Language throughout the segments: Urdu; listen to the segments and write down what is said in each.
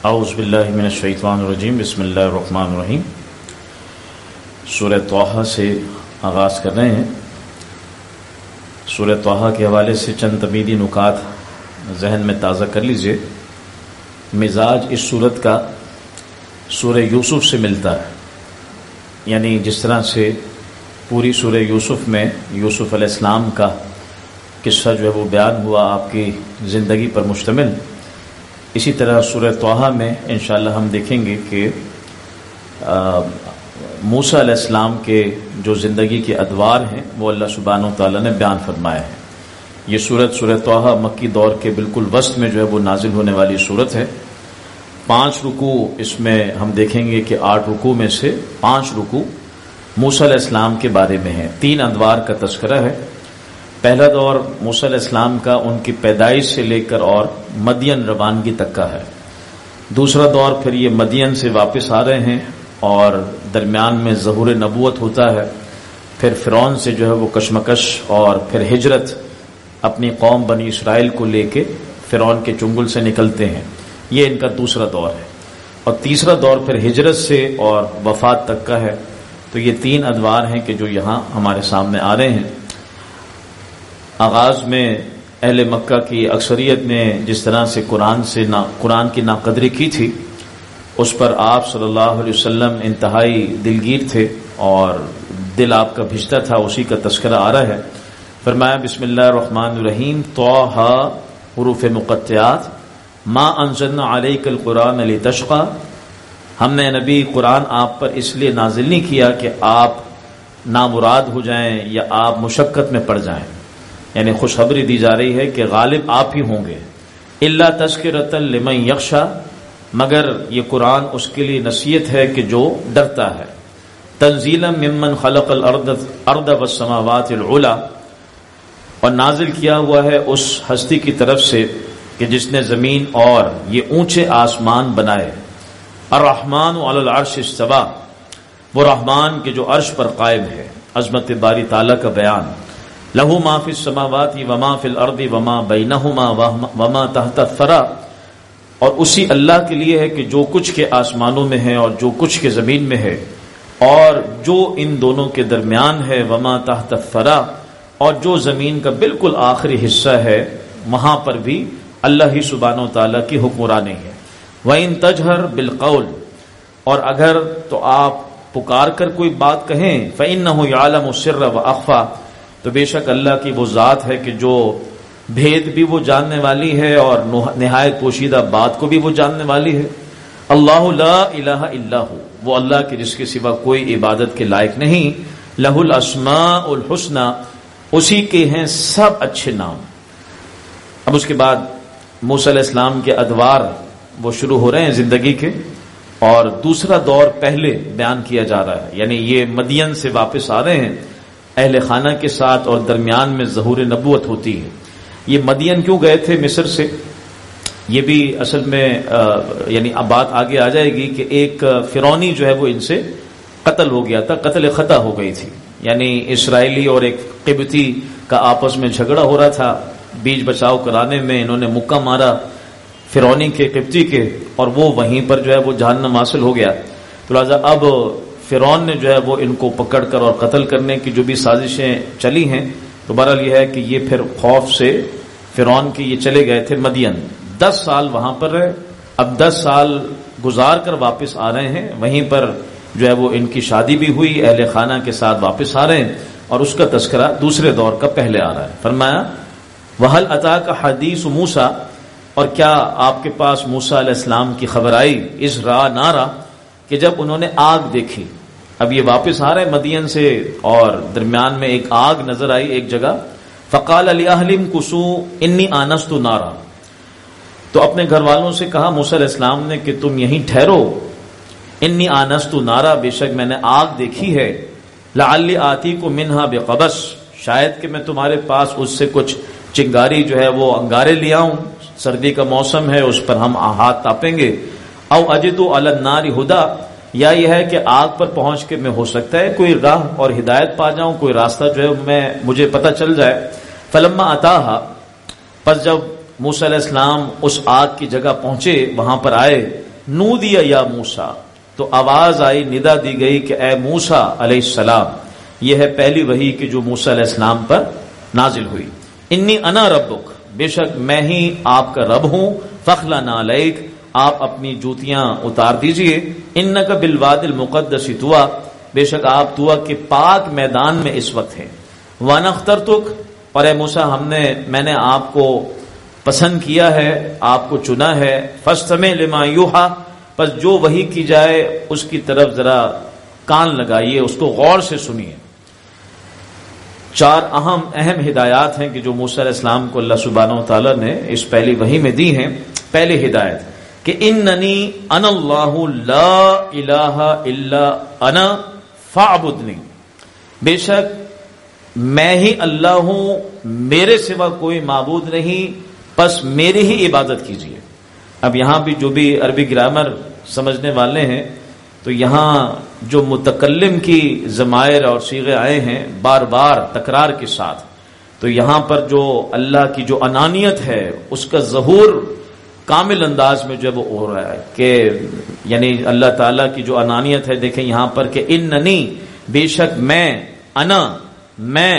اعوذ باللہ من الشیطان الرجیم بسم اللہ الرحمن الرحیم. سورہ طٰہٰ سے آغاز کر رہے ہیں. سورہ طٰہٰ کے حوالے سے چند تمہیدی نکات ذہن میں تازہ کر لیجئے. مزاج اس سورت کا سورہ یوسف سے ملتا ہے، یعنی جس طرح سے پوری سورہ یوسف میں یوسف علیہ السلام کا قصہ جو ہے وہ بیان ہوا آپ کی زندگی پر مشتمل، اسی طرح سورہ طٰہٰ میں انشاءاللہ ہم دیکھیں گے کہ موسیٰ علیہ السلام کے جو زندگی کے ادوار ہیں وہ اللہ سبحانہ وتعالیٰ نے بیان فرمائے ہیں. یہ سورہ طٰہٰ مکی دور کے بالکل وسط میں جو ہے وہ نازل ہونے والی سورت ہے. 5 رکوع اس میں ہم دیکھیں گے کہ 8 رکوع میں سے 5 رکوع موسیٰ علیہ السلام کے بارے میں ہیں. 3 ادوار کا تذکرہ ہے. پہلا دور موسیٰ علیہ السلام کا ان کی پیدائش سے لے کر اور مدین روانگی تک کا ہے. دوسرا دور پھر یہ مدین سے واپس آ رہے ہیں اور درمیان میں ظہور نبوت ہوتا ہے. پھر فرعون سے جو ہے وہ کشمکش اور پھر ہجرت اپنی قوم بنی اسرائیل کو لے کے فرعون کے چنگل سے نکلتے ہیں. یہ ان کا دوسرا دور ہے. اور تیسرا دور پھر ہجرت سے اور وفات تک کا ہے. تو یہ 3 ادوار ہیں کہ جو یہاں ہمارے سامنے آ رہے ہیں. آغاز میں اہل مکہ کی اکثریت نے جس طرح سے قرآن کی ناقدری کی تھی، اس پر آپ صلی اللہ علیہ وسلم انتہائی دلگیر تھے اور دل آپ کا بھیجتا تھا. اسی کا تذکرہ آ رہا ہے. فرمایا بسم اللہ الرحمن الرحیم طٰہٰ حروف مقطعات ما انزلنا علیک القرآن لتشقی. ہم نے نبی قرآن آپ پر اس لیے نازل نہیں کیا کہ آپ نامراد ہو جائیں یا آپ مشقت میں پڑ جائیں، یعنی خوشخبری دی جا رہی ہے کہ غالب آپ ہی ہوں گے. الا تذکرۃ لمن یخشی، مگر یہ قرآن اس کے لیے نصیحت ہے کہ جو ڈرتا ہے. تنزیلا ممن خلق الارض والسماوات العلی، اور نازل کیا ہوا ہے اس ہستی کی طرف سے کہ جس نے زمین اور یہ اونچے آسمان بنائے. الرحمن علی العرش استوی، وہ رحمان کے جو عرش پر قائم ہے. عظمت باری تعالیٰ کا بیان. لہو ما فی السماوات وما فی الارض وما بینہما وما تحت الثری، اور اسی اللہ کے لیے ہے کہ جو کچھ کے آسمانوں میں ہے اور جو کچھ کے زمین میں ہے اور جو ان دونوں کے درمیان ہے. وما تحت الثری، اور جو زمین کا بالکل آخری حصہ ہے وہاں پر بھی اللہ ہی سبحانہ و تعالیٰ کی حکمرانی ہے. وَإِن تَجْهَرْ بِالْقَوْلِ، اور اگر تو آپ پکار کر کوئی بات کہیں. فَإِنَّهُ يَعْلَمُ السِّرَّ وَأَخْفَى، تو بے شک اللہ کی وہ ذات ہے کہ جو بھید بھی وہ جاننے والی ہے اور نہایت پوشیدہ بات کو بھی وہ جاننے والی ہے. اللہ لا الہ الا ہو، وہ اللہ کے جس کے سوا کوئی عبادت کے لائق نہیں. لہ الاسماء الحسنی، اسی کے ہیں سب اچھے نام. اب اس کے بعد موسیٰ علیہ السلام کے ادوار وہ شروع ہو رہے ہیں زندگی کے، اور دوسرا دور پہلے بیان کیا جا رہا ہے. یعنی یہ مدین سے واپس آ رہے ہیں اہل خانہ کے ساتھ اور درمیان میں ظہور نبوت ہوتی ہے. یہ مدین کیوں گئے تھے مصر سے، یہ بھی اصل میں یعنی اب بات آگے آ جائے گی کہ ایک فرعونی جو ہے وہ ان سے قتل ہو گیا تھا، قتل خطا ہو گئی تھی. یعنی اسرائیلی اور ایک قبطی کا آپس میں جھگڑا ہو رہا تھا. بیچ بچاؤ کرانے میں انہوں نے مکہ مارا فرعونی کے قبطی کے، اور وہ وہیں پر جو ہے وہ جہنم حاصل ہو گیا. تو لہٰذا اب فرعون نے جو ہے وہ ان کو پکڑ کر اور قتل کرنے کی جو بھی سازشیں چلی ہیں، تو بہرحال یہ ہے کہ یہ پھر خوف سے فرعون کے یہ چلے گئے تھے مدین. 10 سال وہاں پر رہے. اب 10 سال گزار کر واپس آ رہے ہیں. وہیں پر جو ہے وہ ان کی شادی بھی ہوئی، اہل خانہ کے ساتھ واپس آ رہے ہیں، اور اس کا تذکرہ دوسرے دور کا پہلے آ رہا ہے. فرمایا وَهَلْ أَتَاكَ حَدِيثُ مُوسَىٰ، اور کیا آپ کے پاس موسیٰ علیہ السلام کی خبر آئی. اِذْ رَأَىٰ نَارًا، کہ جب انہوں نے آگ دیکھی. اب یہ واپس آ رہے ہیں مدین سے اور درمیان میں ایک آگ نظر آئی ایک جگہ. فَقَالَ لِأَهْلِهِمْ كُثُوا إِنِّي آنَسْتُ نَارًا، تو اپنے گھر والوں سے کہا موسیٰ علیہ السلام نے کہ تم یہیں ٹھہرو. انی آنست نارا، بے شک میں نے آگ دیکھی ہے. لعلی آتیکم منہا بقبس، شاید کہ میں تمہارے پاس اس سے کچھ چنگاری جو ہے وہ انگارے لے آؤں. سردی کا موسم ہے، اس پر ہم ہاتھ تاپیں گے. او اجد علی النار ہدی، یا یہ ہے کہ آگ پر پہنچ کے میں ہو سکتا ہے کوئی راہ اور ہدایت پا جاؤں، کوئی راستہ جو ہے مجھے پتہ چل جائے. فلما اتاہا، پس جب موسیٰ علیہ السلام اس آگ کی جگہ پہنچے، وہاں پر آئے، نودی یا موسیٰ، تو آواز آئی، ندا دی گئی کہ اے موسیٰ علیہ السلام. یہ ہے پہلی وحی کہ جو موسیٰ علیہ السلام پر نازل ہوئی. انی انا ربک، بے شک میں ہی آپ کا رب ہوں. فخلع نعلیک، آپ اپنی جوتیاں اتار دیجئے. انک بالواد المقدس طوی، بے شک آپ طویٰ کے پاک میدان میں اس وقت ہیں. وانا اخترتک، اور اے موسیٰ میں نے آپ کو پسند کیا ہے، آپ کو چنا ہے. فاستمع لما یوحیٰ، پس جو وحی کی جائے اس کی طرف ذرا کان لگائیے، اس کو غور سے سنیے. 4 اہم ہدایات ہیں کہ جو موسیٰ علیہ السلام کو اللہ سبحانہ و تعالیٰ نے اس پہلی وحی میں دی ہیں. پہلی ہدایت کہ اننی انا اللہ لا الہ الا انا فاعبدنی، بے شک میں ہی اللہ ہوں، میرے سوا کوئی معبود نہیں، پس میری ہی عبادت کیجیے. اب یہاں بھی جو بھی عربی گرامر سمجھنے والے ہیں تو یہاں جو متکلم کی ضمائر اور صیغے آئے ہیں بار بار تکرار کے ساتھ، تو یہاں پر جو اللہ کی جو انانیت ہے اس کا ظہور کامل انداز میں جو وہ ہو رہا ہے کہ یعنی اللہ تعالیٰ کی جو انانیت ہے. دیکھیں یہاں پر کہ اننی، بے شک میں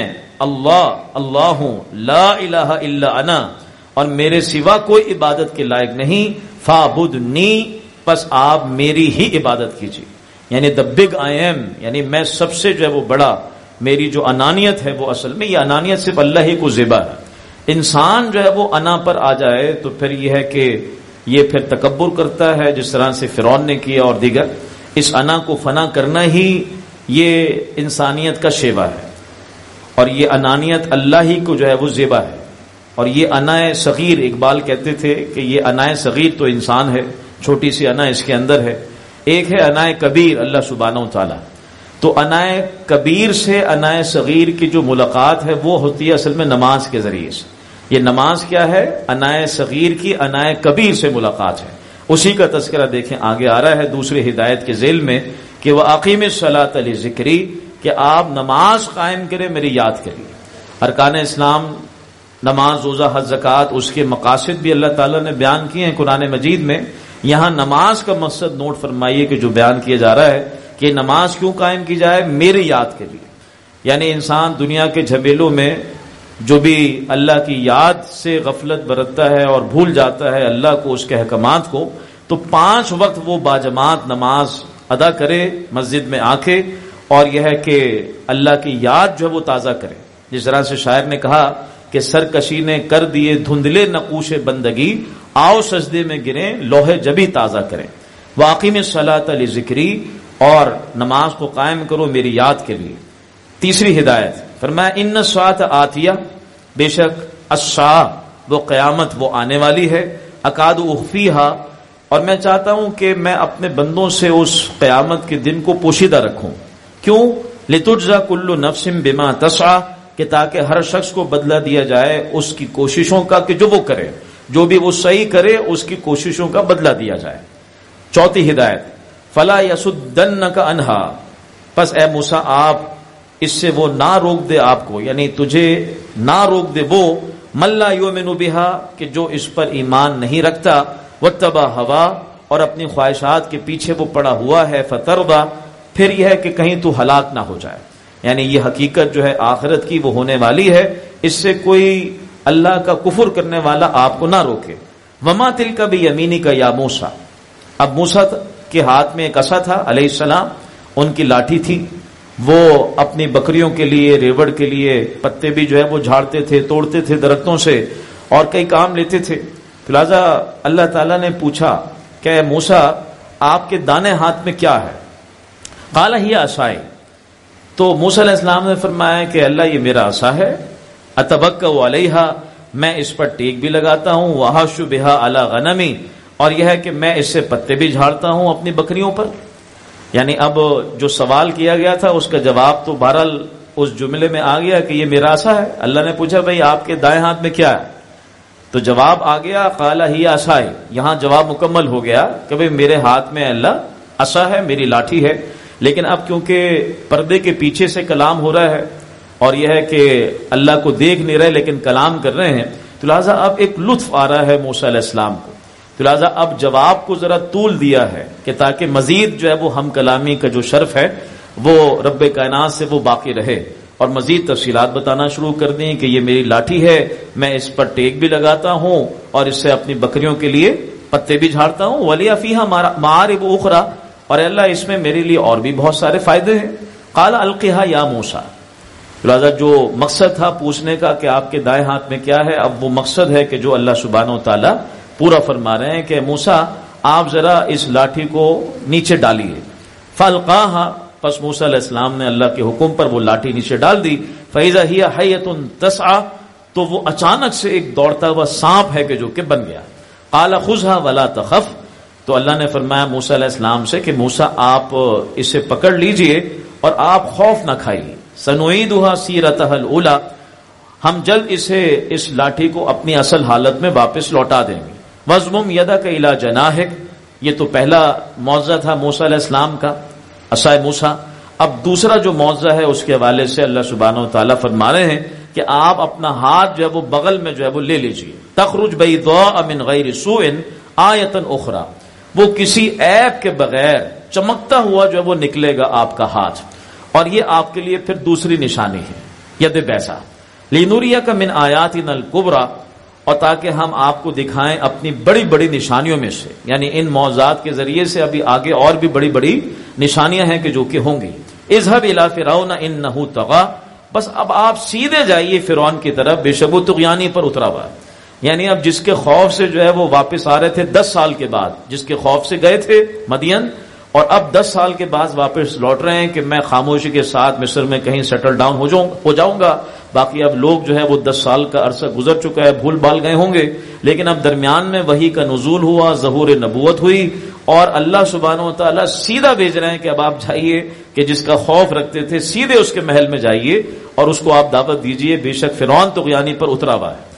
اللہ ہوں، لا الہ الا انا، اور میرے سوا کوئی عبادت کے لائق نہیں. فاعبدنی، پس آپ میری ہی عبادت کیجیے. یعنی the big I am، یعنی میں سب سے جو ہے وہ بڑا، میری جو انانیت ہے وہ اصل میں یہ انانیت صرف اللہ ہی کو زیبا ہے. انسان جو ہے وہ انا پر آ جائے تو پھر یہ ہے کہ یہ پھر تکبر کرتا ہے، جس طرح سے فرعون نے کیا اور دیگر. اس انا کو فنا کرنا ہی یہ انسانیت کا شیوا ہے، اور یہ انانیت اللہ ہی کو جو ہے وہ زیبا ہے. اور یہ انائے صغیر، اقبال کہتے تھے کہ یہ انائے صغیر تو انسان ہے، چھوٹی سی انا اس کے اندر ہے. ایک ہے انائے کبیر اللہ سبحانہ و تعالی. تو انائے کبیر سے انائے صغیر کی جو ملاقات ہے وہ ہوتی ہے اصل میں نماز کے ذریعے سے. یہ نماز کیا ہے؟ انائے صغیر کی انائے کبیر سے ملاقات ہے. اسی کا تذکرہ دیکھیں آگے آ رہا ہے دوسری ہدایت کے ذیل میں کہ وَأَقِیمِ الصَّلَاةَ لِذِکْرِی، کہ آپ نماز قائم کریں میری یاد کریے. ارکان اسلام نماز، روزہ، حج، زکوٰۃ، اس کے مقاصد بھی اللہ تعالیٰ نے بیان کیے ہیں قرآن مجید میں. یہاں نماز کا مقصد نوٹ فرمائیے کہ جو بیان کیا جا رہا ہے کہ نماز کیوں قائم کی جائے؟ میری یاد کے لیے. یعنی انسان دنیا کے جھمیلوں میں جو بھی اللہ کی یاد سے غفلت برتتا ہے اور بھول جاتا ہے اللہ کو، اس کے احکامات کو، تو 5 وقت وہ باجماعت نماز ادا کرے مسجد میں آ کے، اور یہ ہے کہ اللہ کی یاد جو ہے وہ تازہ کرے. جس طرح سے شاعر نے کہا کہ سرکشی نے کر دیے دھندلے نقوش بندگی، آؤ سجدے میں گریں لوہے جبی تازہ کریں. واقعی میں صلاۃ لذکری، اور نماز کو قائم کرو میری یاد کے لیے. تیسری ہدایت فرمایا ان الساعۃ آتیہ، بے شک الساعہ وہ قیامت وہ آنے والی ہے. اکاد اخفیہا، اور میں چاہتا ہوں کہ میں اپنے بندوں سے اس قیامت کے دن کو پوشیدہ رکھوں. کیوں؟ لتجزا کل نفس بما تسعی، کہ تاکہ ہر شخص کو بدلہ دیا جائے اس کی کوششوں کا کہ جو وہ کرے، جو بھی وہ صحیح کرے اس کی کوششوں کا بدلہ دیا جائے. چوتھی ہدایت فلا یصدنک عنہا، پس اے موسیٰ آپ اس سے وہ نہ روک دے آپ کو، یعنی تجھے نہ روک دے وہ من لا یؤمن بہا، کہ جو اس پر ایمان نہیں رکھتا. واتبع ہوا، اور اپنی خواہشات کے پیچھے وہ پڑا ہوا ہے. فترضی، پھر یہ ہے کہ کہیں تو ہلاک نہ ہو جائے. یعنی یہ حقیقت جو ہے آخرت کی وہ ہونے والی ہے، اس سے کوئی اللہ کا کفر کرنے والا آپ کو نہ روکے. وما تلک بیمینک یا موسیٰ، اب موسیٰ کے ہاتھ میں ایک عصا تھا علیہ السلام، ان کی لاٹھی تھی. وہ اپنی بکریوں کے لیے، ریوڑ کے لیے پتے بھی جو ہے وہ جھاڑتے تھے، توڑتے تھے درختوں سے، اور کئی کام لیتے تھے. لہٰذا اللہ تعالیٰ نے پوچھا کہ موسیٰ آپ کے دانے ہاتھ میں کیا ہے؟ قال ہی عصائی، تو موسیٰ علیہ السلام نے فرمایا کہ اللہ یہ میرا عصا ہے. اتوکا علیہا، میں اس پر ٹیک بھی لگاتا ہوں. وحش بہا علی غنمی، اور یہ ہے کہ میں اس سے پتے بھی جھاڑتا ہوں اپنی بکریوں پر. یعنی اب جو سوال کیا گیا تھا اس کا جواب تو بہرحال اس جملے میں آ گیا کہ یہ میرا عصا ہے. اللہ نے پوچھا بھائی آپ کے دائیں ہاتھ میں کیا ہے؟ تو جواب آ گیا قال ہی عصائی. یہاں جواب مکمل ہو گیا کہ بھائی میرے ہاتھ میں اللہ عصا ہے، میری لاٹھی ہے. لیکن اب کیونکہ پردے کے پیچھے سے کلام ہو رہا ہے اور یہ ہے کہ اللہ کو دیکھ نہیں رہے لیکن کلام کر رہے ہیں، تو لہٰذا اب ایک لطف آ رہا ہے موسیٰ علیہ السلام کو تو لہٰذا اب جواب کو ذرا طول دیا ہے کہ تاکہ مزید جو ہے وہ ہم کلامی کا جو شرف ہے وہ رب کائنات سے وہ باقی رہے، اور مزید تفصیلات بتانا شروع کر دیں کہ یہ میری لاٹھی ہے، میں اس پر ٹیک بھی لگاتا ہوں اور اس سے اپنی بکریوں کے لیے پتے بھی جھاڑتا ہوں، وَلِيَ فِيهَا مَعَارِبُ أُخْرَى، اور اللہ اس میں میرے لیے اور بھی بہت سارے فائدے ہیں۔ قال القها یا موسیٰ، لہذا جو مقصد تھا پوچھنے کا کہ آپ کے دائیں ہاتھ میں کیا ہے، اب وہ مقصد ہے کہ جو اللہ سبحانہ و تعالی پورا فرما رہے ہیں کہ موسیٰ آپ ذرا اس لاٹھی کو نیچے ڈالیے۔ فَأَلْقَاهَا، پس موسیٰ علیہ السلام نے اللہ کے حکم پر وہ لاٹھی نیچے ڈال دی۔ فَإِذَا هِيَ حَيَّةٌ تَسْعَىٰ، تو وہ اچانک سے ایک دوڑتا ہوا سانپ ہے کہ جو کہ بن گیا۔ قَالَ خُذْهَا وَلَا تَخَفْ، تو اللہ نے فرمایا موسیٰ علیہ السلام سے کہ موسیٰ آپ اسے پکڑ لیجئے اور آپ خوف نہ کھائیے۔ سَنُعِيدُهَا سِيرَتَهَا الْأُولَىٰ، ہم جلد اسے اس لاٹھی کو اپنی اصل حالت میں واپس لوٹا دیں گے۔ وَاضْمُمْ يَدَكَ إِلَىٰ جَنَاحِكَ، یہ تو پہلا معجزہ تھا موسیٰ علیہ السلام کا، عصائے موسیٰ۔ اب دوسرا جو معجزہ ہے اس کے حوالے سے اللہ سبحانہ و تعالیٰ فرما رہے ہیں کہ آپ اپنا ہاتھ جو ہے وہ بغل میں جو ہے وہ لے لیجئے۔ تخرج بیضاء من غیر سوء آیۃ اخری، وہ کسی عیب کے بغیر چمکتا ہوا جو ہے وہ نکلے گا آپ کا ہاتھ، اور یہ آپ کے لیے پھر دوسری نشانی ہے، ید بیضاء لنوریک من آیاتنا الکبریٰ، اور تاکہ ہم آپ کو دکھائیں اپنی بڑی بڑی نشانیوں میں سے، یعنی ان معجزات کے ذریعے سے ابھی آگے اور بھی بڑی بڑی نشانیاں ہیں کہ جو کہ ہوں گی۔ اذهب الى فرعون انه طغى، بس اب آپ سیدھے جائیے فرعون کی طرف، بے شک وہ طغیانی پر اترا ہوا ہے۔ یعنی اب جس کے خوف سے جو ہے وہ واپس آ رہے تھے 10 سال کے بعد، جس کے خوف سے گئے تھے مدین، اور اب 10 سال کے بعد واپس لوٹ رہے ہیں کہ میں خاموشی کے ساتھ مصر میں کہیں سیٹل ڈاؤن ہو جاؤں گا۔ باقی اب لوگ جو ہے وہ 10 سال کا عرصہ گزر چکا ہے، بھول بھال گئے ہوں گے، لیکن اب درمیان میں وحی کا نزول ہوا، ظہور نبوت ہوئی، اور اللہ سبحانہ و تعالیٰ سیدھا بھیج رہے ہیں کہ اب آپ جائیے کہ جس کا خوف رکھتے تھے سیدھے اس کے محل میں جائیے اور اس کو آپ دعوت دیجئے، بے شک فرعون طغیانی پر اترا ہوا ہے۔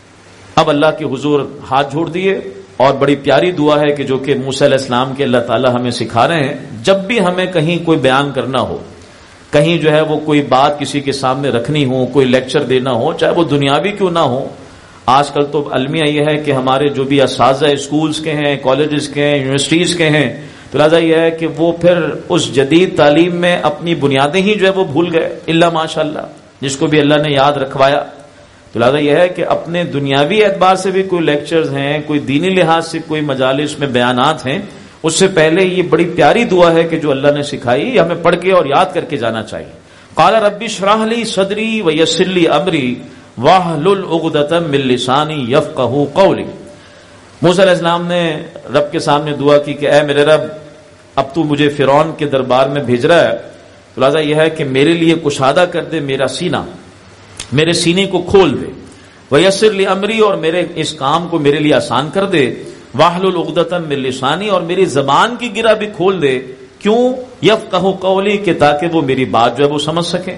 اب اللہ کے حضور ہاتھ جوڑ دیے، اور بڑی پیاری دعا ہے کہ جو کہ موسیٰ علیہ السلام کے اللہ تعالیٰ ہمیں سکھا رہے ہیں، جب بھی ہمیں کہیں کوئی بیان کرنا ہو، کہیں جو ہے وہ کوئی بات کسی کے سامنے رکھنی ہو، کوئی لیکچر دینا ہو، چاہے وہ دنیاوی کیوں نہ ہو۔ آج کل تو المیہ یہ ہے کہ ہمارے جو بھی اساتذہ اسکولز کے ہیں، کالجز کے ہیں، یونیورسٹیز کے ہیں، تو لہٰذا یہ ہے کہ وہ پھر اس جدید تعلیم میں اپنی بنیادیں ہی جو ہے وہ بھول گئے، الا ماشاء اللہ جس کو بھی اللہ نے یاد رکھوایا۔ تو لہٰذا یہ ہے کہ اپنے دنیاوی اعتبار سے بھی کوئی لیکچرز ہیں، کوئی دینی لحاظ سے کوئی مجالس میں بیانات ہیں، اس سے پہلے یہ بڑی پیاری دعا ہے کہ جو اللہ نے سکھائی، یہ ہمیں پڑھ کے اور یاد کر کے جانا چاہیے۔ قال رب اشرح لی صدری ویسر لی امری واحلل عقدۃ من لسانی یفقہوا قولی۔ موسیٰ علیہ السلام نے رب کے سامنے دعا کی کہ اے میرے رب، اب تو مجھے فرعون کے دربار میں بھیج رہا ہے، تو لہٰذا یہ ہے کہ میرے لیے کشادہ کر دے میرا سینہ، میرے سینے کو کھول دے، ویسر لی امری، اور میرے اس کام کو میرے لیے آسان کر دے، واحلل عقدۃ من لسانی، اور میری زبان کی گرہ بھی کھول دے۔ کیوں؟ یفقہوا قولی، کہ تاکہ وہ میری بات جو ہے وہ سمجھ سکیں۔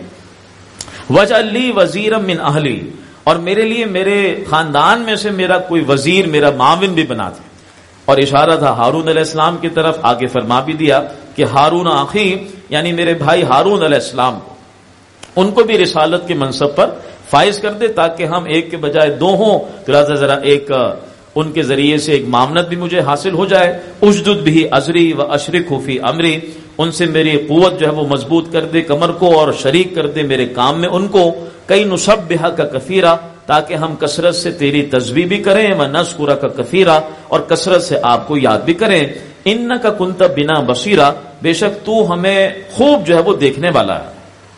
واجعل لی وزیرا من اہلی، اور میرے لیے میرے خاندان میں سے میرا کوئی وزیر، میرا معاون بھی بنا دے۔ اور اشارہ تھا ہارون علیہ السلام کی طرف، آگے فرما بھی دیا کہ ہارون اخی، یعنی میرے بھائی ہارون علیہ السلام کو، ان کو بھی رسالت کے منصب پر فائز کر دے، تاکہ ہم ایک کے بجائے دو ہوں، تو لہٰذا ذرا ایک ان کے ذریعے سے ایک معاونت بھی مجھے حاصل ہو جائے۔ اشدد بھی ازری و اشرکہ فی امری، ان سے میری قوت جو ہے وہ مضبوط کر دے کمر کو، اور شریک کر دے میرے کام میں ان کو۔ کئی نسبحک کثیرا، تاکہ ہم کثرت سے تیری تسبیح بھی کریں، و نذکرک کثیرا، اور کثرت سے آپ کو یاد بھی کریں۔ انک کنت بنا بصیرا، بے شک تو ہمیں خوب جو ہے وہ دیکھنے والا ہے۔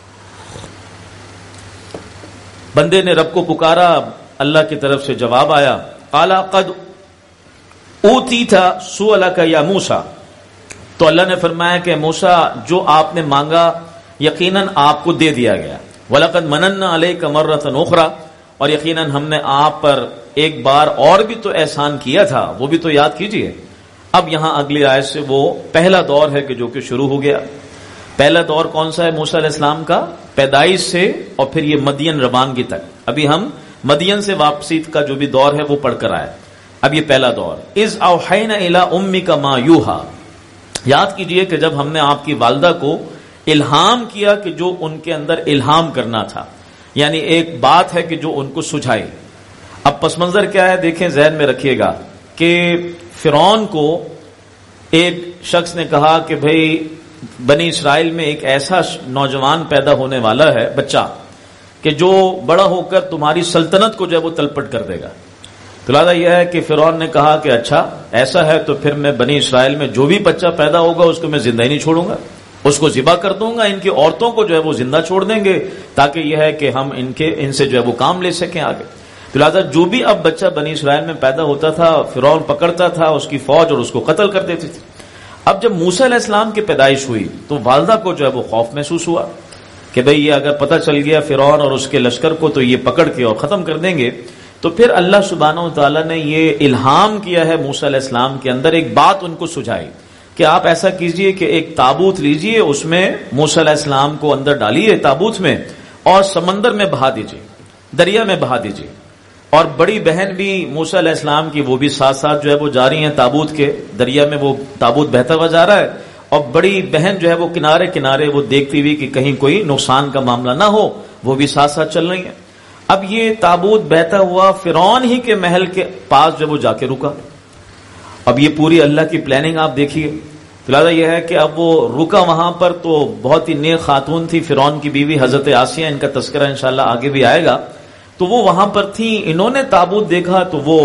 بندے نے رب کو پکارا، اللہ کی طرف سے جواب آیا، قال قد اوتیت سؤلک یا موسیٰ، تو اللہ نے فرمایا کہ موسیٰ جو آپ نے مانگا یقیناً آپ کو دے دیا گیا۔ وَلَقَدْ مَنَنَّا عَلَيْكَ مَرَّةً أُخْرَى، اور یقیناً ہم نے آپ پر ایک بار اور بھی تو احسان کیا تھا، وہ بھی تو یاد کیجئے۔ اب یہاں اگلی آیت سے وہ پہلا دور ہے کہ جو کہ شروع ہو گیا۔ پہلا دور کون سا ہے موسیٰ علیہ السلام کا؟ پیدائش سے اور پھر یہ مدین روانگی تک۔ ابھی ہم مدین سے واپسی کا جو بھی دور ہے وہ پڑھ کر آئے، اب یہ پہلا دور۔ اذ اوحینا الی امک ما یوحی، یاد کیجئے کہ جب ہم نے آپ کی والدہ کو الہام کیا کہ جو ان کے اندر الہام کرنا تھا، یعنی ایک بات ہے کہ جو ان کو سجھائے۔ اب پس منظر کیا ہے دیکھیں، ذہن میں رکھیے گا کہ فرعون کو ایک شخص نے کہا کہ بھئی بنی اسرائیل میں ایک ایسا نوجوان پیدا ہونے والا ہے بچہ کہ جو بڑا ہو کر تمہاری سلطنت کو جو ہے وہ تلپٹ کر دے گا. تو لہٰذا یہ ہے کہ فرعون نے کہا کہ اچھا ایسا ہے تو پھر میں بنی اسرائیل میں جو بھی بچہ پیدا ہوگا اس کو میں زندہ ہی نہیں چھوڑوں گا, اس کو ذبح کر دوں گا, ان کی عورتوں کو جو ہے وہ زندہ چھوڑ دیں گے تاکہ یہ ہے کہ ہم ان سے جو ہے وہ کام لے سکیں آگے. تو لہٰذا جو بھی اب بچہ بنی اسرائیل میں پیدا ہوتا تھا فرعون پکڑتا تھا اس کی فوج اور اس کو قتل کر دیتی تھی. اب جب موسیٰ علیہ السلام کی پیدائش ہوئی تو والدہ کو جو ہے وہ خوف محسوس ہوا کہ بھئی یہ اگر پتہ چل گیا فرعون اور اس کے لشکر کو تو یہ پکڑ کے اور ختم کر دیں گے. تو پھر اللہ سبحانہ و تعالیٰ نے یہ الہام کیا ہے موسیٰ علیہ السلام کے اندر, ایک بات ان کو سجھائی کہ آپ ایسا کیجئے کہ ایک تابوت لیجئے, اس میں موسیٰ علیہ السلام کو اندر ڈالیے تابوت میں اور سمندر میں بہا دیجئے, دریا میں بہا دیجئے. اور بڑی بہن بھی موسیٰ علیہ السلام کی وہ بھی ساتھ ساتھ جو ہے وہ جاری ہیں تابوت کے, دریا میں وہ تابوت بہتا ہوا جا رہا ہے اور بڑی بہن جو ہے وہ کنارے کنارے وہ دیکھتی ہوئی کہ کہیں کوئی نقصان کا معاملہ نہ ہو, وہ بھی ساتھ ساتھ چل رہی ہیں. اب یہ تابوت بہتا ہوا فرعون ہی کے محل کے پاس جب وہ جا کے رکا. اب یہ پوری اللہ کی پلاننگ آپ دیکھیے. لہٰذا یہ ہے کہ اب وہ رکا وہاں پر تو بہت ہی نیک خاتون تھی فرعون کی بیوی حضرت آسیہ, ان کا تذکرہ انشاءاللہ آگے بھی آئے گا. تو وہ وہاں پر تھی, انہوں نے تابوت دیکھا تو وہ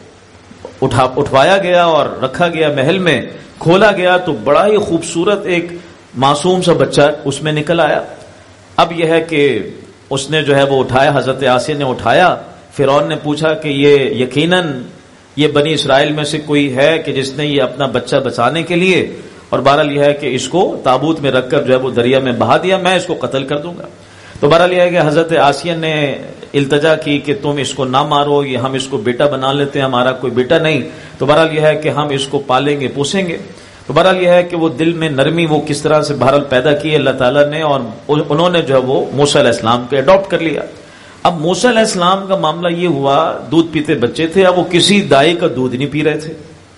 اٹھوایا گیا اور رکھا گیا محل میں, کھولا گیا تو بڑا ہی خوبصورت ایک معصوم سا بچہ اس میں نکل آیا. اب یہ ہے کہ اس نے جو ہے وہ اٹھایا, حضرت آسیہ نے اٹھایا. فرعون نے پوچھا کہ یہ یقیناً یہ بنی اسرائیل میں سے کوئی ہے کہ جس نے یہ اپنا بچہ بچانے کے لیے, اور بہرحال یہ ہے کہ اس کو تابوت میں رکھ کر جو ہے وہ دریا میں بہا دیا, میں اس کو قتل کر دوں گا. تو بہرحال یہ ہے کہ حضرت آسیہ نے التجا کی کہ تم اس کو نہ مارو, یہ ہم اس کو بیٹا بنا لیتے ہیں, ہمارا کوئی بیٹا نہیں. تو بہرحال یہ ہے کہ ہم اس کو پالیں گے پوسیں گے. تو بہرحال یہ ہے کہ وہ دل میں نرمی وہ کس طرح سے بہرحال پیدا کی اللہ تعالیٰ نے, اور انہوں نے جو ہے وہ موسیٰ علیہ السلام کو اڈاپٹ کر لیا. اب موسیٰ علیہ السلام کا معاملہ یہ ہوا, دودھ پیتے بچے تھے, اب وہ کسی دائی کا دودھ نہیں پی رہے تھے.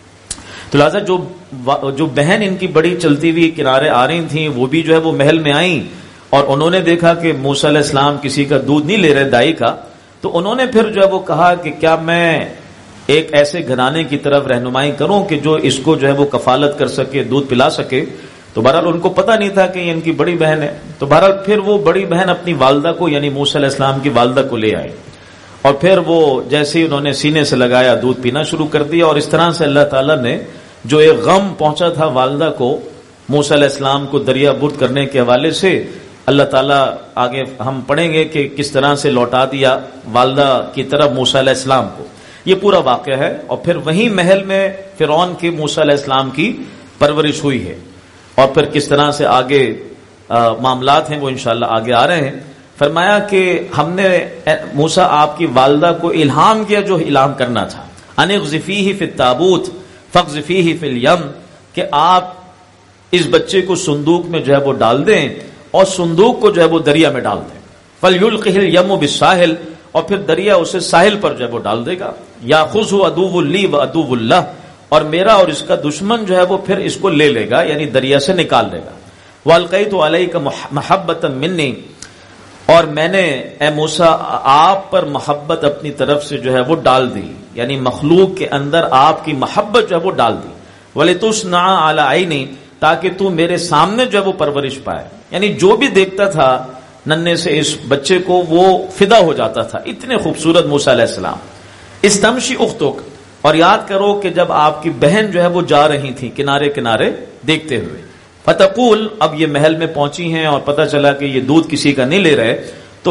تو لہٰذا جو بہن ان کی بڑی چلتی ہوئی کنارے آ رہی تھیں وہ بھی جو ہے وہ محل میں آئیں اور انہوں نے دیکھا کہ موسیٰ علیہ السلام کسی کا دودھ نہیں لے رہے دائی کا. تو انہوں نے پھر جو ہے وہ کہا کہ کیا میں ایک ایسے گھرانے کی طرف رہنمائی کروں کہ جو اس کو جو ہے وہ کفالت کر سکے, دودھ پلا سکے. تو بہرحال ان کو پتہ نہیں تھا کہ یہ ان کی بڑی بہن ہے. تو بہرحال پھر وہ بڑی بہن اپنی والدہ کو یعنی موسیٰ علیہ السلام کی والدہ کو لے آئی اور پھر وہ جیسے ہی انہوں نے سینے سے لگایا دودھ پینا شروع کر دیا. اور اس طرح سے اللہ تعالیٰ نے جو ایک غم پہنچا تھا والدہ کو موسیٰ علیہ السلام کو دریا برد کرنے کے حوالے سے, اللہ تعالیٰ آگے ہم پڑھیں گے کہ کس طرح سے لوٹا دیا والدہ کی طرف موسیٰ علیہ السلام کو. یہ پورا واقعہ ہے. اور پھر وہیں محل میں فرعون کے موسیٰ علیہ السلام کی پرورش ہوئی ہے, اور پھر کس طرح سے آگے معاملات ہیں وہ انشاءاللہ آگے آ رہے ہیں. فرمایا کہ ہم نے موسیٰ آپ کی والدہ کو الہام کیا جو الہام کرنا تھا, ان اقذفیہ فی التابوت فاقذفیہ فی الیم, کہ آپ اس بچے کو صندوق میں جو ہے وہ ڈال دیں اور صندوق کو جو ہے وہ دریا میں ڈال دیں. فلیلقہ الیم بالساحل, اور پھر دریا اسے ساحل پر جو ہے وہ ڈال دے گا. یاخذہ عدو لی و عدو اللہ, اور میرا اور اس کا دشمن جو ہے وہ پھر اس کو لے لے گا یعنی دریا سے نکال لے گا. والقیت علیک محبۃ منی, اور میں نے اے موسیٰ آپ پر محبت اپنی طرف سے جو ہے وہ ڈال دی, یعنی مخلوق کے اندر آپ کی محبت جو ہے وہ ڈال دی. ولتصنع علی عینی, تاکہ تو میرے سامنے جو ہے وہ پرورش پائے. یعنی جو بھی دیکھتا تھا ننھے سے اس بچے کو وہ فدا ہو جاتا تھا, اتنے خوبصورت موسیٰ علیہ السلام. استمشی اختک, اور یاد کرو کہ جب آپ کی بہن جو ہے وہ جا رہی تھی کنارے کنارے دیکھتے ہوئے. فتقول, اب یہ محل میں پہنچی ہیں اور پتہ چلا کہ یہ دودھ کسی کا نہیں لے رہے, تو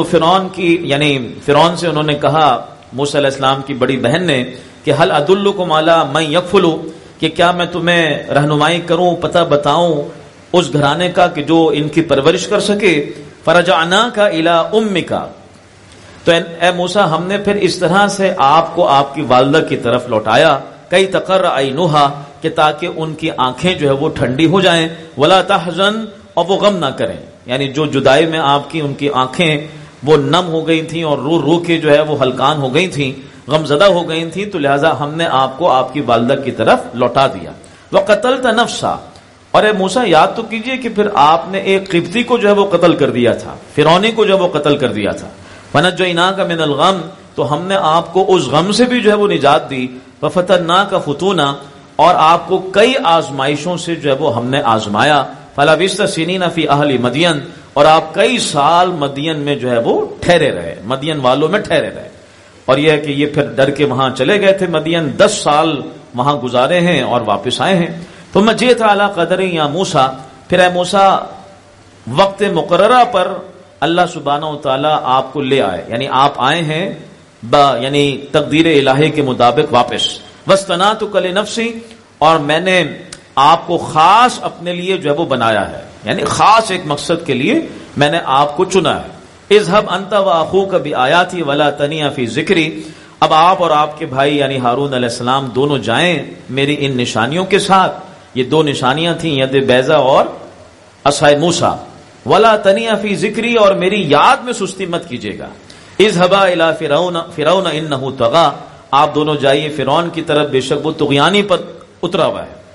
فرعون سے انہوں نے کہا موسیٰ علیہ السلام کی بڑی بہن نے کہ هل ادلکم علی من یکفل, کہ کیا میں تمہیں رہنمائی کروں, پتہ بتاؤں اس گھرانے کا کہ جو ان کی پرورش کر سکے. فرجعناک الی امک, تو اے موسیٰ ہم نے پھر اس طرح سے آپ کو آپ کی والدہ کی طرف لوٹایا. کئی تقر عینھا, کہ تاکہ ان کی آنکھیں جو ہے وہ ٹھنڈی ہو جائیں. ولا تحزن, اور وہ غم نہ کریں, یعنی جو جدائی میں آپ کی ان کی آنکھیں وہ نم ہو گئی تھیں اور رو رو کے جو ہے وہ ہلکان ہو گئی تھیں, غم زدہ ہو گئی تھیں, تو لہٰذا ہم نے آپ کو آپ کی والدہ کی طرف لوٹا دیا. وقتلت نفسا, اور اے موسیٰ یاد تو کیجئے کہ پھر آپ نے ایک قبطی کو جو ہے وہ قتل کر دیا تھا, فرعونی کو جو ہے وہ قتل کر دیا تھا. فنجیناک من الغم, تو ہم نے آپ کو اس غم سے بھی جو ہے وہ نجات دی. وفتناک فتونا, اور آپ کو کئی آزمائشوں سے جو ہے وہ ہم نے آزمایا. فلبثت سنین فی اہل مدین، اور آپ کئی سال مدین میں جو ہے وہ ٹھہرے رہے، مدین والوں میں ٹھہرے رہے. اور یہ ہے کہ یہ پھر ڈر کے وہاں چلے گئے تھے مدین، 10 سال وہاں گزارے ہیں اور واپس آئے ہیں. ثم جئت علی قدر یا موسیٰ، پھر اے موسیٰ وقت مقررہ پر اللہ سبحانہ و تعالیٰ آپ کو لے آئے، یعنی آپ آئے ہیں یعنی تقدیر الہی کے مطابق واپس. واصطنعتک لنفسی، اور میں نے آپ کو خاص اپنے لیے جو ہے وہ بنایا ہے، یعنی خاص ایک مقصد کے لیے میں نے آپ کو چنا ہے. اذهب انت واخوک بآیاتی ولا تنیا فی ذکری، اب آپ اور آپ کے بھائی یعنی ہارون علیہ السلام دونوں جائیں میری ان نشانیوں کے ساتھ. یہ 2 نشانیاں تھیں، ید بیضا اور عصا موسیٰ. ولا تنیا فی ذکری، اور میری یاد میں سستی مت کیجیے گا. اذهبا الی فرعون انه طغى، آپ دونوں جائیے فرعون کی طرف، بے شک وہ طغیانی پر اترا ہوا ہے.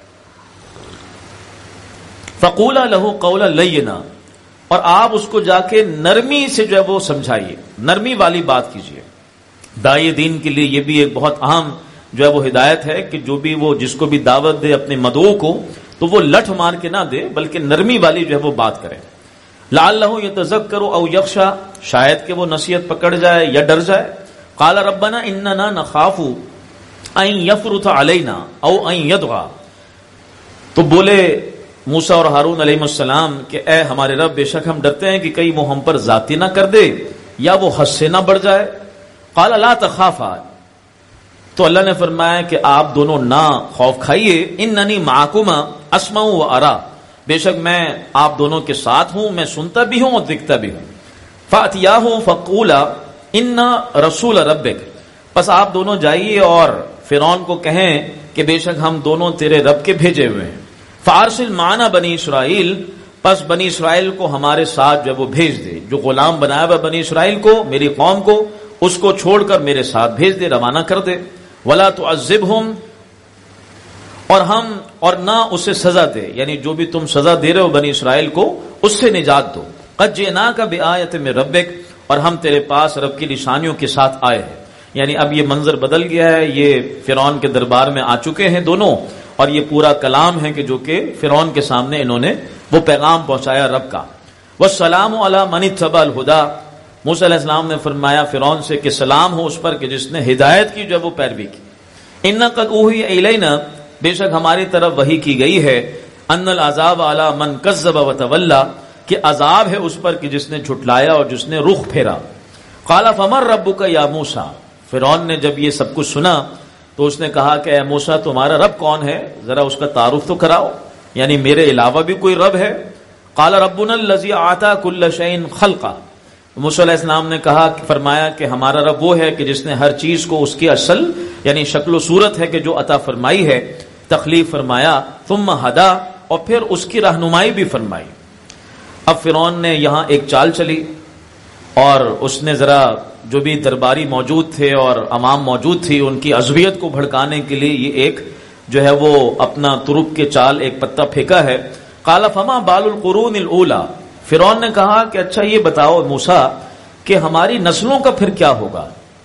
فقولا له قولا لینا، اور آپ اس کو جا کے نرمی سے جو ہے وہ سمجھائیے، نرمی والی بات کیجیے. داعی دین کے لیے یہ بھی ایک بہت اہم جو ہے وہ ہدایت ہے کہ جو بھی وہ جس کو بھی دعوت دے اپنے مدعو کو، تو وہ لٹھ مار کے نہ دے بلکہ نرمی والی جو ہے وہ بات کرے. لعلہ یتذکر او یخشی، شاید کہ وہ نصیحت پکڑ جائے یا ڈر جائے. قال ربنا اننا نخاف ان یفرط علینا او ان یطغى، تو بولے موسیٰ اور ہارون علیہ السلام کہ اے ہمارے رب، بے شک ہم ڈرتے ہیں کہ کہیں وہ ہم پر ذاتی نہ کر دے یا وہ حد سے نہ بڑھ جائے. قال لا تخافا، تو اللہ نے فرمایا کہ آپ دونوں نہ خوف کھائیے. اننی معکما اسمع و ارا، بے شک میں آپ دونوں کے ساتھ ہوں، میں سنتا بھی ہوں اور دکھتا بھی ہوں. فاتیاہ فقولا ان رسول ربک، پس آپ دونوں جائیے اور فرعون کو کہیں کہ بے شک ہم دونوں تیرے رب کے بھیجے ہوئے ہیں. فارسل معنا بنی اسرائیل، پس بنی اسرائیل کو ہمارے ساتھ جب وہ بھیج دے، جو غلام بنایا ہوا بنی اسرائیل کو، میری قوم کو، اس کو چھوڑ کر میرے ساتھ بھیج دے، روانہ کر دے. ولا تعذبہم، اور نہ اسے سزا دے، یعنی جو بھی تم سزا دے رہے ہو بنی اسرائیل کو اس سے نجات دو. قد جئناک بآیۃ من ربک، اور ہم تیرے پاس رب کی نشانیوں کے ساتھ آئے ہیں. یعنی اب یہ منظر بدل گیا ہے، یہ فرعون کے دربار میں آ چکے ہیں دونوں، اور یہ پورا کلام ہے کہ جو کہ فرعون کے سامنے انہوں نے وہ پیغام پہنچایا رب کا. والسلام علی من اتبع الہدی، موسیٰ علیہ السلام نے فرمایا فرعون سے کہ سلام ہو اس پر کہ جس نے ہدایت کی جو ہے وہ پیروی کی. ان قد اوحی الینا، بے شک ہماری طرف وحی کی گئی ہے، ان العذاب علی من کذب وتولی، کہ عذاب ہے اس پر کہ جس نے جھٹلایا اور جس نے رخ پھیرا. قال فمن ربک یا موسیٰ، فرعون نے جب یہ سب کچھ سنا تو اس نے کہا کہ اے موسیٰ تمہارا رب کون ہے، ذرا اس کا تعارف تو کراؤ، یعنی میرے علاوہ بھی کوئی رب ہے. قال ربنا الذی اعطى كل شیء خلقہ، موسیٰ علیہ السلام نے کہا، فرمایا کہ ہمارا رب وہ ہے کہ جس نے ہر چیز کو اس کی اصل یعنی شکل و صورت ہے کہ جو عطا فرمائی ہے، تخلیق فرمایا. ثم ہدا، اور پھر اس کی رہنمائی بھی فرمائی. اب فرعون نے یہاں ایک چال چلی، اور اس نے ذرا جو بھی درباری موجود تھے اور عوام موجود تھی ان کی عصبیت کو بھڑکانے کے لیے یہ ایک جو ہے وہ اپنا ترک کے چال ایک پتہ پھینکا ہے. قال فما بال القرون الاولی، فرعون نے کہا کہ اچھا یہ بتاؤ موسیٰ کہ ہماری نسلوں کا پھر کیا ہوگا.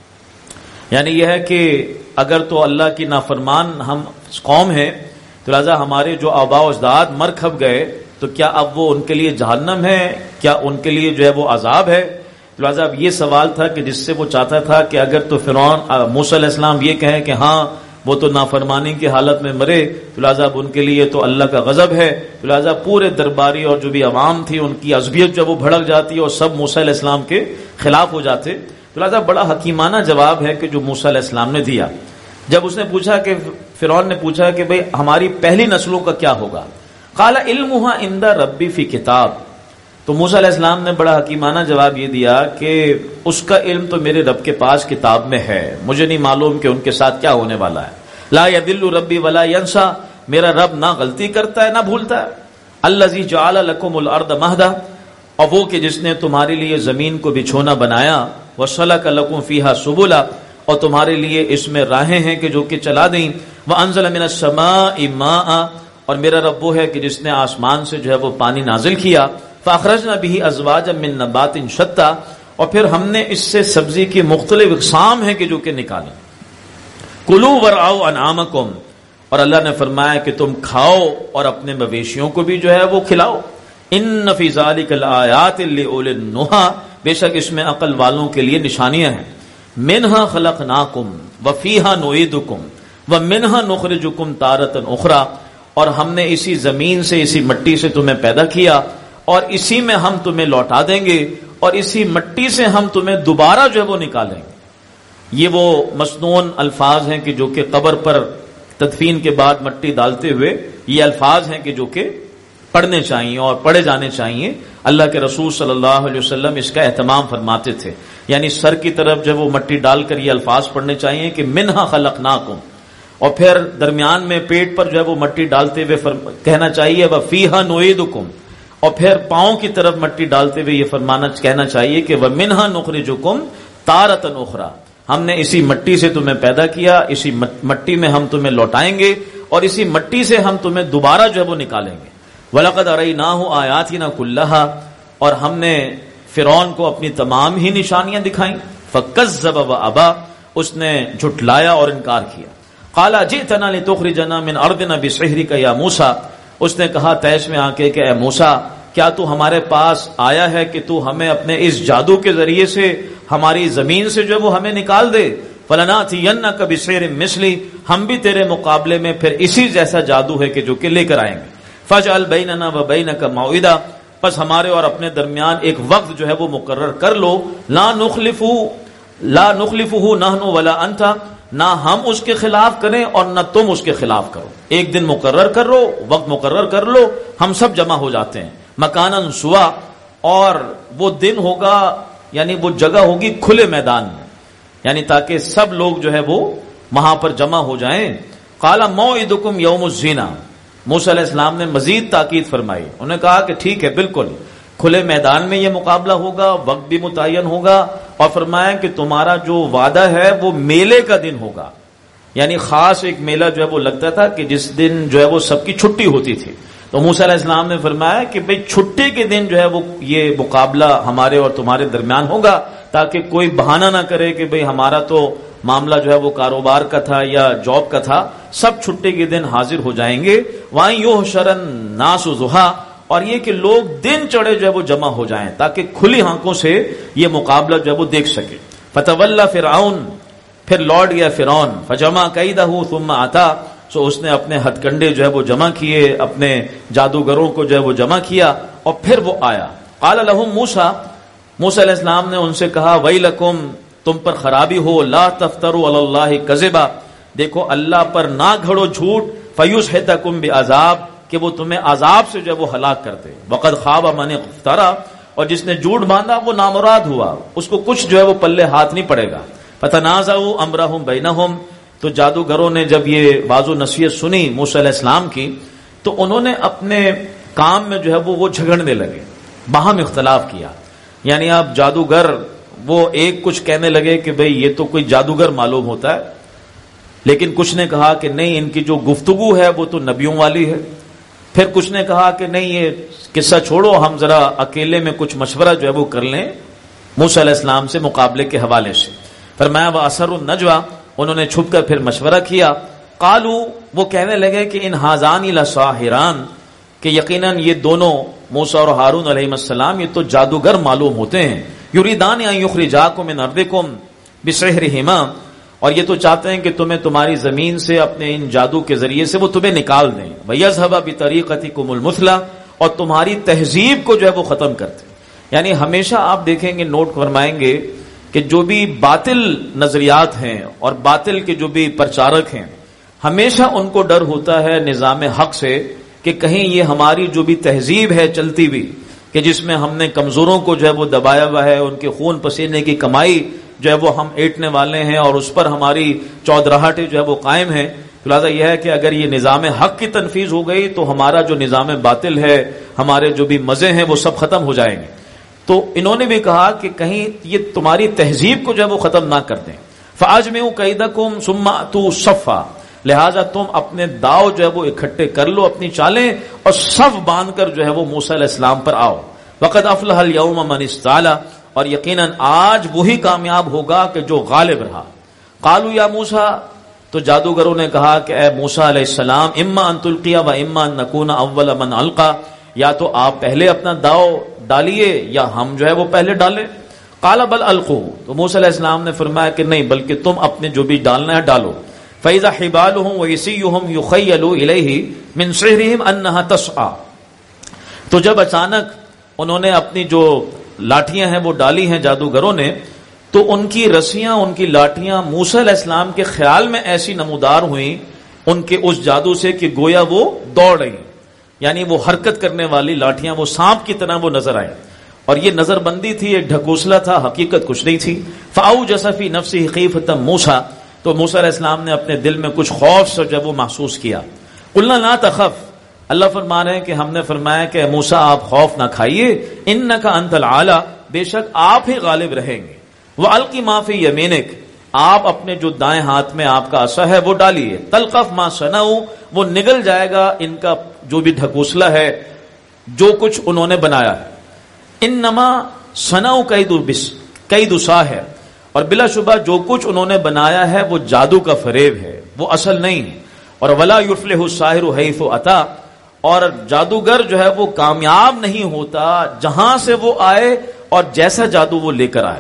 یعنی یہ ہے کہ اگر تو اللہ کی نافرمان ہم قوم ہیں تو لہذا ہمارے جو آباء و اجداد مر کھپ گئے تو کیا اب وہ ان کے لیے جہنم ہے، کیا ان کے لیے جو ہے وہ عذاب ہے. لہذا اب یہ سوال تھا کہ جس سے وہ چاہتا تھا کہ اگر تو فرعون موسیٰ علیہ السلام یہ کہیں کہ ہاں وہ تو نافرمانی کی حالت میں مرے تو لہذا اب ان کے لیے تو اللہ کا غضب ہے، تو لہذا پورے درباری اور جو بھی عوام تھی ان کی عصبیت جب وہ بھڑک جاتی اور سب موسیٰ علیہ السلام کے خلاف ہو جاتے. تو لہذا بڑا حکیمانہ جواب ہے کہ جو موسیٰ علیہ السلام نے دیا. جب اس نے پوچھا کہ فرعون نے پوچھا کہ بھئی ہماری پہلی نسلوں کا کیا ہوگا، قال علمها عند ربی فی کتاب، تو موسیٰ علیہ السلام نے بڑا حکیمانہ جواب یہ دیا کہ اس کا علم تو میرے رب کے پاس کتاب میں ہے، مجھے نہیں معلوم کہ ان کے ساتھ کیا ہونے والا ہے. لا یضل ربی ولا ینسا، میرا رب نہ غلطی کرتا ہے نہ بھولتا ہے. الذی جعل لکم الارض مہدا، اور وہ کہ جس نے تمہارے لیے زمین کو بچھونا بنایا، وسلک لکم فیہا سبلا، اور تمہارے لیے اس میں راہیں ہیں کہ جو کہ چلا دیں. وانزل من السماء ماء، اور میرا رب وہ ہے کہ جس نے آسمان سے جو ہے وہ پانی نازل کیا. فاخرجنا به ازواجا من نبات شتى، اور پھر ہم نے اس سے سبزی کی مختلف اقسام ہیں کہ جو کہ نکالیں. کلوا ورعوا انعامکم، اور اللہ نے فرمایا کہ تم کھاؤ اور اپنے مویشیوں کو بھی جو ہے وہ کھلاؤ. ان فی ذلک الآیات لأولی النہی، بے شک اس میں عقل والوں کے لیے نشانیاں ہیں. منہا خلقناکم وفیہا نعیدکم ومنہا نخرجکم تارۃ اخری، اور ہم نے اسی زمین سے، اسی مٹی سے تمہیں پیدا کیا اور اسی میں ہم تمہیں لوٹا دیں گے اور اسی مٹی سے ہم تمہیں دوبارہ جو ہے وہ نکالیں گے. یہ وہ مصنون الفاظ ہیں کہ جو کہ قبر پر تدفین کے بعد مٹی ڈالتے ہوئے یہ الفاظ ہیں کہ جو کہ پڑھنے چاہیے اور پڑھے جانے چاہیے. اللہ کے رسول صلی اللہ علیہ وسلم اس کا اہتمام فرماتے تھے، یعنی سر کی طرف جب وہ مٹی ڈال کر یہ الفاظ پڑھنے چاہیے کہ منہا خلقناکم، اور پھر درمیان میں پیٹ پر جو ہے وہ مٹی ڈالتے ہوئے کہنا چاہیے وفیہا نعیدکم، اور پھر پاؤں کی طرف مٹی ڈالتے ہوئے یہ کہنا چاہیے کہ ومنہا نخرجکم تارۃ اخری، ہم نے اسی مٹی سے تمہیں پیدا کیا، اسی مٹی میں ہم تمہیں لوٹائیں گے اور اسی مٹی سے ہم تمہیں دوبارہ جو ہے وہ نکالیں گے. وَلَقَدْ أَرَيْنَاهُ آيَاتِنَا كُلَّهَا، اور ہم نے فرعون کو اپنی تمام ہی نشانیاں دکھائیں. فَكَذَّبَ وَأَبَى، اس نے جھٹلایا اور انکار کیا. قَالَ جِئْتَنَا لِتُخْرِجَنَا مِنْ أَرْضِنَا بِسِحْرِكَ يَا موسیٰ، اس نے کہا تیش میں آ کے کہ اے موسیٰ، کیا تو ہمارے پاس آیا ہے کہ تو ہمیں اپنے اس جادو کے ذریعے سے ہماری زمین سے جو وہ ہمیں نکال دے؟ فَلَنَأْتِيَنَّكَ بِسِحْرٍ مِثْلِهِ، ہم بھی تیرے مقابلے میں پھر اسی جیسا جادو ہے کہ جو کہ لے کر آئیں گے. فَاجْعَلْ بَيْنَنَا وَبَيْنَكَ مَوْعِدًا، پس ہمارے اور اپنے درمیان ایک وقت جو ہے وہ مقرر کر لو. لا نخلفه نحن ولا انت، نہ ہم اس کے خلاف کریں اور نہ تم اس کے خلاف کرو. ایک دن مقرر کر لو، وقت مقرر کر لو، ہم سب جمع ہو جاتے ہیں. مکاناً سوا، اور وہ دن ہوگا یعنی وہ جگہ ہوگی کھلے میدان میں، یعنی تاکہ سب لوگ جو ہے وہ وہاں پر جمع ہو جائیں. قال موعدکم یوم الزینہ، موسیٰ علیہ السلام نے مزید تاکید فرمائی. انہوں نے کہا کہ ٹھیک ہے، بالکل کھلے میدان میں یہ مقابلہ ہوگا، وقت بھی متعین ہوگا، اور فرمایا کہ تمہارا جو وعدہ ہے وہ میلے کا دن ہوگا. یعنی خاص ایک میلہ جو ہے وہ لگتا تھا کہ جس دن جو ہے وہ سب کی چھٹی ہوتی تھی. تو موسیٰ علیہ السلام نے فرمایا کہ بھئی چھٹی کے دن جو ہے وہ یہ مقابلہ ہمارے اور تمہارے درمیان ہوگا، تاکہ کوئی بہانہ نہ کرے کہ بھئی ہمارا تو معاملہ جو ہے وہ کاروبار کا تھا یا جاب کا تھا. سب چھٹی کے دن حاضر ہو جائیں گے. وَأَن يُحْشَرَ النَّاسُ ضُحًى، اور یہ کہ لوگ دن چڑھے جو ہے وہ جمع ہو جائیں تاکہ کھلی آنکھوں سے یہ مقابلہ جو ہے وہ دیکھ سکے. فَتَوَلَّى فِرْعَوْنُ، پھر لوٹ گیا فرعون. فَجَمَعَ كَيْدَهُ ثُمَّ أَتَىٰ، سو اس نے اپنے ہتھ کنڈے جو ہے وہ جمع کیے، اپنے جادوگروں کو جو ہے وہ جمع کیا اور پھر وہ آیا. قال لهم موسیٰ، موسیٰ علیہ السلام نے ان سے کہا ویلکم، تم پر خرابی ہو، لا تفتروا علی اللہ کذبا، دیکھو اللہ پر نہ گھڑو جھوٹ، فیسحتکم بعذاب، کہ وہ تمہیں عذاب سے جو ہے وہ ہلاک کر دے. وقد خاب من افترا، اور جس نے جھوٹ باندھا وہ نامراد ہوا، اس کو کچھ جو ہے وہ پلے ہاتھ نہیں پڑے گا. فتنازعوا امرهم بینہم، تو جادوگروں نے جب یہ واضح نصیحت سنی موسیٰ علیہ السلام کی تو انہوں نے اپنے کام میں جو ہے وہ جھگڑنے لگے، باہم اختلاف کیا. یعنی اب جادوگر وہ ایک کچھ کہنے لگے کہ بھئی یہ تو کوئی جادوگر معلوم ہوتا ہے، لیکن کچھ نے کہا کہ نہیں ان کی جو گفتگو ہے وہ تو نبیوں والی ہے. پھر کچھ نے کہا کہ نہیں یہ قصہ چھوڑو، ہم ذرا اکیلے میں کچھ مشورہ جو ہے وہ کر لیں موسیٰ علیہ السلام سے مقابلے کے حوالے سے. فرمایا وَأَسَرُّوا النَّجْوَىٰ، انہوں نے چھپ کر پھر مشورہ کیا. قالوا، وہ کہنے لگے کہ ان ہذان لساحران، کہ یقیناً یہ دونوں موسیٰ اور ہارون علیہ السلام یہ تو جادوگر معلوم ہوتے ہیں. یریدان ان یخرجاکم من ارضکم بسحرہما، اور یہ تو چاہتے ہیں کہ تمہیں تمہاری زمین سے اپنے ان جادو کے ذریعے سے وہ تمہیں نکال دیں. ویذهب بطریقتکم المثلی، اور تمہاری تہذیب کو جو ہے وہ ختم کرتے. یعنی ہمیشہ آپ دیکھیں گے، نوٹ فرمائیں گے کہ جو بھی باطل نظریات ہیں اور باطل کے جو بھی پرچارک ہیں، ہمیشہ ان کو ڈر ہوتا ہے نظام حق سے کہ کہیں یہ ہماری جو بھی تہذیب ہے چلتی ہوئی، کہ جس میں ہم نے کمزوروں کو جو ہے وہ دبایا ہوا ہے، ان کے خون پسینے کی کمائی جو ہے وہ ہم ایٹنے والے ہیں اور اس پر ہماری چودراہٹیں جو ہے وہ قائم ہیں. لہٰذا یہ ہے کہ اگر یہ نظام حق کی تنفیذ ہو گئی تو ہمارا جو نظام باطل ہے، ہمارے جو بھی مزے ہیں وہ سب ختم ہو جائیں گے. تو انہوں نے بھی کہا کہ کہیں یہ تمہاری تہذیب کو جو ہے وہ ختم نہ کر دیں. فَأَجْمِعُوا كَيْدَكُمْ ثُمَّ أْتُوا صَفًّا، لہٰذا تم اپنے داؤ جو ہے وہ اکٹھے کر لو، اپنی چالیں، اور صف باندھ کر جو ہے وہ موسیٰ علیہ السلام پر آؤ. وَقَدْ أَفْلَحَ الْيَوْمَ مَنِ اسْتَعْلَىٰ، اور یقیناً آج وہی کامیاب ہوگا کہ جو غالب رہا. قالوا یا موسیٰ، تو جادوگروں نے کہا کہ اے موسیٰ علیہ السلام اما ان تلقی و اما ان نکون اول من القا، یا تو آپ پہلے اپنا داؤ ڈالیے یا ہم جو ہے وہ پہلے ڈالیں. قال بل القوا، تو موسیٰ علیہ السلام نے فرمایا کہ نہیں، بلکہ تم اپنے جو بھی ڈالنا ہے ڈالو. فاذا حبالهم وعصيهم يخيل اليه من سحرهم انها تسعى، تو جب اچانک انہوں نے اپنی جو لاٹھیاں ہیں وہ ڈالی ہیں جادوگروں نے، تو ان کی رسیاں، ان کی لاٹھیاں موسیٰ علیہ السلام کے خیال میں ایسی نمودار ہوئیں ان کے اس جادو سے کہ گویا وہ دوڑ رہی، یعنی وہ حرکت کرنے والی لاٹھیاں وہ سانپ کی طرح وہ نظر آئیں. اور یہ نظر بندی تھی، ایک ڈھکوسلا تھا، حقیقت کچھ نہیں تھی. فأوجس فی نفسہ خیفۃ موسیٰ، تو موسیٰ علیہ السلام نے اپنے دل میں کچھ خوف سے جب وہ محسوس کیا. قلنا لا تخف، اللہ فرما رہے ہیں کہ ہم نے فرمایا کہ موسیٰ آپ خوف نہ کھائیے، انک انت العالی، بے شک آپ ہی غالب رہیں گے. وَأَلْقِ مَا فِي يَمِينِكَ، آپ اپنے جو دائیں ہاتھ میں آپ کا عصا ہے وہ ڈالیے. تلقف ما صنعوا، وہ نگل جائے گا ان کا جو بھی ڈھکوسلا ہے، جو کچھ انہوں نے بنایا ہے. انما صنعوا کید ساحر، اور بلا شبہ جو کچھ انہوں نے بنایا ہے وہ جادو کا فریب ہے، وہ اصل نہیں. اور ولا یفلح الساحر حیث اتی، اور جادوگر جو ہے وہ کامیاب نہیں ہوتا جہاں سے وہ آئے اور جیسا جادو وہ لے کر آئے.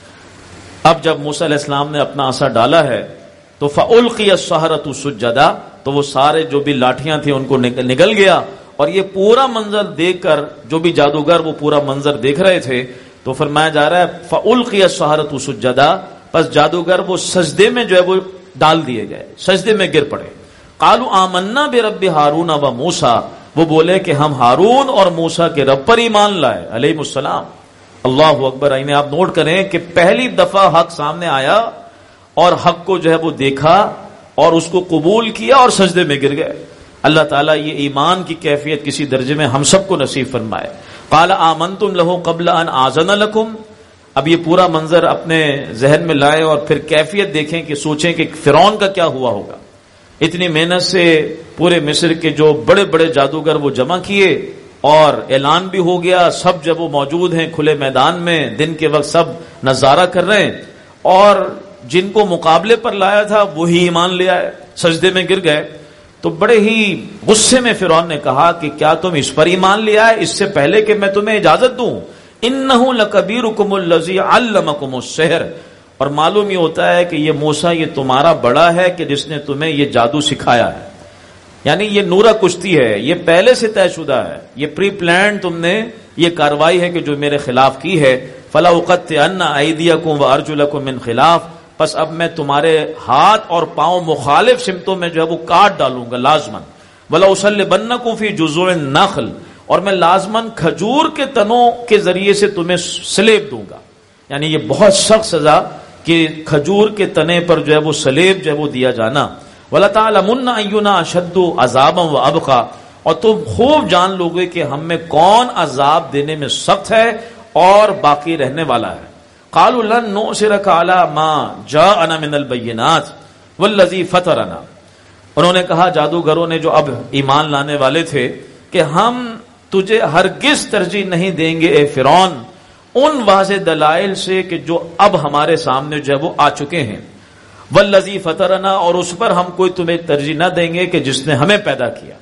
اب جب موسیٰ علیہ السلام نے اپنا عصا ڈالا ہے تو فَأُلْقِيَ السَّحَرَةُ سُجَّدًا، تو وہ سارے جو بھی لاٹھیاں تھیں ان کو نگل گیا. اور یہ پورا منظر دیکھ کر جو بھی جادوگر وہ پورا منظر دیکھ رہے تھے تو فرمایا جا رہا ہے فَأُلْقِيَ السَّحَرَةُ سُجَّدًا، پس جادوگر وہ سجدے میں جو ہے وہ ڈال دیے گئے، سجدے میں گر پڑے. قَالُوا آمَنَّا بِرَبِّ هَارُونَ وَمُوسَىٰ، وہ بولے کہ ہم ہارون اور موسیٰ کے رب پر ایمان لائے علیہ السلام. اللہ اکبر. آئیے آپ نوٹ کریں کہ پہلی دفعہ حق سامنے آیا اور حق کو جو ہے وہ دیکھا اور اس کو قبول کیا اور سجدے میں گر گئے. اللہ تعالیٰ یہ ایمان کی کیفیت کسی درجے میں ہم سب کو نصیب فرمائے. قال آمنتم لہ قبل ان آذن لکم، اب یہ پورا منظر اپنے ذہن میں لائیں اور پھر کیفیت دیکھیں کہ سوچیں کہ فرعون کا کیا ہوا ہوگا. اتنی محنت سے پورے مصر کے جو بڑے بڑے جادوگر وہ جمع کیے اور اعلان بھی ہو گیا، سب جب وہ موجود ہیں کھلے میدان میں، دن کے وقت سب نظارہ کر رہے ہیں، اور جن کو مقابلے پر لایا تھا وہی ایمان لے آئے، سجدے میں گر گئے. تو بڑے ہی غصے میں فرعون نے کہا کہ کیا تم اس پر ایمان لے آئے اس سے پہلے کہ میں تمہیں اجازت دوں؟ انہ لکبیرکم الذی علمکم السحر، اور معلوم یہ ہوتا ہے کہ یہ موسیٰ یہ تمہارا بڑا ہے کہ جس نے تمہیں یہ جادو سکھایا ہے. یعنی یہ نورہ کشتی ہے، یہ پہلے سے طے شدہ ہے، یہ پری پلان تم نے یہ کاروائی ہے کہ جو میرے خلاف کی ہے. فلا اقطعن ایدیکم وارجلکم من خلاف، پس اب میں تمہارے ہاتھ اور پاؤں مخالف سمتوں میں جو ہے وہ کاٹ ڈالوں گا لازمن. ولا اصلبنکم فی جذوع النخل، اور میں لازمن کھجور کے تنوں کے ذریعے سے تمہیں سلیب دوں گا. یعنی یہ بہت سخت سزا کہ کھجور کے تنے پر جو ہے وہ سلیب جو ہے وہ دیا جانا. وَلَتَعْلَمُنَّ أَيُّنَا أَشَدُّ عَذَابًا وَأَبْقَىٰ، اور تم خوب جان لوگے کہ ہم میں کون عذاب دینے میں سخت ہے اور باقی رہنے والا ہے. قَالُوا لَن نُؤْثِرَكَ عَلَىٰ مَا جَاءَنَا مِنَ الْبَيِّنَاتِ وَالَّذِي فَطَرَنَا، انہوں نے کہا جادوگروں نے جو اب ایمان لانے والے تھے کہ ہم تجھے ہرگز ترجیح نہیں دیں گے اے فرعون ان واضح دلائل سے کہ جو اب ہمارے سامنے جو ہے وہ آ چکے ہیں. والذی فطرنا، اور اس پر ہم کوئی تمہیں ترجیح نہ دیں گے کہ جس نے ہمیں پیدا کیا.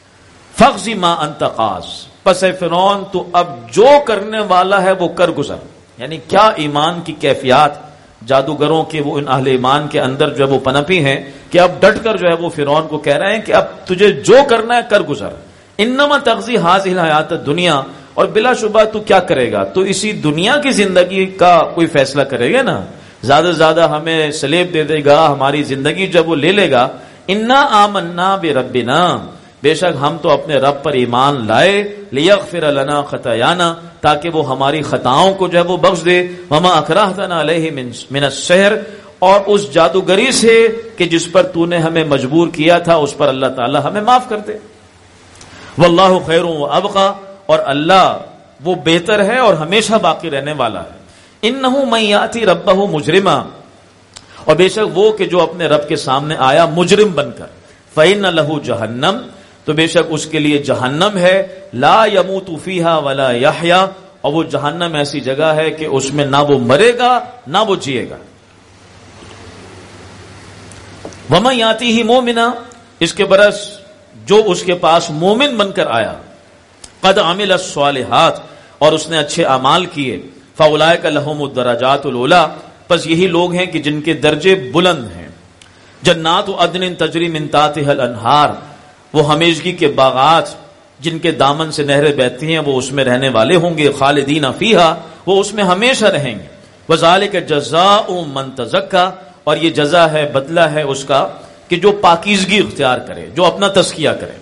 فاقض ما انت قاض، پس اے فرعون تو اب جو کرنے والا ہے وہ کر گزر. یعنی کیا ایمان کی کیفیات جادوگروں کے وہ ان اہل ایمان کے اندر جو ہے وہ پنپی ہیں کہ اب ڈٹ کر جو ہے وہ فرعون کو کہہ رہے ہیں کہ اب تجھے جو کرنا ہے کر گزر. انما تقضی هذه الحیات الدنیا، اور بلا شبہ تو کیا کرے گا، تو اسی دنیا کی زندگی کا کوئی فیصلہ کرے گا نا، زیادہ سے زیادہ ہمیں سلیب دے دے گا، ہماری زندگی جب وہ لے لے گا. انا آمنا بربنا، بے شک ہم تو اپنے رب پر ایمان لائے، لیغفر لنا خطایانا، تاکہ وہ ہماری خطاؤں کو جو ہے وہ بخش دے. وما اکرہتنا علیہ من السحر، اور اس جادوگری سے کہ جس پر تو نے ہمیں مجبور کیا تھا اس پر اللہ تعالی ہمیں معاف کر دے. واللہ خیر وابقی، اور اللہ وہ بہتر ہے اور ہمیشہ باقی رہنے والا ہے. انہو من یاتی ربہ مجرما، اور بے شک وہ کہ جو اپنے رب کے سامنے آیا مجرم بن کر، فإن لہ جہنم، تو بے شک اس کے لیے جہنم ہے، لا یموت فیہا ولا یحیا، اور وہ جہنم ایسی جگہ ہے کہ اس میں نہ وہ مرے گا نہ وہ جیے گا. وَمَن يَأْتِهِ مُؤْمِنًا، اس کے برس جو اس کے پاس مومن بن کر آیا، قد عمل الصالحات، اور اس نے اچھے اعمال کیے، فاولئک لہم الدرجات العلی، پس یہی لوگ ہیں کہ جن کے درجے بلند ہیں، جنات عدن تجری من تحتها الانہار، وہ ہمیشگی کے باغات جن کے دامن سے نہریں بہتی ہیں، وہ اس میں رہنے والے ہوں گے، خالدین فیہا، وہ اس میں ہمیشہ رہیں گے، وذالک جزاء من تزکا، اور یہ جزا ہے، بدلہ ہے اس کا کہ جو پاکیزگی اختیار کرے، جو اپنا تزکیہ کرے۔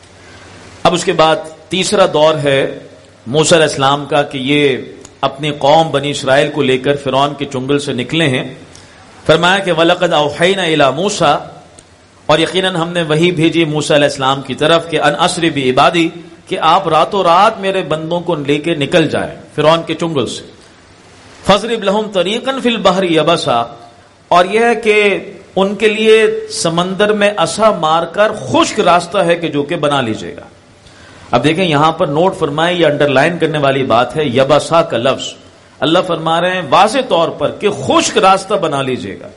اب اس کے بعد تیسرا دور ہے موسیٰ علیہ السلام کا کہ یہ اپنی قوم بنی اسرائیل کو لے کر فرعون کے چنگل سے نکلے ہیں۔ فرمایا کہ وَلَقَدْ أَوْحَيْنَا إِلَى مُوسَىٰ، اور یقیناً ہم نے وحی بھیجی موسیٰ علیہ السلام کی طرف کہ ان اسر بعبادی، کہ آپ راتوں رات میرے بندوں کو لے کے نکل جائیں فرعون کے چنگل سے۔ فَاضْرِبْ لَهُمْ طَرِيقًا فِي الْبَحْرِ يَبَسًا، اور یہ ہے کہ ان کے لیے سمندر میں عصا مار کر خشک راستہ ہے کہ جو کہ بنا لیجیے گا۔ اب دیکھیں یہاں پر نوٹ فرمائیں، یہ انڈر لائن کرنے والی بات ہے، یبسا کا لفظ اللہ فرما رہے ہیں واضح طور پر کہ خشک راستہ بنا لیجیے گا۔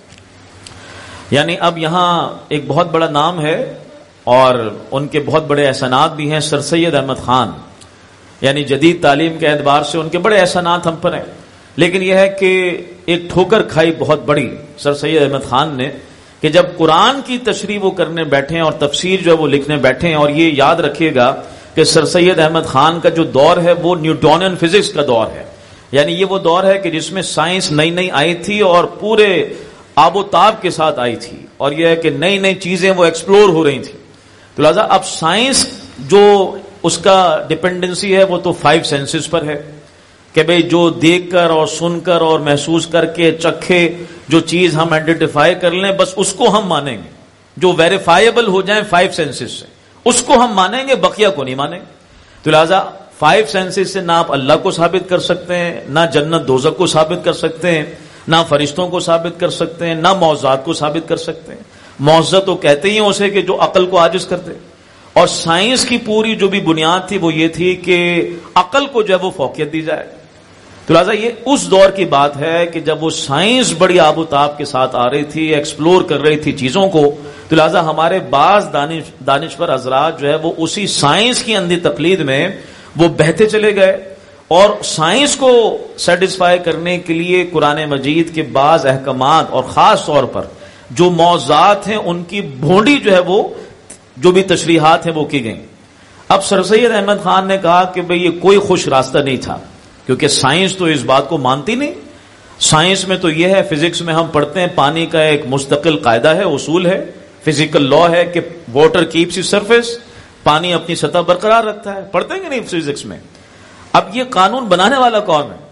یعنی اب یہاں ایک بہت بڑا نام ہے اور ان کے بہت بڑے احسانات بھی ہیں، سر سید احمد خان، یعنی جدید تعلیم کے اعتبار سے ان کے بڑے احسانات ہم پر ہیں، لیکن یہ ہے کہ ایک ٹھوکر کھائی بہت بڑی سر سید احمد خان نے کہ جب قرآن کی تشریح وہ کرنے بیٹھے اور تفسیر جو ہے وہ لکھنے بیٹھے، اور یہ یاد رکھیے گا کہ سر سید احمد خان کا جو دور ہے وہ نیوٹونین فزکس کا دور ہے، یعنی یہ وہ دور ہے کہ جس میں سائنس نئی نئی آئی تھی اور پورے آب و تاب کے ساتھ آئی تھی، اور یہ ہے کہ نئی نئی چیزیں وہ ایکسپلور ہو رہی تھیں۔ تو لہذا اب سائنس جو اس کا ڈپینڈنسی ہے وہ تو 5 سینسز پر ہے کہ بھئی جو دیکھ کر اور سن کر اور محسوس کر کے چکھے جو چیز ہم آئیڈینٹیفائی کر لیں بس اس کو ہم مانیں گے، جو ویریفائیبل ہو جائیں 5 سینسز سے اس کو ہم مانیں گے، بقیہ کو نہیں مانیں گے۔ تو لہذا 5 سینسز سے نہ آپ اللہ کو ثابت کر سکتے ہیں، نہ جنت دوزخ کو ثابت کر سکتے ہیں، نہ فرشتوں کو ثابت کر سکتے ہیں، نہ معجزات کو ثابت کر سکتے ہیں۔ معجزہ تو کہتے ہی ہیں اسے کہ جو عقل کو عاجز کر دے، اور سائنس کی پوری جو بھی بنیاد تھی وہ یہ تھی کہ عقل کو جو ہے وہ فوقیت دی جائے۔ تو لہٰذا یہ اس دور کی بات ہے کہ جب وہ سائنس بڑی آب و تاب کے ساتھ آ رہی تھی، ایکسپلور کر رہی تھی چیزوں کو، تو لہٰذا ہمارے بعض دانشور حضرات جو ہے وہ اسی سائنس کی اندھی تقلید میں وہ بہتے چلے گئے، اور سائنس کو سیٹسفائی کرنے کے لیے قرآن مجید کے بعض احکامات اور خاص طور پر جو معجزات ہیں ان کی بھونڈی جو ہے وہ جو بھی تشریحات ہیں وہ کی گئیں۔ اب سر سید احمد خان نے کہا کہ بھئی یہ کوئی خوش راستہ نہیں تھا، کیونکہ سائنس تو اس بات کو مانتی نہیں۔ سائنس میں تو یہ ہے، فزکس میں ہم پڑھتے ہیں پانی کا ایک مستقل قاعدہ ہے، اصول ہے، فزیکل لا ہے کہ واٹر کیپس اٹس سرفیس، پانی اپنی سطح برقرار رکھتا ہے، پڑھتے ہیں کہ نہیں فزکس میں؟ اب یہ قانون بنانے والا کون ہے؟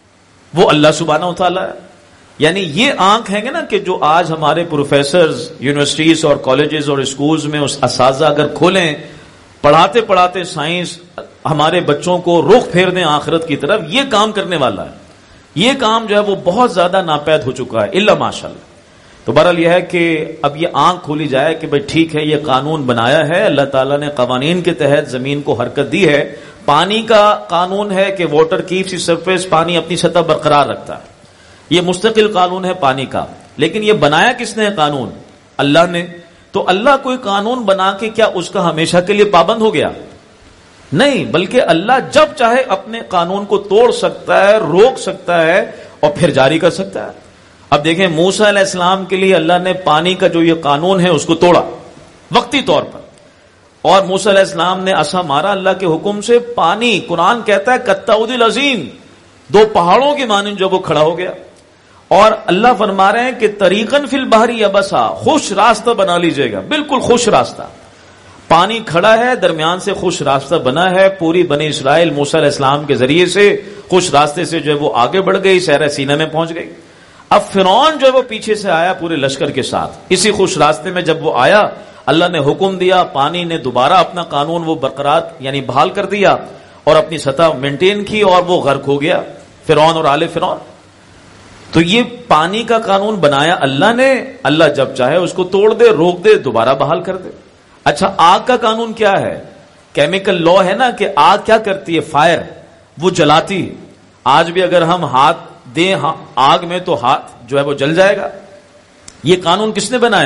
وہ اللہ سبحانہ و تعالیٰ ہے۔ یعنی یہ آنکھ ہے نا کہ جو آج ہمارے پروفیسرز یونیورسٹیز اور کالجز اور اسکولز میں اس اساتذہ اگر کھولیں، پڑھاتے پڑھاتے سائنس ہمارے بچوں کو رخ پھیر دیں آخرت کی طرف، یہ کام کرنے والا ہے۔ یہ کام جو ہے وہ بہت زیادہ ناپید ہو چکا ہے، الا ماشاءاللہ۔ تو بہرحال یہ ہے کہ اب یہ آنکھ کھولی جائے کہ بھئی ٹھیک ہے، یہ قانون بنایا ہے اللہ تعالیٰ نے، قوانین کے تحت زمین کو حرکت دی ہے، پانی کا قانون ہے کہ واٹر کیپس اٹس سرفیس، پانی اپنی سطح برقرار رکھتا ہے، یہ مستقل قانون ہے پانی کا۔ لیکن یہ بنایا کس نے قانون؟ اللہ نے۔ تو اللہ کوئی قانون بنا کے کیا اس کا ہمیشہ کے لیے پابند ہو گیا؟ نہیں، بلکہ اللہ جب چاہے اپنے قانون کو توڑ سکتا ہے، روک سکتا ہے اور پھر جاری کر سکتا ہے۔ اب دیکھیں موسیٰ علیہ السلام کے لیے اللہ نے پانی کا جو یہ قانون ہے اس کو توڑا وقتی طور پر، اور موسیٰ علیہ السلام نے عصا مارا اللہ کے حکم سے، پانی قرآن کہتا ہے کالطود العظیم، 2 پہاڑوں کی مانند جو وہ کھڑا ہو گیا۔ اور اللہ فرما رہے ہیں کہ طریقاً فی البحر یبسا، خوش راستہ بنا لیجئے گا، بالکل خوش راستہ، پانی کھڑا ہے درمیان سے، خوش راستہ بنا ہے۔ پوری بنی اسرائیل موسیٰ علیہ السلام کے ذریعے سے خوش راستے سے جو ہے وہ آگے بڑھ گئی، صحرا سینا میں پہنچ گئی۔ اب فرعون جو ہے وہ پیچھے سے آیا پورے لشکر کے ساتھ، اسی خوش راستے میں جب وہ آیا اللہ نے حکم دیا، پانی نے دوبارہ اپنا قانون وہ برقرار یعنی بحال کر دیا اور اپنی سطح مینٹین کی، اور وہ غرق ہو گیا فرعون اور آل فرعون۔ تو یہ پانی کا قانون بنایا اللہ نے، اللہ جب چاہے اس کو توڑ دے، روک دے، دوبارہ بحال کر دے۔ اچھا آگ کا قانون کیا ہے؟ کیمیکل لا ہے نا کہ آگ کیا کرتی ہے؟ فائر، وہ جلاتی۔ آج بھی اگر ہم ہاتھ دیں آگ میں تو ہاتھ جو ہے وہ جل جائے گا۔ یہ قانون کس نے بنایا؟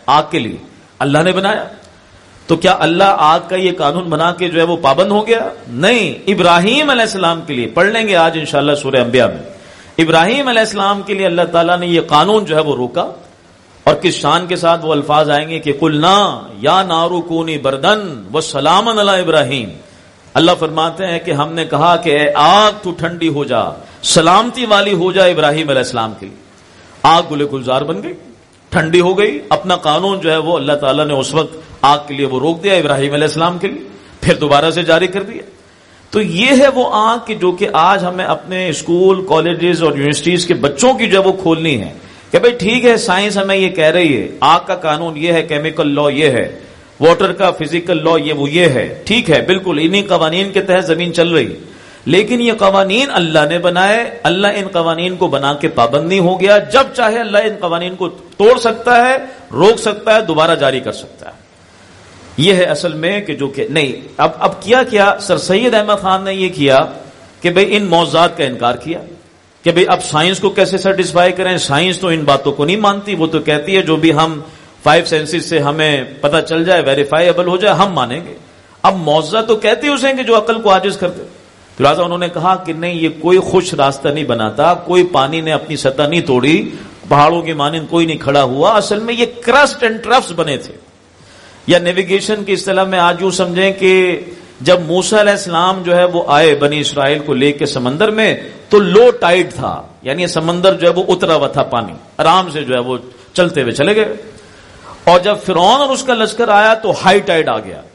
آگ کے لیے اللہ نے بنایا. تو کیا اللہ آگ کا یہ قانون بنا کے جو ہے وہ پابند ہو گیا؟ نہیں. ابراہیم علیہ السلام کے لیے پڑھ لیں گے آج انشاءاللہ سورہ انبیاء میں. ابراہیم علیہ السلام کے لیے اللہ تعالیٰ نے یہ قانون جو ہے وہ روکا, اور کس شان کے ساتھ وہ الفاظ آئیں گے کہ قلنا یا نارو کونی بردن وسلاما علی ابراہیم. اللہ فرماتے ہیں کہ ہم نے کہا کہ اے آگ تو ٹھنڈی ہو جا, سلامتی والی ہو جا ابراہیم علیہ السلام کے لیے. آگ گلے گلزار بن گئی, ٹھنڈی ہو گئی. اپنا قانون جو ہے وہ اللہ تعالیٰ نے اس وقت آگ کے لیے وہ روک دیا ابراہیم علیہ السلام کے لیے, پھر دوبارہ سے جاری کر دیا. تو یہ ہے وہ آگ کہ جو کہ آج ہمیں اپنے اسکول, کالجز اور یونیورسٹیز کے بچوں کی جو ہے وہ کھولنی ہے کہ بھئی ٹھیک ہے سائنس ہمیں یہ کہہ رہی ہے, آگ کا قانون یہ ہے, کیمیکل لا یہ ہے, واٹر کا فزیکل لا یہ ہے, ٹھیک ہے بالکل انہی قوانین کے تحت زمین چل رہی, لیکن یہ قوانین اللہ نے بنائے. اللہ ان قوانین کو بنا کے پابند نہیں ہو گیا. جب چاہے اللہ ان قوانین کو توڑ سکتا ہے, روک سکتا ہے, دوبارہ جاری کر سکتا ہے. یہ ہے اصل میں کہ جو کہ نہیں. اب کیا سر سید احمد خان نے یہ کیا کہ بھئی ان موضوعات کا انکار کیا کہ بھئی اب سائنس کو کیسے سیٹسفائی کریں. سائنس تو ان باتوں کو نہیں مانتی, وہ تو کہتی ہے جو بھی ہم 5 سینسز سے ہمیں پتہ چل جائے, ویریفائیبل ہو جائے, ہم مانیں گے. اب موضوع تو کہتی اسے کہ جو عقل کو عاجز کر دے. لہٰذا انہوں نے کہا کہ نہیں, یہ کوئی خوش راستہ نہیں بناتا, کوئی پانی نے اپنی سطح نہیں توڑی, پہاڑوں کی مانند کوئی نہیں کھڑا ہوا. اصل میں یہ کرسٹ اینڈ ٹرفس بنے تھے. یا نیویگیشن کی اصطلاح میں آج یوں سمجھیں کہ جب موسیٰ علیہ السلام جو ہے وہ آئے بنی اسرائیل کو لے کے سمندر میں, تو لو ٹائیڈ تھا, یعنی سمندر جو ہے وہ اترا ہوا تھا, پانی آرام سے جو ہے وہ چلتے ہوئے چلے گئے. اور جب فرعون اور اس کا لشکر آیا تو ہائی ٹائیڈ آ گیا,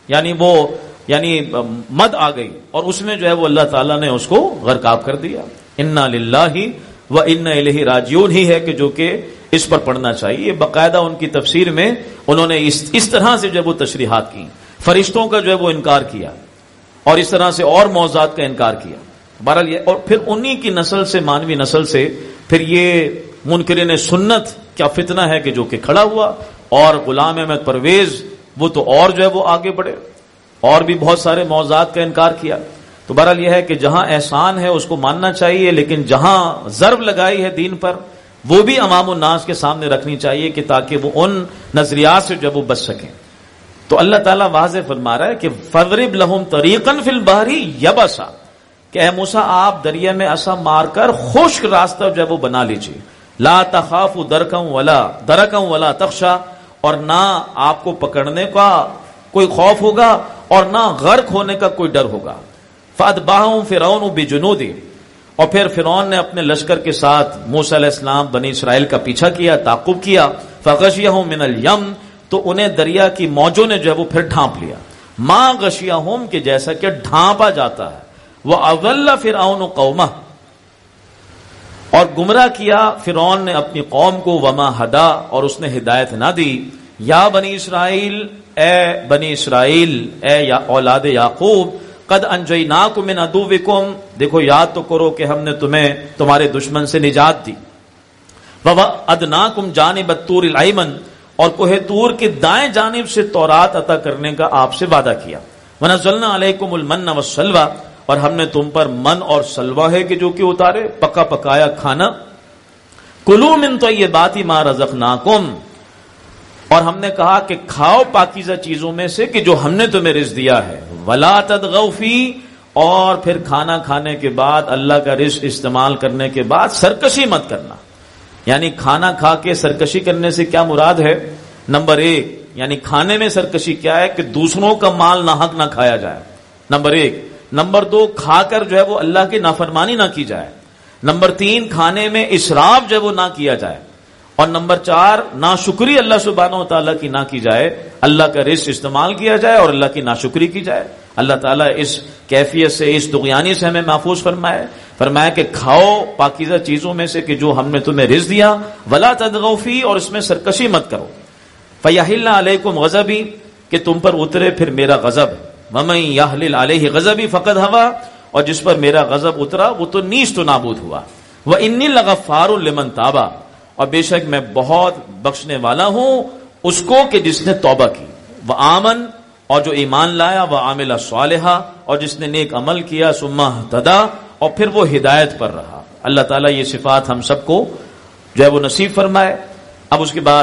یعنی مد آ گئی, اور اس میں جو ہے وہ اللہ تعالیٰ نے اس کو غرقاب کر دیا. انا للہ و انا الیہ راجعون ہی ہے کہ جو کہ اس پر پڑھنا چاہیے. باقاعدہ ان کی تفسیر میں انہوں نے اس طرح سے جو ہے وہ تشریحات کی, فرشتوں کا جو ہے وہ انکار کیا, اور اس طرح سے اور موضوعات کا انکار کیا. بہرحال یہ, اور پھر انہی کی نسل سے, مانوی نسل سے پھر یہ منکرین سنت کیا فتنہ ہے کہ جو کہ کھڑا ہوا, اور غلام احمد پرویز وہ تو اور جو ہے وہ آگے بڑھے, اور بھی بہت سارے موضوعات کا انکار کیا. تو بہرحال یہ ہے کہ جہاں احسان ہے اس کو ماننا چاہیے, لیکن جہاں ضرب لگائی ہے دین پر وہ بھی عوام الناس کے سامنے رکھنی چاہیے کہ تاکہ وہ ان نظریات سے جب وہ بچ سکیں. تو اللہ تعالیٰ واضح فرما رہا ہے کہ فَضْرِبْ لَهُمْ طَرِيقًا فِي الْبَحْرِ يَبَسًا, کہ اے موسیٰ آپ دریا میں عصا مار کر خشک راستہ جب وہ بنا لیجیے. لا تخافوا درکا ولا تخشا, اور نہ آپ کو پکڑنے کا کوئی خوف ہوگا اور نہ غرق ہونے کا کوئی ڈر ہوگا. فَأَتْبَعَهُمْ فِرْعَوْنُ بِجُنُودِهِ, اور پھر فرعون نے اپنے لشکر کے ساتھ موسیٰ علیہ السلام بنی اسرائیل کا پیچھا کیا, تعقب کیا. فَغَشِيَهُمْ مِنَ الْيَمِّ, تو انہیں دریا کی موجوں نے جو ہے وہ پھر ڈھانپ لیا. مَا غَشِيَهُمْ, کہ جیسا کہ ڈھانپا جاتا ہے. وَأَضَلَّ فِرْعَوْنُ قَوْمَهُ, اور گمراہ کیا فرعون نے اپنی قوم کو. وَمَا هَدَا, اور اس نے ہدایت نہ دی. یا بنی اسرائیل, اے بنی اسرائیل, اے یا اولاد یعقوب, قد انجیناکم من عدوکم, دیکھو یاد تو کرو کہ ہم نے تمہیں تمہارے دشمن سے نجات دی. وَوَعَدْنَاكُمْ جَانِبَ الطُّورِ الْأَيْمَنِ, اور کوہ طور کے دائیں جانب سے تورات عطا کرنے کا آپ سے وعدہ کیا. وَنَزَّلْنَا عَلَيْكُمُ الْمَنَّ وَالسَّلْوَىٰ, اور ہم نے تم پر من اور سلوہ ہے کہ جو کہ اتارے, پکا پکایا کھانا. کُلُوا مِن طَیِّبَاتِ مَا رَزَقْنَاكُمْ, اور ہم نے کہا کہ کھاؤ پاکیزہ چیزوں میں سے کہ جو ہم نے تمہیں رزق دیا ہے. وَلَا تَطْغَوْا فِیہ, اور پھر کھانا کھانے کے بعد, اللہ کا رزق استعمال کرنے کے بعد سرکشی مت کرنا. یعنی کھانا کھا کے سرکشی کرنے سے کیا مراد ہے؟ نمبر 1, یعنی کھانے میں سرکشی کیا ہے کہ دوسروں کا مال ناحق نہ کھایا جائے, نمبر 1. نمبر 2, کھا کر جو ہے وہ اللہ کی نافرمانی نہ کی جائے. نمبر 3, کھانے میں اسراف جو ہے وہ نہ کیا جائے. اور نمبر 4, ناشکری اللہ سبحانہ و تعالیٰ کی نہ کی جائے, اللہ کا رزق استعمال کیا جائے اور اللہ کی ناشکری کی جائے. اللہ تعالیٰ اس کیفیت سے, اس طغیانی سے ہمیں محفوظ فرمایا کہ کھاؤ پاکیزہ چیزوں میں سے کہ جو ہم نے تمہیں رزق دیا. ولا تطغوا فیہ, اور اس میں سرکشی مت کرو. فیحل علیکم غضبی, کہ تم پر اترے پھر میرا غضب. ومن یحلل علیہ غضبی فقد ہوا, اور جس پر میرا غضب اترا وہ تو نیست و نابود ہوا. وانی لغفار لمن تابا, اور بے شک میں بہت بخشنے والا ہوں اس کو کہ جس نے توبہ کی. وآمن, اور جو ایمان لایا. وعمل صالحا, اور جس نے نیک عمل کیا. ثم اہتدی, اور پھر وہ ہدایت پر رہا. اللہ تعالیٰ یہ صفات ہم سب کو جو ہے وہ نصیب فرمائے. اب اس کے بعد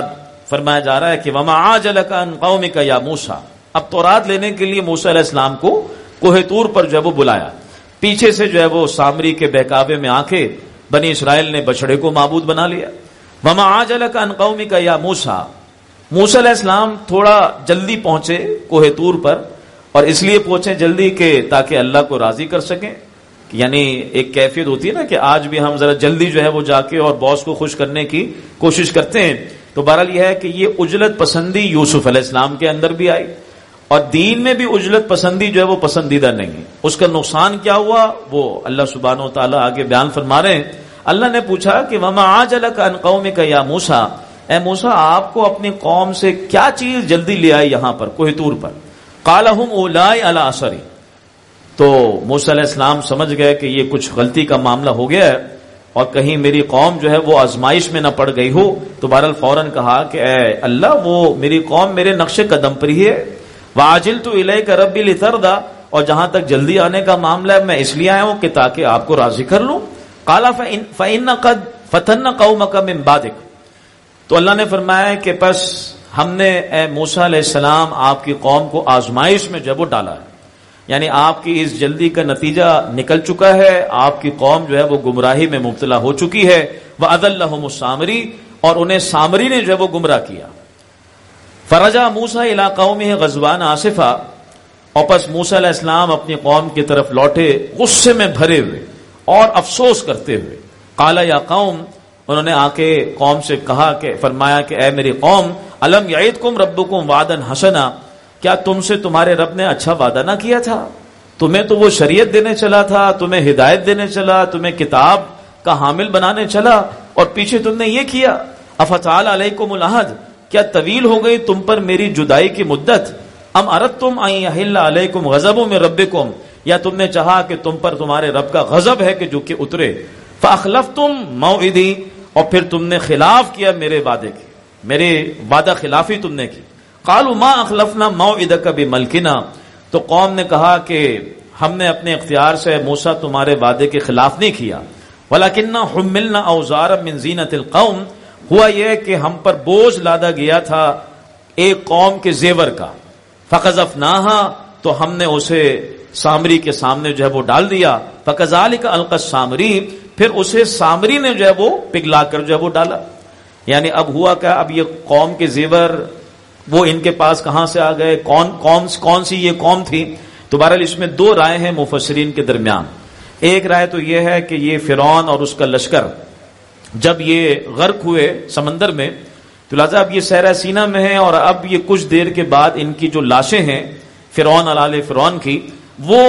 فرمایا جا رہا ہے کہ وما عاجلک عن قومک یا موسیٰ، اب تورات لینے کے لیے موسیٰ علیہ السلام کو کوہ طور پر جو ہے وہ بلایا، پیچھے سے جو ہے وہ سامری کے بہکاوے میں آ کے بنی اسرائیل نے بچڑے کو معبود بنا لیا۔ وما عاجلک عن قومک یا موسیٰ، موسیٰ علیہ السلام تھوڑا جلدی پہنچے کوہ طور پر، اور اس لیے پہنچے جلدی کہ تاکہ اللہ کو راضی کر سکیں، یعنی ایک کیفیت ہوتی ہے نا کہ آج بھی ہم ذرا جلدی جو ہے وہ جا کے اور باس کو خوش کرنے کی کوشش کرتے ہیں۔ تو بہرحال یہ ہے کہ یہ عجلت پسندی یوسف علیہ السلام کے اندر بھی آئی، اور دین میں بھی عجلت پسندی جو ہے وہ پسندیدہ نہیں ہے۔ اس کا نقصان کیا ہوا وہ اللہ سبحانہ و تعالیٰ آگے بیان فرما رہے ہیں۔ اللہ نے پوچھا کہ وما عاجلک عن قومک یا موسیٰ، اے موسیٰ آپ کو اپنی قوم سے کیا چیز جلدی لے آئی یہاں پر کوہ طور پر؟ قال هم اولائی علی اثری، تو موسیٰ علیہ السلام سمجھ گئے کہ یہ کچھ غلطی کا معاملہ ہو گیا ہے اور کہیں میری قوم جو ہے وہ آزمائش میں نہ پڑ گئی ہو۔ تو بہرحال فوراً کہا کہ اے اللہ وہ میری قوم میرے نقش قدم پر ہی ہے۔ وعجلت الیک ربی لترضی، اور جہاں تک جلدی آنے کا معاملہ ہے میں اس لیے آیا ہوں کہ تاکہ آپ کو راضی کر لوں۔ قال فإن قد فتنا قومک من بعدک، تو اللہ نے فرمایا کہ پس ہم نے اے موسیٰ علیہ السلام آپ کی قوم کو آزمائش میں جب وہ ڈالا ہے، یعنی آپ کی اس جلدی کا نتیجہ نکل چکا ہے، آپ کی قوم جو ہے وہ گمراہی میں مبتلا ہو چکی ہے۔ وَأَضَلَّهُمُ السَّامِرِي، اور انہیں سامری نے جو ہے وہ گمراہ کیا۔ فرجع موسیٰ الی قومہ غضبان آسفا، اور پس موسیٰ علیہ السلام اپنی قوم کی طرف لوٹے غصے میں بھرے ہوئے اور افسوس کرتے ہوئے۔ قال یا قوم، انہوں نے آ کے قوم سے کہا کہ فرمایا کہ اے میری قوم، الم یعدکم ربکم وعدا حسنا، کیا تم سے تمہارے رب نے اچھا وعدہ نہ کیا تھا؟ تمہیں تو وہ شریعت دینے چلا تھا، تمہیں ہدایت دینے چلا، تمہیں کتاب کا حامل بنانے چلا، اور پیچھے تم نے یہ کیا۔ افطال علیکم العہد، کیا طویل ہو گئی تم پر میری جدائی کی مدت؟ ام اردتم ان یحل علیکم غضب من ربکم، یا تم نے چاہا کہ تم پر تمہارے رب کا غضب ہے کہ جو کہ اترے۔ فاخلفتم موعدی، اور پھر تم نے خلاف کیا میرے وعدے کی، میرے وعدہ خلافی تم نے کی۔ قالوا ما اخلفنا موعدک بملکنا، تو قوم نے کہا کہ ہم نے اپنے اختیار سے موسیٰ تمہارے وعدے کے خلاف نہیں کیا، ولکننا حملنا اوزارا من زینت القوم، ہوا یہ کہ ہم پر بوجھ لادا گیا تھا ایک قوم کے زیور کا، فقذفناها، تو ہم نے اسے سامری کے سامنے جو ہے وہ ڈال دیا۔ فکذالک القی السامری، پھر اسے سامری نے جو ہے وہ پگھلا کر جو ہے وہ ڈالا۔ یعنی اب ہوا کیا، اب یہ قوم کے زیور وہ ان کے پاس کہاں سے آ گئے، کون سی یہ قوم تھی؟ تو بہرحال اس میں دو رائے ہیں مفسرین کے درمیان۔ ایک رائے تو یہ ہے کہ یہ فرعون اور اس کا لشکر جب یہ غرق ہوئے سمندر میں، تو لہٰذا اب یہ صحرا سینا میں ہیں، اور اب یہ کچھ دیر کے بعد ان کی جو لاشیں ہیں فرعون علیہ فرعون کی، وہ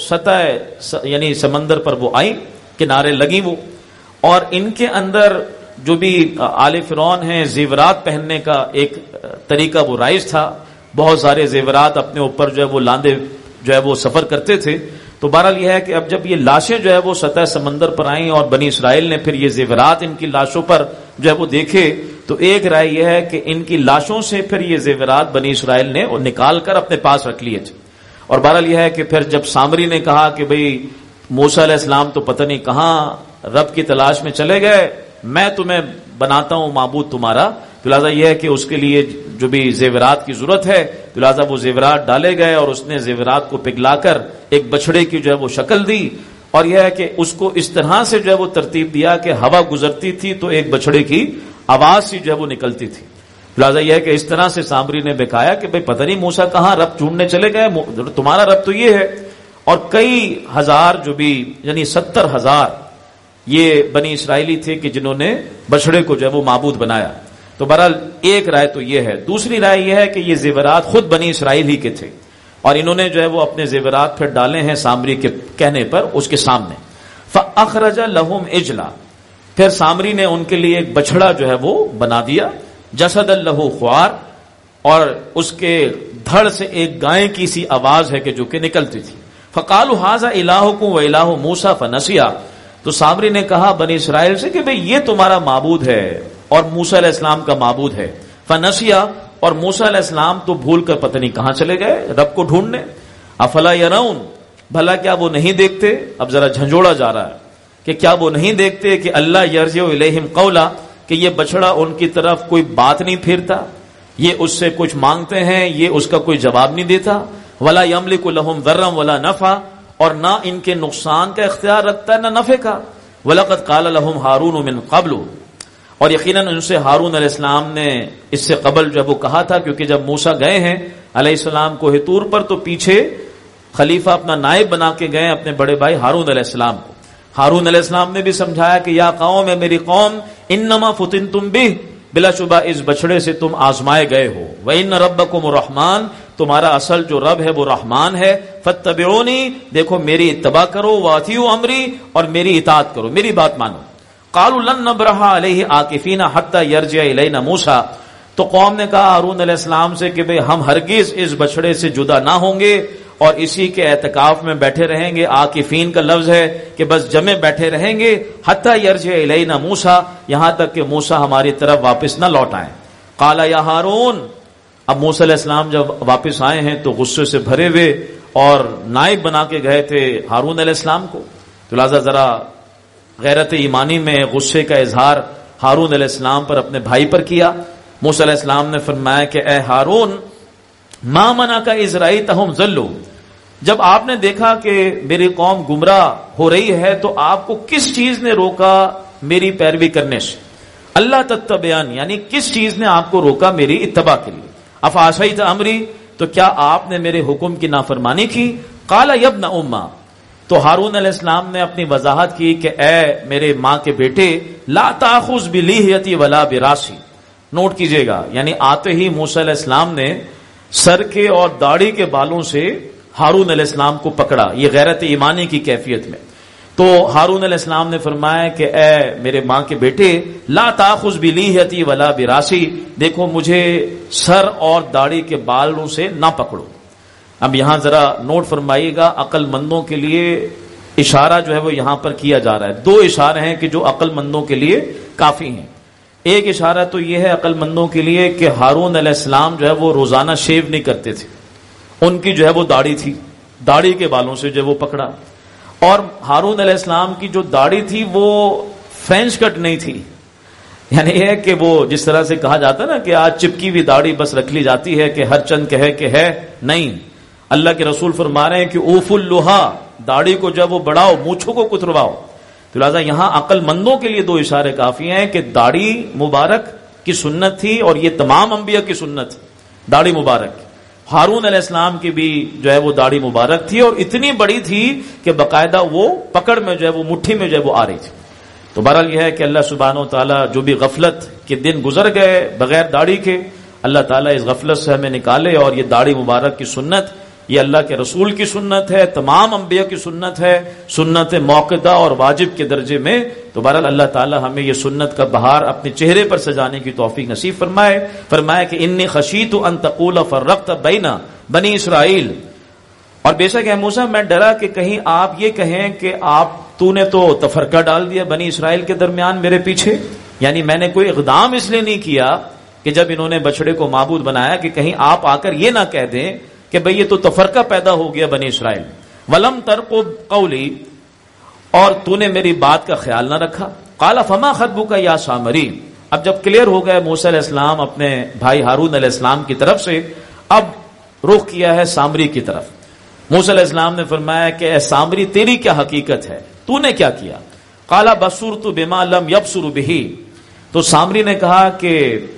سطح یعنی سمندر پر وہ آئی، کنارے لگی وہ، اور ان کے اندر جو بھی آل فرعون ہیں زیورات پہننے کا ایک طریقہ وہ رائج تھا، بہت سارے زیورات اپنے اوپر جو ہے وہ لاندے جو ہے وہ سفر کرتے تھے۔ تو بہرحال یہ ہے کہ اب جب یہ لاشیں جو ہے وہ سطح سمندر پر آئیں اور بنی اسرائیل نے پھر یہ زیورات ان کی لاشوں پر جو ہے وہ دیکھے، تو ایک رائے یہ ہے کہ ان کی لاشوں سے پھر یہ زیورات بنی اسرائیل نے نکال کر اپنے پاس رکھ لیے تھے۔ اور بہرحال یہ ہے کہ پھر جب سامری نے کہا کہ بھئی موسیٰ علیہ السلام تو پتہ نہیں کہاں رب کی تلاش میں چلے گئے، میں تمہیں بناتا ہوں معبود تمہارا، تو لہٰذا یہ ہے کہ اس کے لیے جو بھی زیورات کی ضرورت ہے، تو لہٰذا وہ زیورات ڈالے گئے، اور اس نے زیورات کو پگھلا کر ایک بچڑے کی جو ہے وہ شکل دی، اور یہ ہے کہ اس کو اس طرح سے جو ہے وہ ترتیب دیا کہ ہوا گزرتی تھی تو ایک بچڑے کی آواز سی جو ہے وہ نکلتی تھی۔ لہٰذا یہ ہے کہ اس طرح سے سامری نے بکایا کہ بھئی پتہ نہیں موسیٰ کہاں رب ڈھونڈنے چلے گئے، تمہارا رب تو یہ ہے۔ اور کئی ہزار جو بھی یعنی 70,000 یہ بنی اسرائیلی تھے کہ جنہوں نے بچڑے کو جو ہے وہ معبود بنایا۔ تو بہرحال ایک رائے تو یہ ہے۔ دوسری رائے یہ ہے کہ یہ زیورات خود بنی اسرائیل ہی کے تھے، اور انہوں نے جو ہے وہ اپنے زیورات پھر ڈالے ہیں سامری کے کہنے پر اس کے سامنے۔ فَأَخْرَجَ لَهُمْ عِجْلًا، پھر سامری نے ان کے لیے ایک بچڑا جو ہے وہ بنا دیا، جَسَدًا لَهُ خُوَارٌ، اور اس کے دھڑ سے ایک گائے کی سی آواز ہے کہ جو کہ نکلتی تھی۔ فَقَالُوا هَٰذَا إِلَٰهُكُمْ وَإِلَٰهُ مُوسَىٰ فَنَسِيَا، تو سامری نے کہا بنی اسرائیل سے کہ بھئی یہ تمہارا معبود ہے اور موسیٰ علیہ السلام کا معبود ہے۔ فنسیا، اور موسیٰ علیہ السلام تو بھول کر پتہ نہیں کہاں چلے گئے رب کو ڈھونڈنے۔ افلا یرون، بھلا کیا وہ نہیں دیکھتے؟ اب ذرا جھنجھوڑا جا رہا ہے کہ کیا وہ نہیں دیکھتے کہ اللہ یرجع الیہم قولا، کہ یہ بچڑا ان کی طرف کوئی بات نہیں پھیرتا، یہ اس سے کچھ مانگتے ہیں، یہ اس کا کوئی جواب نہیں دیتا، ولا یملک لہم ضرا ولا نفع، اور نہ ان کے نقصان کا اختیار رکھتا ہے نہ نفع کا۔ وَلَقَدْ قَالَ لَهُمْ هَارُونُ مِنْ قَبْلُ، اور یقیناً ان سے ہارون علیہ السلام نے اس سے قبل جب وہ کہا تھا، کیونکہ جب موسیٰ گئے ہیں علیہ السلام کوہ طور پر تو پیچھے خلیفہ اپنا نائب بنا کے گئے اپنے بڑے بھائی ہارون علیہ السلام کو۔ ہارون علیہ السلام نے بھی سمجھایا کہ یا قوم، ہے میری قوم، انما فتنتم بہ، بلا شبہ اس بچڑے سے تم آزمائے گئے ہو، وَإِنَّ رَبَّكُمُ الرَّحْمَنُ، تمہارا اصل جو رب ہے وہ رحمان ہے، فَاتَّبِعُونِی، دیکھو میری اتباع کرو، وَأَطِیعُوا أَمْرِی، اور میری اطاعت کرو، میری بات مانو۔ قَالُوا لَن نَّبْرَحَ عَلَیہِ عَاکِفِینَ حَتَّى يَرْجِعَ إِلَیْنَا موسیٰ، تو قوم نے کہا ہارون علیہ السلام سے کہ بھئی ہم ہرگز اس بچڑے سے جدا نہ ہوں گے اور اسی کے اعتکاف میں بیٹھے رہیں گے۔ عاکفین کا لفظ ہے کہ بس جمع بیٹھے رہیں گے، حتی یرجع الینا موسیٰ، یہاں تک کہ موسیٰ ہماری طرف واپس نہ لوٹ آئیں۔ قال یا ہارون، اب موسیٰ علیہ السلام جب واپس آئے ہیں تو غصے سے بھرے ہوئے اور نائب بنا کے گئے تھے ہارون علیہ السلام کو، تو لہذا ذرا غیرت ایمانی میں غصے کا اظہار ہارون علیہ السلام پر اپنے بھائی پر کیا۔ موسیٰ علیہ السلام نے فرمایا کہ اے ہارون، ما منعک اذ رأیتہم ضلوا، جب آپ نے دیکھا کہ میری قوم گمراہ ہو رہی ہے تو آپ کو کس چیز نے روکا میری پیروی کرنے سے؟ اللہ تتبعن، یعنی کس چیز نے آپ کو روکا میری اتباع کے لیے؟ افعصیت امری، تو کیا آپ نے میرے حکم کی نافرمانی کی؟ قال یا ابن امہ، تو ہارون علیہ السلام نے اپنی وضاحت کی کہ اے میرے ماں کے بیٹے، لا تاخذ بلیہیتی ولا براسی، نوٹ کیجئے گا، یعنی آتے ہی موسیٰ علیہ السلام نے سر کے اور داڑھی کے بالوں سے ہارون علیہ السلام کو پکڑا، یہ غیرت ایمانی کی کیفیت میں۔ تو ہارون علیہ السلام نے فرمایا کہ اے میرے ماں کے بیٹے، لا تاخذ بلیہیتی ولا براسی، دیکھو مجھے سر اور داڑھی کے بالوں سے نہ پکڑو۔ اب یہاں ذرا نوٹ فرمائیے گا، عقل مندوں کے لیے اشارہ جو ہے وہ یہاں پر کیا جا رہا ہے۔ دو اشارے ہیں کہ جو عقل مندوں کے لیے کافی ہیں۔ ایک اشارہ تو یہ ہے عقل مندوں کے لیے کہ ہارون علیہ السلام جو ہے وہ روزانہ شیو نہیں کرتے تھے، ان کی جو ہے وہ داڑھی تھی، داڑھی کے بالوں سے جو ہے وہ پکڑا، اور ہارون علیہ السلام کی جو داڑھی تھی وہ فرینچ کٹ نہیں تھی، یعنی یہ ہے کہ وہ جس طرح سے کہا جاتا ہے نا کہ آج چپکی ہوئی داڑھی بس رکھ لی جاتی ہے کہ ہر چند کہے کہ ہے، نہیں، اللہ کے رسول فرما رہے ہیں کہ اوف اللہا، داڑھی کو جب وہ بڑھاؤ، مونچھوں کو کترواؤ۔ تو لہٰذا یہاں عقل مندوں کے لیے دو اشارے کافی ہیں کہ داڑھی مبارک کی سنت تھی اور یہ تمام انبیاء کی سنت تھی، داڑھی مبارک۔ ہارون علیہ السلام کی بھی جو ہے وہ داڑھی مبارک تھی اور اتنی بڑی تھی کہ باقاعدہ وہ پکڑ میں جو ہے وہ مٹھی میں جو ہے وہ آ رہی تھی۔ تو بہرحال یہ ہے کہ اللہ سبحانہ و تعالیٰ جو بھی غفلت کے دن گزر گئے بغیر داڑھی کے، اللہ تعالیٰ اس غفلت سے ہمیں نکالے، اور یہ داڑھی مبارک کی سنت یہ اللہ کے رسول کی سنت ہے، تمام انبیاء کی سنت ہے، سنت موقدہ اور واجب کے درجے میں۔ تو بہرحال اللہ تعالیٰ ہمیں یہ سنت کا بہار اپنے چہرے پر سجانے کی توفیق نصیب فرمائے۔ فرمایا کہ انی خشیت ان تقول فرقت بین بنی اسرائیل، اور بے شک اے موسیٰ میں ڈرا کہ کہیں آپ یہ کہیں کہ تو نے تو تفرقہ ڈال دیا بنی اسرائیل کے درمیان میرے پیچھے، یعنی میں نے کوئی اقدام اس لیے نہیں کیا کہ جب انہوں نے بچڑے کو معبود بنایا کہ کہیں آپ آ کر یہ نہ کہہ دیں کہ بھئی یہ تو تفرقہ پیدا ہو گیا بنی اسرائیل۔ ولم ترقب قولی، اور تو نے میری بات کا خیال نہ رکھا۔ قال فما خطبک یا سامری، اب جب کلیئر ہو گئے موسیٰ علیہ السلام اپنے بھائی ہارون علیہ السلام کی طرف سے، اب رخ کیا ہے سامری کی طرف۔ موسیٰ علیہ السلام نے فرمایا کہ اے سامری تیری کیا حقیقت ہے، تو نے کیا کیا؟ قال بصرت بما لم يبصر به، تو سامری نے کہا کہ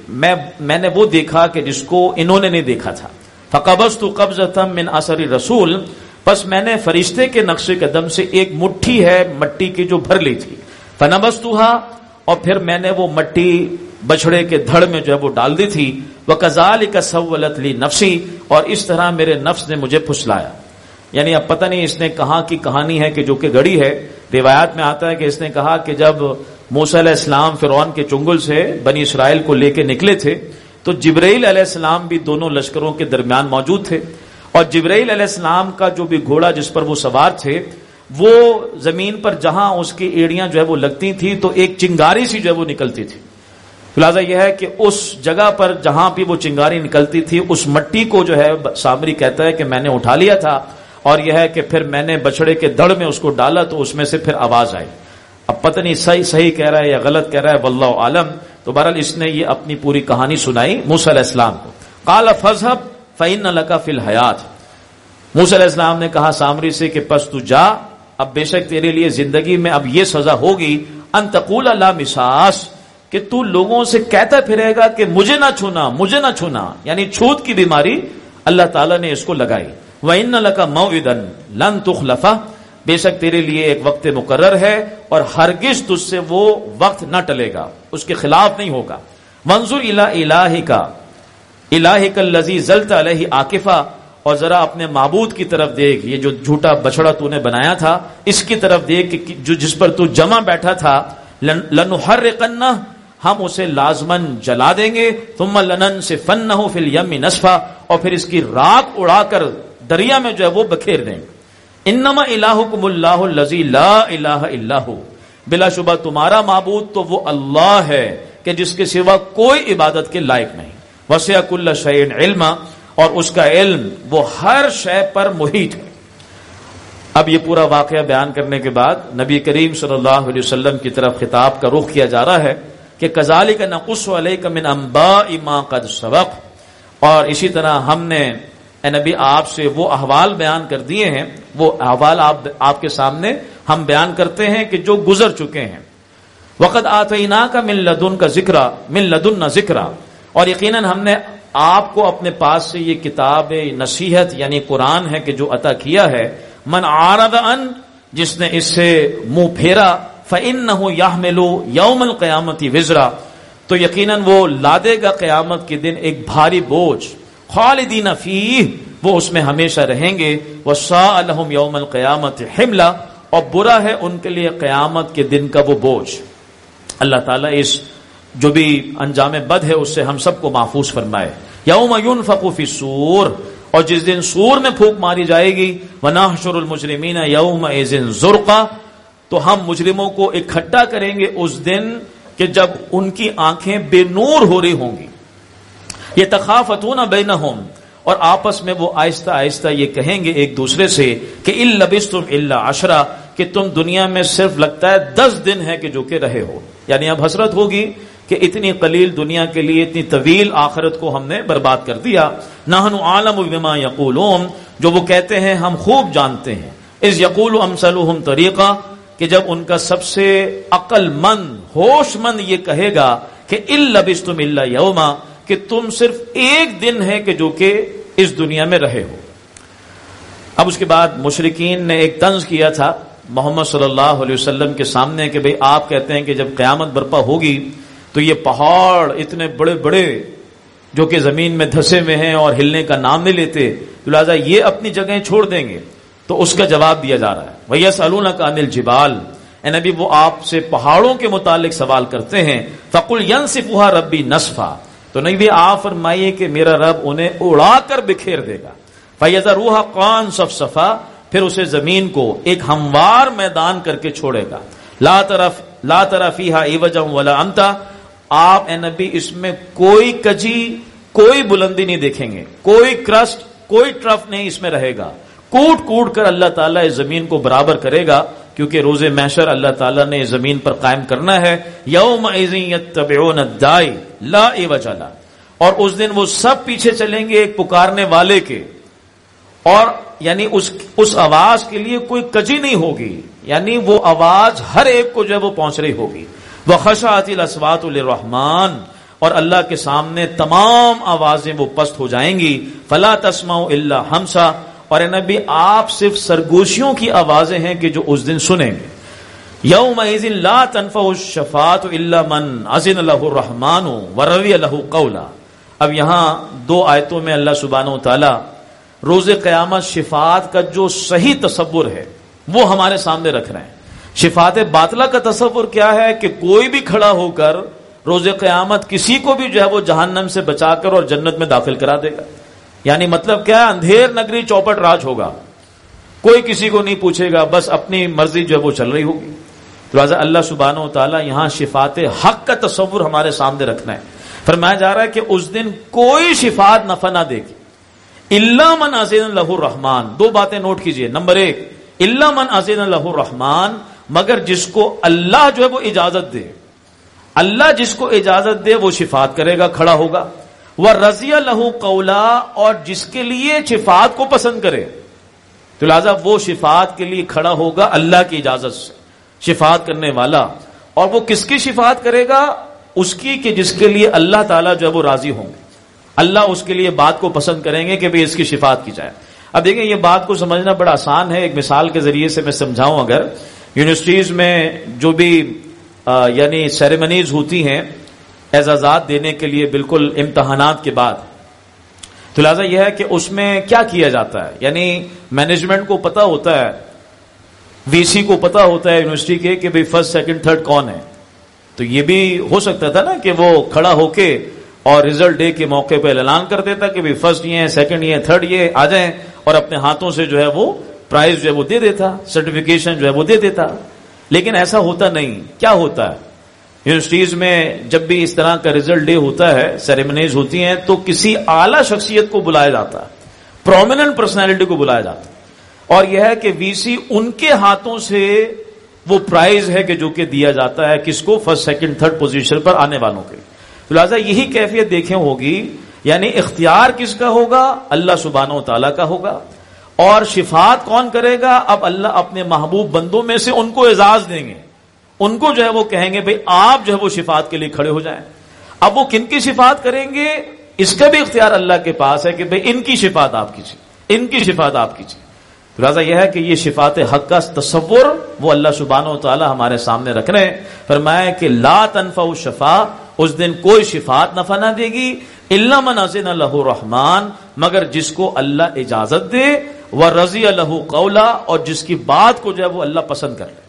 میں نے وہ دیکھا کہ جس کو انہوں نے نہیں دیکھا تھا۔ فقبضت قبضة من اثر الرسول، پس میں نے فرشتے کے نقش قدم سے ایک مٹھی ہے مٹی کی جو بھر لی تھی، فنبذتها، اور پھر میں نے وہ مٹی بچڑے کے دھڑ میں جو ہے وہ ڈال دی تھی۔ وکذالک سولت لی نفسی، اور اس طرح میرے نفس نے مجھے پھسلایا۔ یعنی اب پتہ نہیں اس نے کہاں کی کہانی ہے کہ جو کہ گڑی ہے، روایات میں آتا ہے کہ اس نے کہا کہ جب موسیٰ علیہ السلام فرعون کے چنگل سے بنی اسرائیل کو لے کے نکلے تھے تو جبرائیل علیہ السلام بھی دونوں لشکروں کے درمیان موجود تھے، اور جبرائیل علیہ السلام کا جو بھی گھوڑا جس پر وہ سوار تھے، وہ زمین پر جہاں اس کی ایڑیاں جو ہے وہ لگتی تھی تو ایک چنگاری سی جو ہے وہ نکلتی تھی۔ خلاصہ یہ ہے کہ اس جگہ پر جہاں بھی وہ چنگاری نکلتی تھی اس مٹی کو جو ہے سامری کہتا ہے کہ میں نے اٹھا لیا تھا، اور یہ ہے کہ پھر میں نے بچڑے کے دھڑ میں اس کو ڈالا تو اس میں سے پھر آواز آئی۔ اب پتہ نہیں صحیح کہہ رہا ہے یا غلط کہہ رہا ہے، واللہ عالم. تو بہرحال اس نے یہ اپنی پوری کہانی سنائی موسیٰ علیہ السلام کو. قال فاذهب فإن لك في الحیات. موسیٰ علیہ السلام نے کہا سامری سے کہ پس تو جا، اب بے شک تیرے لیے زندگی میں اب یہ سزا ہوگی، ان تقول لا مساس، کہ تو لوگوں سے کہتا پھرے گا کہ مجھے نہ چھونا، مجھے نہ چھونا، یعنی چھوت کی بیماری اللہ تعالیٰ نے اس کو لگائی. وَإِنَّ لَكَ مَوْعِدًا لَن تُخْلَفَهُ، بے شک تیرے لیے ایک وقت مقرر ہے اور ہرگز تجھ سے وہ وقت نہ ٹلے گا، اس کے خلاف نہیں ہوگا. وَانظُرْ إِلَىٰ إِلَٰهِكَ الَّذِي ظَلْتَ عَلَيْهِ عَاكِفًا، اور ذرا اپنے معبود کی طرف دیکھ، یہ جو جھوٹا بچڑا تو نے بنایا تھا اس کی طرف دیکھ کہ جس پر تو جمع بیٹھا تھا. لَنُحَرِّقَنَّهُ، ہم اسے لازماً جلا دیں گے. ثُمَّ لَنَنسِفَنَّهُ فِي الْيَمِّ نَسْفًا، اور پھر اس کی راکھ اڑا کر دریا میں جو ہے وہ بکھیر دیں گے. انما الہکم اللہ الذی لا الہ الا ہو، بلا شبہ تمہارا معبود تو وہ اللہ ہے کہ جس کے سوا کوئی عبادت کے لائق نہیں. وسع کل شیء علما، اور اس کا علم وہ ہر شے پر محیط ہے. اب یہ پورا واقعہ بیان کرنے کے بعد نبی کریم صلی اللہ علیہ وسلم کی طرف خطاب کا رخ کیا جا رہا ہے کہ کذالک نقص علیک من انباء ما قد سبق، اور اسی طرح ہم نے اے نبی آپ سے وہ احوال بیان کر دیے ہیں، وہ احوال آپ کے سامنے ہم بیان کرتے ہیں کہ جو گزر چکے ہیں. وقد آتیناک من لدنا ذکرا، اور یقیناً ہم نے آپ کو اپنے پاس سے یہ کتاب نصیحت یعنی قرآن ہے کہ جو عطا کیا ہے. من عارض عن، جس نے اس سے منہ پھیرا، فإنہ یحمل یوم القیامت وزرا، تو یقیناً وہ لادے گا قیامت کے دن ایک بھاری بوجھ. خالدین فیہ، وہ اس میں ہمیشہ رہیں گے. وساء لہم یوم القیامت حملا، اور برا ہے ان کے لیے قیامت کے دن کا وہ بوجھ. اللہ تعالیٰ اس جو بھی انجام بد ہے اس سے ہم سب کو محفوظ فرمائے. یوم ینفخ فی الصور، اور جس دن سور میں پھونک ماری جائے گی. ونحشر المجرمین یومئذ زرقا، تو ہم مجرموں کو اکٹھا کریں گے اس دن کہ جب ان کی آنکھیں بے نور ہو رہی ہوں گی. یتخافتون بینہم، اور آپس میں وہ آہستہ آہستہ یہ کہیں گے ایک دوسرے سے کہ ان لبثتم الا عشرا، کہ تم دنیا میں صرف لگتا ہے 10 دن ہے کہ جو کہ رہے ہو. یعنی اب حسرت ہوگی کہ اتنی قلیل دنیا کے لیے اتنی طویل آخرت کو ہم نے برباد کر دیا. نحن اعلم بما یقولون، جو وہ کہتے ہیں ہم خوب جانتے ہیں. اذ یقول امثلهم طریقہ، کہ جب ان کا سب سے عقل مند ہوش مند یہ کہے گا کہ ان لبثتم الا یوما، کہ تم صرف ایک دن ہے کہ جو کہ اس دنیا میں رہے ہو. اب اس کے بعد مشرکین نے ایک طنز کیا تھا محمد صلی اللہ علیہ وسلم کے سامنے کہ بھئی آپ کہتے ہیں کہ جب قیامت برپا ہوگی تو یہ پہاڑ اتنے بڑے بڑے جو کہ زمین میں دھسے ہوئے ہیں اور ہلنے کا نام نہیں لیتے، لہٰذا یہ اپنی جگہیں چھوڑ دیں گے. تو اس کا جواب دیا جا رہا ہے وَيَسْأَلُونَكَ عَنِ الْجِبَالِ، اے نبی وہ آپ سے پہاڑوں کے متعلق سوال کرتے ہیں. فَقُلْ يَنْسِفُهَا رَبِّي نَسْفًا، تو نبی آپ فرمائیے کہ میرا رب انہیں اڑا کر بکھیر دے گا. فَيَذَرُوهَا قَاعًا صَفْصَفًا، پھر اسے زمین کو ایک ہموار میدان کر کے چھوڑے گا. لَا تَرَ فِيهَا عِوَجًا وَلَا أَمْتًا، آپ اے نبی اس میں کوئی کجی کوئی بلندی نہیں دیکھیں گے، کوئی کرسٹ کوئی ٹرف نہیں اس میں رہے گا. کوٹ کوٹ کر اللہ تعالیٰ اس زمین کو برابر کرے گا، کیونکہ روز محشر اللہ تعالیٰ نے اس زمین پر قائم کرنا ہے. یومئذ یتبعون الداعی لا عوج لہ، اور اس دن وہ سب پیچھے چلیں گے ایک پکارنے والے کے، اور یعنی اس آواز کے لیے کوئی کجی نہیں ہوگی، یعنی وہ آواز ہر ایک کو جو ہے وہ پہنچ رہی ہوگی. وخشعت الاصوات للرحمن، اور اللہ کے سامنے تمام آوازیں وہ پست ہو جائیں گی. فلا تسمعوا الا ہمسا، اور اے نبی آپ صرف سرگوشیوں کی آوازیں ہیں کہ جو اس دن سنیں گے. یومئذ لا تنفع الشفاعۃ الا من اذن له الرحمن ورضی له قولا. اب یہاں 2 آیتوں میں اللہ سبحانہ و تعالی روز قیامت شفاعت کا جو صحیح تصور ہے وہ ہمارے سامنے رکھ رہے ہیں. شفاعت باطلہ کا تصور کیا ہے کہ کوئی بھی کھڑا ہو کر روز قیامت کسی کو بھی جو ہے وہ جہنم سے بچا کر اور جنت میں داخل کرا دے گا. یعنی مطلب کیا ہے، اندھیر نگری چوپٹ راج ہوگا، کوئی کسی کو نہیں پوچھے گا، بس اپنی مرضی جو ہے وہ چل رہی ہوگی. لہٰذا اللہ سبحانہ و تعالیٰ یہاں شفاعت حق کا تصور ہمارے سامنے رکھنا ہے. فرمایا جا رہا ہے کہ اس دن کوئی شفاعت نفع نہ دے گی الا من اذن له الرحمن. 2 باتیں نوٹ کیجئے. نمبر 1، الا من اذن له الرحمن، مگر جس کو اللہ جو ہے وہ اجازت دے. اللہ جس کو اجازت دے وہ شفاعت کرے گا, کھڑا ہوگا. وَرَضِيَ لَهُ قَوْلًا, اور جس کے لیے شفاعت کو پسند کرے, تو لہذا وہ شفاعت کے لیے کھڑا ہوگا اللہ کی اجازت سے, شفاعت کرنے والا. اور وہ کس کی شفاعت کرے گا؟ اس کی کہ جس کے لیے اللہ تعالیٰ جو ہے وہ راضی ہوں گے. اللہ اس کے لیے بات کو پسند کریں گے کہ بھئی اس کی شفاعت کی جائے. اب دیکھیں یہ بات کو سمجھنا بڑا آسان ہے. ایک مثال کے ذریعے سے میں سمجھاؤں. اگر یونیورسٹیز میں جو بھی یعنی سیریمنیز ہوتی ہیں اعزازات دینے کے لیے بالکل امتحانات کے بعد, تو لہٰذا یہ ہے کہ اس میں کیا کیا جاتا ہے, یعنی مینجمنٹ کو پتا ہوتا ہے, وی سی کو پتا ہوتا ہے یونیورسٹی کے کہ بھئی فرسٹ سیکنڈ تھرڈ کون ہے. تو یہ بھی ہو سکتا تھا نا کہ وہ کھڑا ہو کے اور ریزلٹ ڈے کے موقع پہ اعلان کر دیتا کہ بھئی فرسٹ یہ ہے, سیکنڈ یہ ہے, تھرڈ یہ آ جائیں, اور اپنے ہاتھوں سے جو ہے وہ پرائز جو ہے وہ دے دیتا, سرٹیفکیشن جو ہے وہ دے دیتا. لیکن ایسا ہوتا نہیں. کیا ہوتا ہے یونیورسٹیز میں جب بھی اس طرح کا ریزلٹ ڈے ہوتا ہے, سیریمنیز ہوتی ہیں, تو کسی اعلیٰ شخصیت کو بلایا جاتا ہے, پرومیننٹ پرسنالٹی کو بلایا جاتا ہے, اور یہ ہے کہ وی سی ان کے ہاتھوں سے وہ پرائز ہے کہ جو کہ دیا جاتا ہے کس کو, فرسٹ سیکنڈ تھرڈ پوزیشن پر آنے والوں کے. تو لہٰذا یہی کیفیت دیکھیں ہوگی, یعنی اختیار کس کا ہوگا؟ اللہ سبحانہ و تعالیٰ کا ہوگا. اور شفاعت کون کرے گا؟ اب اللہ اپنے محبوب بندوں میں سے ان کو اعزاز دیں گے, ان کو جو ہے وہ کہیں گے بھئی آپ جو ہے وہ شفاعت کے لیے کھڑے ہو جائیں. اب وہ کن کی شفاعت کریں گے؟ اس کا بھی اختیار اللہ کے پاس ہے کہ بھئی ان کی شفاعت آپ کیجیے, ان کی شفاعت آپ کیجیے. لہٰذا یہ ہے کہ یہ شفاعت حق کا تصور وہ اللہ سبحانہ و تعالی ہمارے سامنے رکھ رہے ہیں. فرمایا کہ لا تنفع الشفاعہ, اس دن کوئی شفاعت نفع نہ دے گی, الا من اذن لہ الرحمن, مگر جس کو اللہ اجازت دے, ورضی لہ قولا, اور جس کی بات کو جو ہے وہ اللہ پسند کر لے.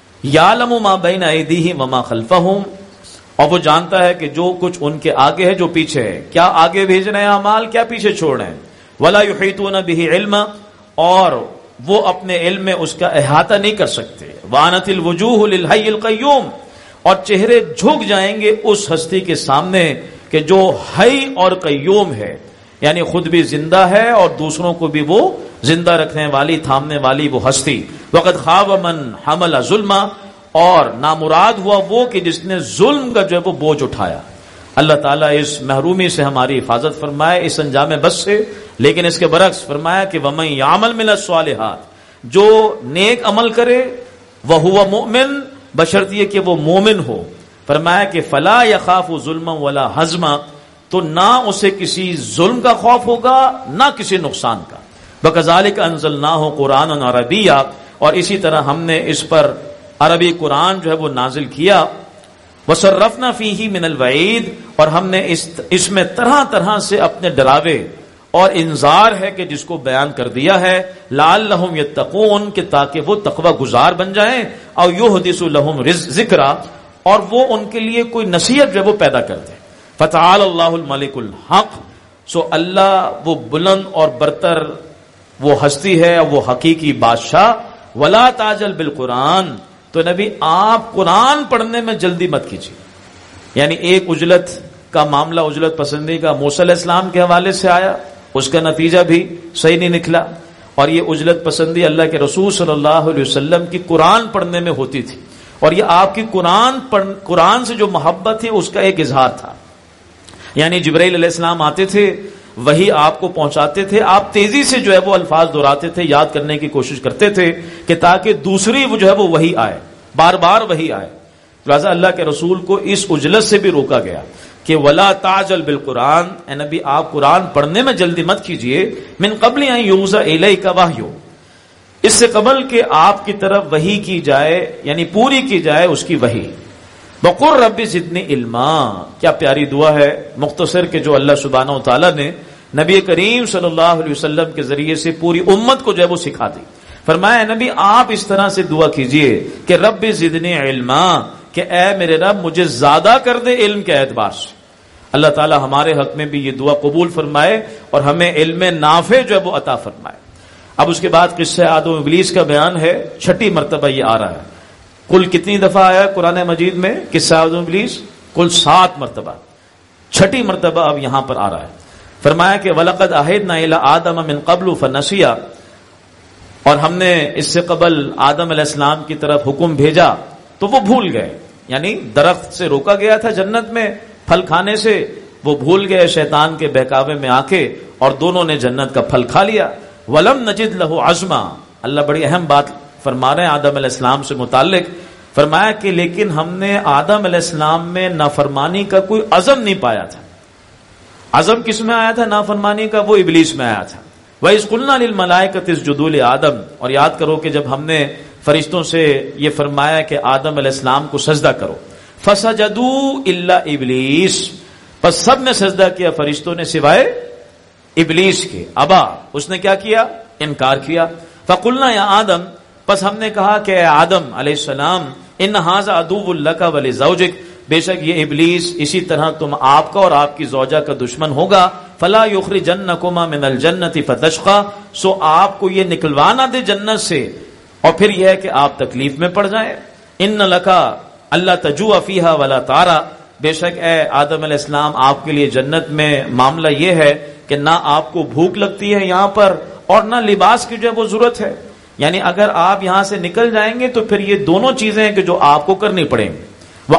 یعلم ما بین ایدیہم وما خلفہم, اور وہ جانتا ہے کہ جو کچھ ان کے آگے ہے جو پیچھے ہے, کیا آگے بھیج رہے ہیں اعمال, کیا پیچھے چھوڑ رہے ہیں. ولا یحیطون بہ علما, اور وہ اپنے علم میں اس کا احاطہ نہیں کر سکتے. وانت الوجوہ للحی القیوم, اور چہرے جھک جائیں گے اس ہستی کے سامنے کہ جو حی اور قیوم ہے, یعنی خود بھی زندہ ہے اور دوسروں کو بھی وہ زندہ رکھنے والی, تھامنے والی وہ ہستی. وقد خاب من حمل ظلما, اور نامراد ہوا وہ کہ جس نے ظلم کا جو ہے وہ بوجھ اٹھایا. اللہ تعالیٰ اس محرومی سے ہماری حفاظت فرمائے, اس انجام بس سے. لیکن اس کے برعکس فرمایا کہ وَمَن يَعْمَلْ مِنَ الصَّالِحَاتِ, جو نیک عمل کرے, وَهُوَ مُؤْمِن, بشرط یہ کہ وہ مومن ہو. فرمایا کہ فَلَا يَخَافُ ظُلْمًا وَلَا حَزْمًا, تو نہ اسے کسی ظلم کا خوف ہوگا نہ کسی نقصان کا. وَكَذَلِكَ أَنزَلْنَاهُ قُرْآنًا عَرَبِيًّا, اور اسی طرح ہم نے اس پر عربی قرآن جو ہے وہ نازل کیا. وَصَرَّفْنَا فِيهِ مِنَ الْوَعِيدِ, اور ہم نے اس میں طرح طرح سے اپنے ڈراوے اور انذار ہے کہ جس کو بیان کر دیا ہے. لعلہم یتقون, کہ تاکہ وہ تقوی گزار بن جائیں. او یحدث لہم ذکرا, اور وہ ان کے لیے کوئی نصیحت جو ہے وہ پیدا کر دے. فتعال اللہ الملک الحق, سو اللہ وہ بلند اور برتر وہ ہستی ہے, وہ حقیقی بادشاہ. ولا تعجل بالقرآن, تو نبی آپ قرآن پڑھنے میں جلدی مت کیجیے. یعنی ایک عجلت کا معاملہ, عجلت پسندی کا موسیٰ علیہ السلام کے حوالے سے آیا, اس کا نتیجہ بھی صحیح نہیں نکلا. اور یہ عجلت پسندی اللہ کے رسول صلی اللہ علیہ وسلم کی قرآن پڑھنے میں ہوتی تھی, اور یہ آپ کی قرآن سے جو محبت تھی اس کا ایک اظہار تھا. یعنی جبرائیل علیہ السلام آتے تھے, وہی آپ کو پہنچاتے تھے, آپ تیزی سے جو ہے وہ الفاظ دہراتے تھے, یاد کرنے کی کوشش کرتے تھے کہ تاکہ دوسری وہ جو ہے وہ وہی آئے, بار بار وہی آئے. لہٰذا اللہ کے رسول کو اس عجلت سے بھی روکا گیا کہ ولا تعجل بالقرآن, اے نبی آپ قرآن پڑھنے میں جلدی مت کیجیے. من قبل ان یوحى الیک وحی, اس سے قبل کہ آپ کی طرف وحی کی جائے, یعنی پوری کی جائے اس کی وحی. وقل رب زدنی علما, کیا پیاری دعا ہے مختصر کہ جو اللہ سبحانہ و تعالیٰ نے نبی کریم صلی اللہ علیہ وسلم کے ذریعے سے پوری امت کو جو ہے وہ سکھا دی. فرمایا نبی آپ اس طرح سے دعا کیجئے کہ رب زدنی علما, کہ اے میرے رب مجھے زیادہ کر دے علم کے اعتبار سے. اللہ تعالی ہمارے حق میں بھی یہ دعا قبول فرمائے اور ہمیں علم نافع جو ہے وہ عطا فرمائے. اب اس کے بعد قصہ آدم و ابلیس کا بیان ہے, 6 مرتبہ یہ آ رہا ہے. کل کتنی دفعہ آیا قرآن مجید میں قصہ آدم و ابلیس؟ کل 7 مرتبہ. 6 مرتبہ اب یہاں پر آ رہا ہے. فرمایا کہ وَلَقَدْ أَعْهِدْنَا إِلَىٰ آدَمَ مِنْ قَبْلُ فَنَسِيَ, اور ہم نے اس سے قبل آدم علیہ السلام کی طرف حکم بھیجا تو وہ بھول گئے، یعنی درخت سے روکا گیا تھا جنت میں پھل کھانے سے، وہ بھول گئے شیطان کے بہکاوے میں آ کے، اور دونوں نے جنت کا پھل کھا لیا. وَلَمْ نَجِدْ لَهُ عَزْمًا. اللہ بڑی اہم بات فرما رہے ہیں آدم علیہ السلام سے متعلق. فرمایا کہ لیکن ہم نے آدم علیہ السلام میں نافرمانی کا کوئی عزم نہیں پایا تھا. عزم کس میں آیا تھا نافرمانی کا؟ وہ ابلیس میں آیا تھا. وَإِذْ قُلْنَا لِلْمَلَائِكَةِ اسْجُدُوا لِآدَمَ. اور یاد کرو کہ جب ہم نے فرشتوں سے یہ فرمایا کہ آدم علیہ السلام کو سجدہ کرو، فَسَجَدُوا إِلَّا إِبْلِيسَ. پس سب نے سجدہ کیا فرشتوں نے سوائے ابلیس کے. ابا، اس نے کیا کیا؟ انکار کیا. فَقُلْنَا يَا آدَمَ. پس ہم نے کہا کہ اے آدم علیہ السلام، ان ھذا عدو لک ولزوجک. بے شک یہ ابلیس اسی طرح تم آپ کا اور آپ کی زوجہ کا دشمن ہوگا. فلا یخرجنکما من الجنۃ فتشقى. سو آپ کو یہ نکلوا نہ دے جنت سے اور پھر یہ ہے کہ آپ تکلیف میں پڑ جائیں. ان لک الا تجوع فیھا ولا تعرى. بے شک اے آدم علیہ السلام آپ کے لیے جنت میں معاملہ یہ ہے کہ نہ آپ کو بھوک لگتی ہے یہاں پر اور نہ لباس کی جو ہے وہ ضرورت ہے. یعنی اگر آپ یہاں سے نکل جائیں گے تو پھر یہ دونوں چیزیں ہیں کہ جو آپ کو کرنی پڑیں گی.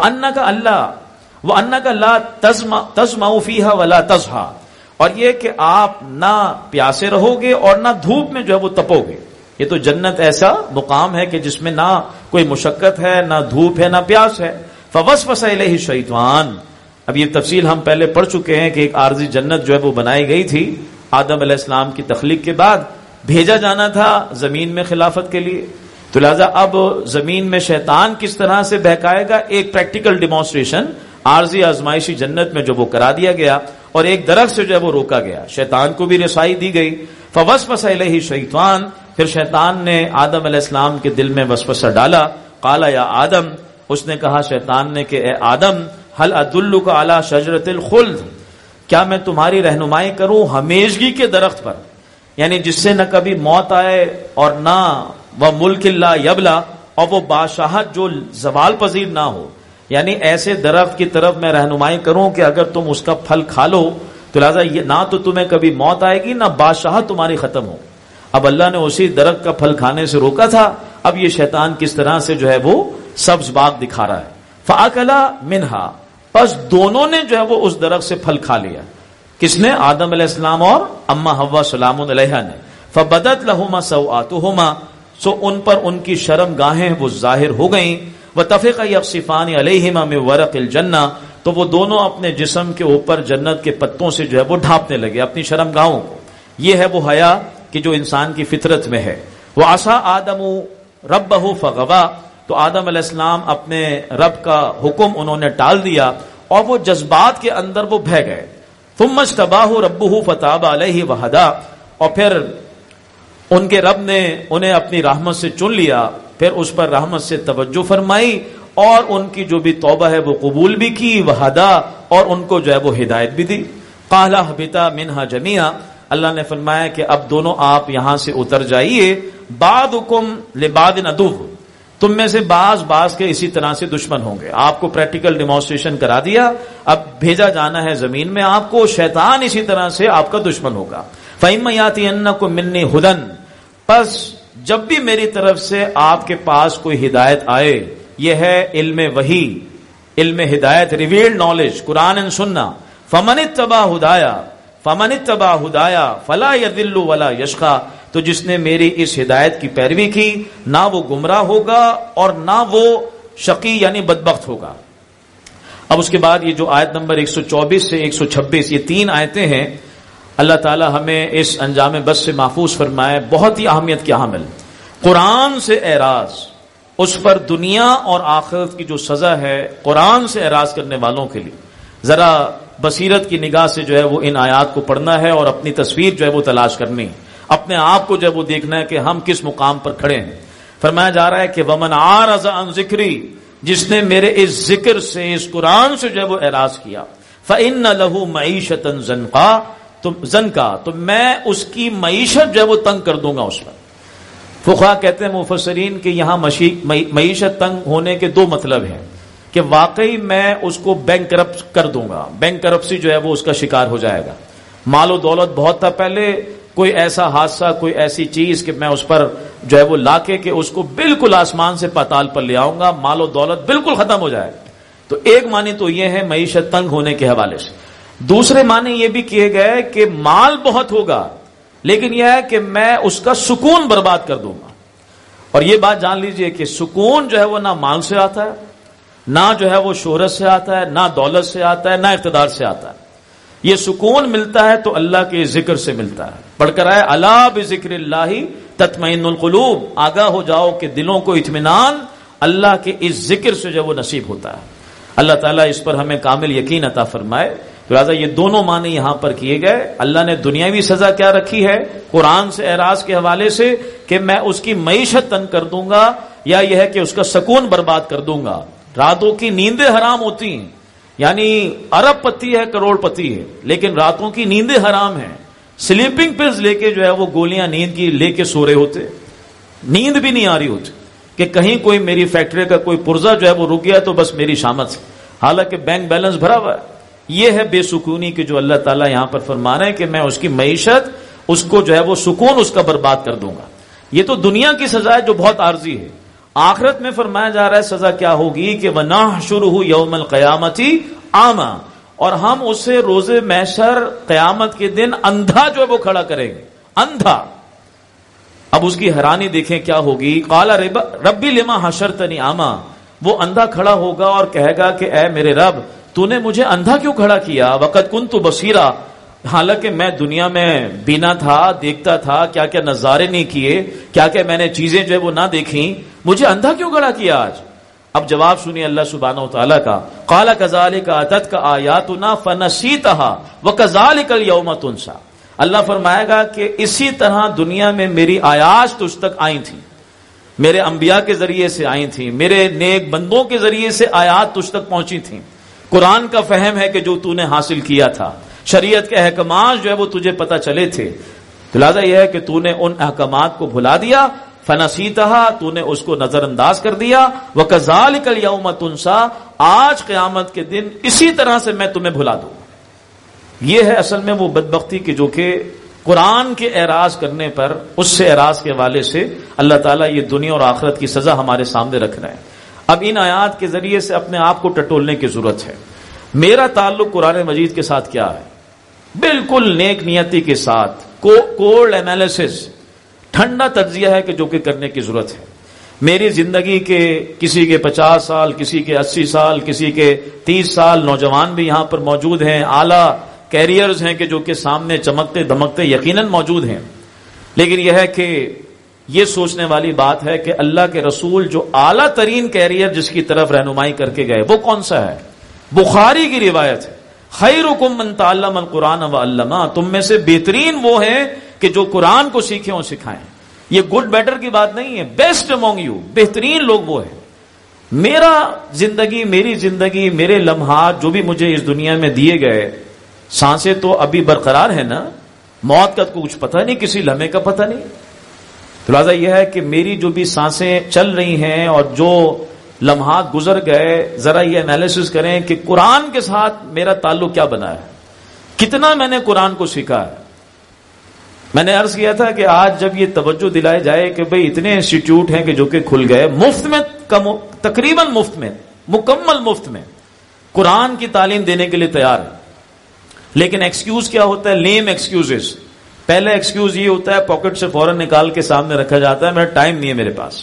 وَأَنَّكَ لَا تَظْمَأُ فِيهَا وَلَا تَضْحَىٰ. اور یہ کہ آپ نہ پیاسے رہو گے اور نہ دھوپ میں جو ہے وہ تپو گے. یہ تو جنت ایسا مقام ہے کہ جس میں نہ کوئی مشقت ہے، نہ دھوپ ہے، نہ پیاس ہے. فَوَسْوَسَ إِلَيْهِ الشَّيْطَانُ. اب یہ تفصیل ہم پہلے پڑھ چکے ہیں کہ ایک عارضی جنت جو ہے وہ بنائی گئی تھی آدم علیہ السلام کی تخلیق کے بعد. بھیجا جانا تھا زمین میں خلافت کے لیے، تو لہذا اب زمین میں شیطان کس طرح سے بہکائے گا، ایک پریکٹیکل ڈیمانسٹریشن عارضی آزمائشی جنت میں جو وہ کرا دیا گیا اور ایک درخت سے جو ہے وہ روکا گیا. شیطان کو بھی رسائی دی گئی. فوسوس الیہ الشیطان. پھر شیطان نے آدم علیہ السلام کے دل میں وسوسہ ڈالا. قال یا آدم. اس نے کہا شیطان نے کہ اے آدم، هل ادلک علی شجرۃ الخلد. کیا میں تمہاری رہنمائی کروں ہمیشگی کے درخت پر، یعنی جس سے نہ کبھی موت آئے اور نہ وہ ملک لا یبلا، اور وہ بادشاہت جو زوال پذیر نہ ہو. یعنی ایسے درخت کی طرف میں رہنمائی کروں کہ اگر تم اس کا پھل کھا لو تو لہذا یہ نہ تو تمہیں کبھی موت آئے گی نہ بادشاہت تمہاری ختم ہو. اب اللہ نے اسی درخت کا پھل کھانے سے روکا تھا. اب یہ شیطان کس طرح سے جو ہے وہ سبز باغ دکھا رہا ہے. فاکلا منہا. پس دونوں نے جو ہے وہ اس درخت سے پھل کھا لیا. کس نے؟ آدم علیہ السلام اور اما حوا سلام علیہا نے. فبدت لہما سوآتہما. سو ان پر ان کی شرم گاہیں وہ ظاہر ہو گئیں. وطفقا یخصفان علیہما من ورق الجنہ. تو وہ دونوں اپنے جسم کے اوپر جنت کے پتوں سے جو ہے وہ ڈھانپنے لگے اپنی شرم گاہوں کو. یہ ہے وہ حیا کہ جو انسان کی فطرت میں ہے. وعصى آدم ربہ فغوا. تو آدم علیہ السلام اپنے رب کا حکم انہوں نے ٹال دیا اور وہ جذبات کے اندر وہ بہہ گئے. ثم اجتباہ ربہ فتاب علیہ وہدا. اور پھر ان کے رب نے انہیں اپنی رحمت سے چن لیا، پھر اس پر رحمت سے توجہ فرمائی اور ان کی جو بھی توبہ ہے وہ قبول بھی کی. وہدا. اور ان کو جو ہے وہ ہدایت بھی دی. قال اهبطا منها جميعا. اللہ نے فرمایا کہ اب دونوں آپ یہاں سے اتر جائیے. بعضکم لبعض عدو. تم میں سے بعض کے اسی طرح سے دشمن ہوں گے. آپ کو پریکٹیکل ڈیمانسٹریشن کرا دیا. اب بھیجا جانا ہے زمین میں آپ کو. شیطان اسی طرح سے آپ کا دشمن ہوگا. فَإِمَّا يَأْتِيَنَّكُم مِّنِّي هُدًى. پس جب بھی میری طرف سے آپ کے پاس کوئی ہدایت آئے، یہ ہے علم وحی، علم ہدایت، ریویلڈ نالج، قرآن اینڈ سننا. فَمَنِ اتَّبَعَ ہدایا فَلَا يَضِلُّ وَلَا يَشْقَى. تو جس نے میری اس ہدایت کی پیروی کی نہ وہ گمراہ ہوگا اور نہ وہ شقی یعنی بدبخت ہوگا. اب اس کے بعد یہ جو آیت نمبر 124 سے 126 یہ 3 آیتیں ہیں. اللہ تعالی ہمیں اس انجام بس سے محفوظ فرمائے. بہت ہی اہمیت کی حامل. قرآن سے اعراض، اس پر دنیا اور آخرت کی جو سزا ہے قرآن سے اعراض کرنے والوں کے لیے ذرا بصیرت کی نگاہ سے جو ہے وہ ان آیات کو پڑھنا ہے اور اپنی تصویر جو ہے وہ تلاش کرنی، اپنے آپ کو جو ہے وہ دیکھنا ہے کہ ہم کس مقام پر کھڑے ہیں. فرمایا جا رہا ہے کہ ومن اعرض عن ذکری. جس نے میرے اس ذکر سے، اس قرآن سے جو ہے وہ اعراض کیا، فإن له معیشۃ زنقا. تو میں اس کی معیشت جو ہے وہ تنگ کر دوں گا اس پر. فقہا کہتے ہیں مفسرین کہ یہاں معیشت تنگ ہونے کے 2 مطلب ہیں کہ واقعی میں اس کو بینک کرپٹ کر دوں گا، بینک کرپسی جو ہے وہ اس کا شکار ہو جائے گا. مال و دولت بہت تھا پہلے، کوئی ایسا حادثہ، کوئی ایسی چیز کہ میں اس پر جو ہے وہ لا کے کہ اس کو بالکل آسمان سے پاتال پر لے آؤں گا، مال و دولت بالکل ختم ہو جائے. تو ایک معنی تو یہ ہے معیشت تنگ ہونے کے حوالے سے. دوسرے معنی یہ بھی کیے گئے کہ مال بہت ہوگا لیکن یہ ہے کہ میں اس کا سکون برباد کر دوں گا. اور یہ بات جان لیجئے کہ سکون جو ہے وہ نہ مال سے آتا ہے، نہ جو ہے وہ شہرت سے آتا ہے، نہ دولت سے آتا ہے، نہ اقتدار سے آتا ہے. یہ سکون ملتا ہے تو اللہ کے ذکر سے ملتا ہے. پڑھ کر آئے الا بذکر اللہ تطمئن القلوب، آگاہ ہو جاؤ کہ دلوں کو اطمینان اللہ کے اس ذکر سے جو وہ نصیب ہوتا ہے. اللہ تعالیٰ اس پر ہمیں کامل یقین عطا فرمائے. لہٰذا یہ دونوں معنی یہاں پر کیے گئے. اللہ نے دنیاوی سزا کیا رکھی ہے قرآن سے اعراض کے حوالے سے کہ میں اس کی معیشت تنگ کر دوں گا، یا یہ ہے کہ اس کا سکون برباد کر دوں گا. راتوں کی نیندیں حرام ہوتی ہیں، یعنی ارب پتی ہے، کروڑ پتی ہے، لیکن راتوں کی نیندیں حرام ہیں. سلیپنگ پلز لے کے جو ہے وہ گولیاں نیند کی لے کے سو رہے ہوتے، نیند بھی نہیں آ رہی ہوتی کہ کہیں کوئی میری فیکٹری کا کوئی پرزہ جو ہے وہ رک گیا تو بس میری شامت سے، حالانکہ بینک بیلنس بھرا ہوا ہے. یہ ہے بے سکونی کہ جو اللہ تعالیٰ یہاں پر فرما رہے ہیں کہ میں اس کی معیشت، اس کو جو ہے وہ سکون اس کا برباد کر دوں گا. یہ تو دنیا کی سزا ہے جو بہت عارضی ہے. آخرت میں فرمایا جا رہا ہے سزا کیا ہوگی کہ وَنَحْشُرُهُ يَوْمَ الْقِيَامَةِ عَامًا، اور ہم اسے روز محشر قیامت کے دن اندھا جو ہے وہ کھڑا کریں گے. اندھا. اب اس کی حیرانی دیکھیں کیا ہوگی. قَالَ رَبِّ لِمَا حَشَرْتَنِي عَامًا، وہ اندھا کھڑا ہوگا اور کہے گا کہ اے میرے رب تو نے مجھے اندھا کیوں کھڑا کیا. وَقَدْ كُنْتُ بَصِيرًا، حالانکہ میں دنیا میں بینا تھا، دیکھتا تھا، کیا کیا نظارے نہیں کیے، کیا کیا میں نے چیزیں جو ہے وہ نہ دیکھیں، مجھے اندھا کیوں کھڑا کیا آج. اب جواب سنیے اللہ سبحانہ وتعالیٰ کا. قَالَ كَذَلِكَ أَتَتْكَ آيَاتُنَا فَنَسِيتَهَا وَكَذَلِكَ الْيَوْمَ تُنسَى. اللہ فرمائے گا کہ اسی طرح دنیا میں میری آیات تجھ تک آئی تھیں، میرے انبیاء کے ذریعے سے آئی تھیں، میرے نیک بندوں کے ذریعے سے آیات تجھ تک پہنچی تھیں. قرآن کا فہم ہے کہ جو تو نے حاصل کیا تھا، شریعت کے احکامات جو ہے وہ تجھے پتہ چلے تھے. تو لہٰذا یہ ہے کہ تو نے ان احکامات کو بھلا دیا. فنسیتہا، تو نے اس کو نظر انداز کر دیا. وَكَذَلِكَ الْيَوْمَ تُنسَى، آج قیامت کے دن اسی طرح سے میں تمہیں بھلا دوں. یہ ہے اصل میں وہ بدبختی کہ جو کہ قرآن کے اعراض کرنے پر، اس سے اعراض کے حوالے سے اللہ تعالیٰ یہ دنیا اور آخرت کی سزا ہمارے سامنے رکھ رہے ہیں. اب ان آیات کے ذریعے سے اپنے آپ کو ٹٹولنے کی ضرورت ہے. میرا تعلق قرآن مجید کے ساتھ کیا ہے؟ بالکل نیک نیتی کے ساتھ، کولڈ انالیسس، ٹھنڈا تجزیہ ہے کہ جو کہ کرنے کی ضرورت ہے. میری زندگی کے کسی کے 50 سال، کسی کے 80 سال، کسی کے 30 سال، نوجوان بھی یہاں پر موجود ہیں، اعلیٰ کیریئرز ہیں کہ جو کہ سامنے چمکتے دمکتے یقیناً موجود ہیں. لیکن یہ ہے کہ یہ سوچنے والی بات ہے کہ اللہ کے رسول جو اعلیٰ ترین کیریئر جس کی طرف رہنمائی کر کے گئے وہ کون سا ہے؟ بخاری کی روایت ہے، خیرکم من تعلم القرآن وعلمہ، تم میں سے بہترین وہ ہیں کہ جو قرآن کو سیکھیں اور سکھائیں. یہ گڈ بیٹر کی بات نہیں ہے، بیسٹ امونگ یو، بہترین لوگ وہ ہیں. میرا زندگی، میری زندگی، میرے لمحات جو بھی مجھے اس دنیا میں دیے گئے، سانسیں تو ابھی برقرار ہے نا، موت کا کچھ پتہ نہیں، کسی لمحے کا پتہ نہیں. تو لہٰذا یہ ہے کہ میری جو بھی سانسیں چل رہی ہیں اور جو لمحات گزر گئے، ذرا یہ انالیسس کریں کہ قرآن کے ساتھ میرا تعلق کیا بنا ہے، کتنا میں نے قرآن کو سیکھا ہے. میں نے عرض کیا تھا کہ آج جب یہ توجہ دلائے جائے کہ بھئی اتنے انسٹیٹیوٹ ہیں کہ جو کہ کھل گئے، مفت میں، تقریباً مفت میں، مکمل مفت میں قرآن کی تعلیم دینے کے لیے تیار ہے. لیکن ایکسکیوز کیا ہوتا ہے؟ لیم ایکسکیوزز. پہلا ایکسکیوز یہ ہوتا ہے پاکٹ سے فوراً نکال کے سامنے رکھا جاتا ہے، میرا ٹائم نہیں ہے میرے پاس.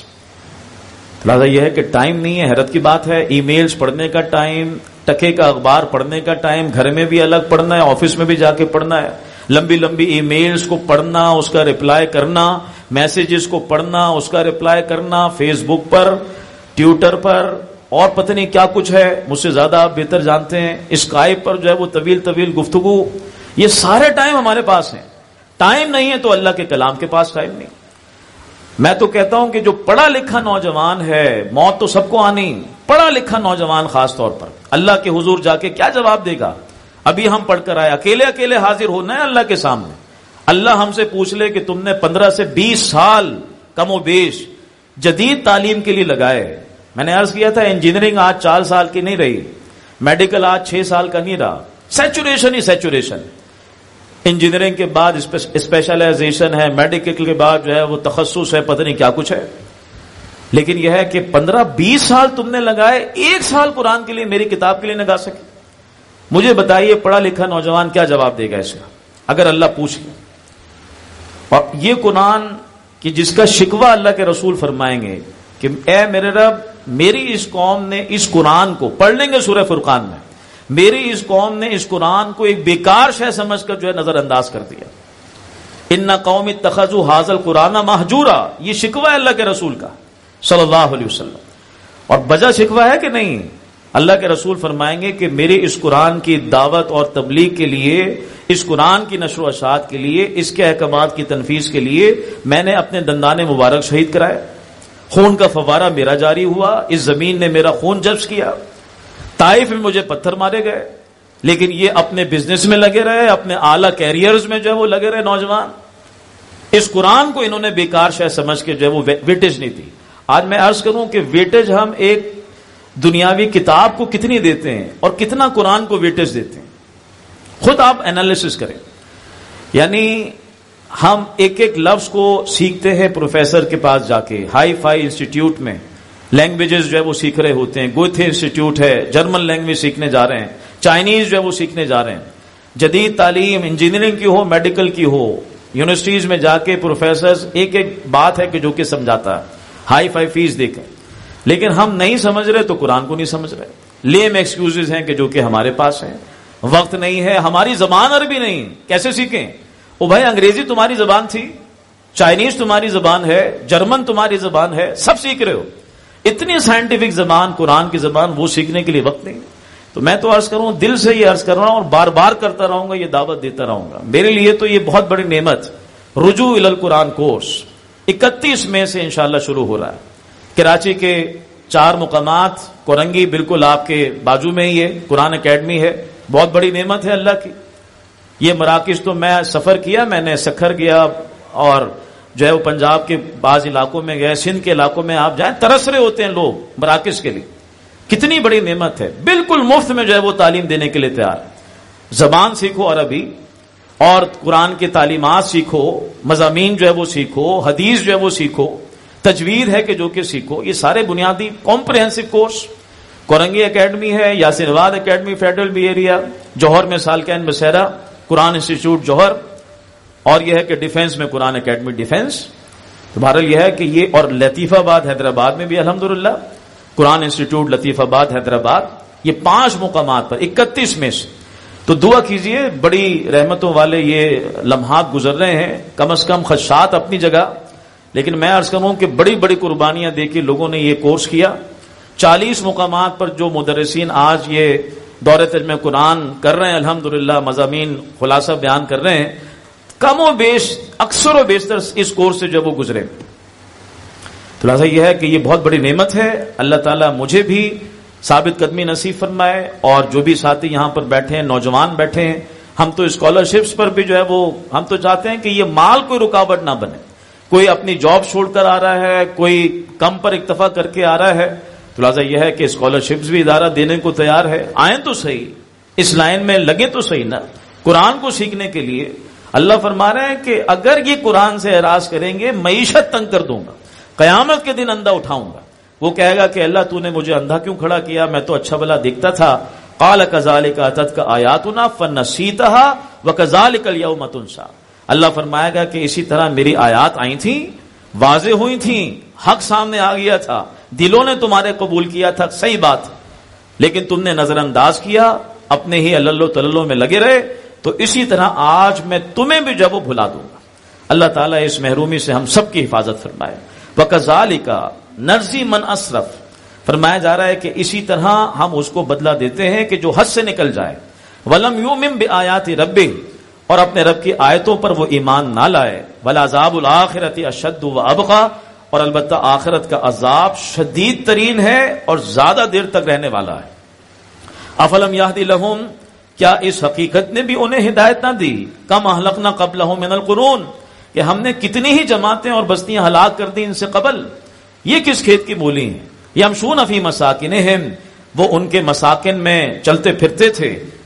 لہٰذا یہ ہے کہ ٹائم نہیں ہے، حیرت کی بات ہے. ای میلز پڑھنے کا ٹائم، ٹکے کا اخبار پڑھنے کا ٹائم، گھر میں بھی الگ پڑھنا ہے، آفس میں بھی جا کے پڑھنا ہے. لمبی لمبی ای میلز کو پڑھنا، اس کا رپلائی کرنا، میسیجز کو پڑھنا، اس کا رپلائی کرنا، فیس بک پر، ٹویٹر پر، اور پتہ نہیں کیا کچھ ہے، مجھ سے زیادہ آپ بہتر جانتے ہیں. اسکائپ پر جو ہے وہ طویل طویل گفتگو، یہ سارے ٹائم ہمارے پاس ہیں. ٹائم نہیں ہے تو اللہ کے کلام کے پاس ٹائم نہیں. میں تو کہتا ہوں کہ جو پڑھا لکھا نوجوان ہے، موت تو سب کو آنی، پڑھا لکھا نوجوان خاص طور پر اللہ کے حضور جا کے کیا جواب دے گا؟ ابھی ہم پڑھ کر آئے، اکیلے اکیلے حاضر ہونا ہے اللہ کے سامنے. اللہ ہم سے پوچھ لے کہ تم نے 15 سے 20 سال کم و بیش جدید تعلیم کے لیے لگائے. میں نے عرض کیا تھا انجینئرنگ آج 4 سال کی نہیں رہی، میڈیکل آج 6 سال کا نہیں رہا. سیچوریشن ہی سیچوریشن. انجینئرنگ کے بعد اسپیشلائزیشن ہے، میڈیکل کے بعد جو ہے وہ تخصص ہے، پتہ نہیں کیا کچھ ہے. لیکن یہ ہے کہ 15-20 سال تم نے لگائے، 1 سال قرآن کے لیے میری کتاب کے لیے نہ گا سکے. مجھے بتائیے پڑھا لکھا نوجوان کیا جواب دے گا اس کا اگر اللہ پوچھ لے. اور یہ قرآن کہ جس کا شکوہ اللہ کے رسول فرمائیں گے کہ اے میرے رب، میری اس قوم نے اس قرآن کو، پڑھ لیں گے سورہ فرقان میں، میری اس قوم نے اس قرآن کو ایک بیکار شے سمجھ کر جو ہے نظر انداز کر دیا. ان قوم اتخذوا ھذا القرآن مہجورا، یہ شکوہ ہے اللہ کے رسول کا صلی اللہ علیہ وسلم. اور بجا شکوہ ہے کہ نہیں؟ اللہ کے رسول فرمائیں گے کہ میری اس قرآن کی دعوت اور تبلیغ کے لیے، اس قرآن کی نشر و اشاعت کے لیے، اس کے احکامات کی تنفیذ کے لیے میں نے اپنے دندان مبارک شہید کرائے، خون کا فوارہ میرا جاری ہوا، اس زمین نے میرا خون جذب کیا، طائف میں مجھے پتھر مارے گئے، لیکن یہ اپنے بزنس میں لگے رہے، اپنے اعلیٰ کیریئرز میں جو ہے وہ لگے رہے نوجوان. اس قرآن کو انہوں نے بیکار شے سمجھ کے جو ہے وہ ویٹیج نہیں دی. آج میں عرض کروں کہ ویٹیج ہم ایک دنیاوی کتاب کو کتنی دیتے ہیں اور کتنا قرآن کو ویٹیج دیتے ہیں، خود آپ انالیسس کریں. یعنی ہم ایک ایک لفظ کو سیکھتے ہیں پروفیسر کے پاس جا کے، ہائی فائی انسٹیٹیوٹ میں لینگویجز جو ہے وہ سیکھ رہے ہوتے ہیں. گوتھے انسٹیٹیوٹ ہے، جرمن لینگویج سیکھنے جا رہے ہیں، چائنیز جو ہے وہ سیکھنے جا رہے ہیں. جدید تعلیم انجینئرنگ کی ہو، میڈیکل کی ہو، یونیورسٹیز میں جا کے پروفیسرز ایک ایک بات ہے کہ جو کہ سمجھاتا ہے ہائی فائی فیس دے کر. لیکن ہم نہیں سمجھ رہے تو قرآن کو نہیں سمجھ رہے. لیم ایکسکیوزز ہیں کہ جو کہ ہمارے پاس ہیں، وقت نہیں ہے، ہماری زبان عربی نہیں، کیسے سیکھیں؟ او بھائی انگریزی تمہاری زبان تھی، چائنیز تمہاری زبان ہے، جرمن تمہاری زبان ہے، سب سیکھ رہے ہو. اتنی سائنٹیفک زبان، قرآن کی زبان، وہ سیکھنے کے لیے وقت نہیں. تو میں تو عرض کروں، دل سے یہ عرض کر رہا ہوں اور بار بار کرتا رہوں گا، یہ دعوت دیتا رہوں گا. میرے لیے تو یہ بہت بڑی نعمت، رجوع الی القرآن کورس 31 مئی سے انشاءاللہ شروع ہو رہا ہے. کراچی کے 4 مقامات، کورنگی بالکل آپ کے بازو میں ہی ہے، قرآن اکیڈمی ہے، بہت بڑی نعمت ہے اللہ کی. یہ مراکز تو میں سفر کیا، میں نے سکھر گیا اور جو ہے وہ پنجاب کے بعض علاقوں میں گئے، سندھ کے علاقوں میں آپ جائیں، ترس رہے ہوتے ہیں لوگ مراکز کے لیے. کتنی بڑی نعمت ہے، بالکل مفت میں جو ہے وہ تعلیم دینے کے لیے تیار. زبان سیکھو عربی اور قرآن کی تعلیمات سیکھو، مضامین جو ہے وہ سیکھو، حدیث جو ہے وہ سیکھو، تجوید ہے کہ جو کہ سیکھو. یہ سارے بنیادی کمپریہنسو کورس کورنگی اکیڈمی ہے، Yasirabad academy federal B area, Johar میں سالکین بسیرا قرآن انسٹیٹیوٹ جوہر، اور یہ ہے کہ ڈیفنس میں قرآن اکیڈمی ڈیفنس. تو بہرحال یہ ہے کہ یہ، اور لطیف آباد حیدرآباد میں بھی الحمدللہ قرآن انسٹیٹیوٹ لطیف آباد حیدرآباد. یہ 5 مقامات پر 31 میں سے. تو دعا کیجئے، بڑی رحمتوں والے یہ لمحات گزر رہے ہیں، کم از کم خدشات اپنی جگہ، لیکن میں عرض کروں کہ بڑی بڑی قربانیاں دے کے لوگوں نے یہ کورس کیا. 40 مقامات پر جو مدرسین آج یہ دورہ ترجمہ قرآن کر رہے ہیں، الحمدللہ مضامین خلاصہ بیان کر رہے ہیں، کم و بیش اکثر و بیشتر اس کورس سے جو وہ گزرے. تو لہٰذا یہ ہے کہ یہ بہت بڑی نعمت ہے. اللہ تعالیٰ مجھے بھی ثابت قدمی نصیب فرمائے، اور جو بھی ساتھی یہاں پر بیٹھے ہیں، نوجوان بیٹھے ہیں، ہم تو اسکالرشپس پر بھی جو ہے وہ ہم تو چاہتے ہیں کہ یہ مال کوئی رکاوٹ نہ بنے. کوئی اپنی جاب چھوڑ کر آ رہا ہے، کوئی کم پر اکتفا کر کے آ رہا ہے، تو لہٰذا یہ ہے کہ اسکالرشپس بھی ادارہ دینے کو تیار ہے. آئیں تو صحیح، اس لائن میں لگے تو صحیح نا قرآن کو سیکھنے کے لیے. اللہ فرما رہے ہیں کہ اگر یہ قرآن سے اعراض کریں گے، معیشت تنگ کر دوں گا، قیامت کے دن اندھا اٹھاؤں گا. وہ کہے گا کہ اللہ تو نے مجھے اندھا کیوں کھڑا کیا، میں تو اچھا بھلا دیکھتا تھا. قال کذالک اتتک آیاتنا فنسیتها وکذالک اليوم تنسى. اللہ فرمائے گا کہ اسی طرح میری آیات آئی تھیں، واضح ہوئی تھیں، حق سامنے آ گیا تھا، دلوں نے تمہارے قبول کیا تھا، صحیح بات، لیکن تم نے نظر انداز کیا، اپنے ہی اللہ تللو میں لگے رہے. تو اسی طرح آج میں تمہیں بھی جب وہ بھلا دوں گا. اللہ تعالیٰ اس محرومی سے ہم سب کی حفاظت فرمائے. وَكَذَلِكَ نَرْزِي مَنْ أَسْرَفَ، فرمایا جا رہا ہے کہ اسی طرح ہم اس کو بدلہ دیتے ہیں کہ جو حد سے نکل جائے. وَلَمْ يُؤْمِن بِآيَاتِ رَبِّهِ، اور اپنے رب کی آیتوں پر وہ ایمان نہ لائے. وَالْعَذَابُ الْآخِرَةِ أَشَدُّ وَأَبْقَىٰ، اور البتہ آخرت کا عذاب شدید ترین ہے اور زیادہ دیر تک رہنے والا ہے. افلم یہدی لہم، کیا اس حقیقت نے بھی انہیں ہدایت نہ دی؟ کم اہلکنا قبلہم من القرون، کہ ہم نے کتنی ہی جماعتیں اور بستیاں ہلاک کر دی ان سے قبل. یہ کس کھیت کی مولی ہیں؟ یمشون فی مساکنہم، وہ ان کے مساکن میں چلتے پھرتے تھے.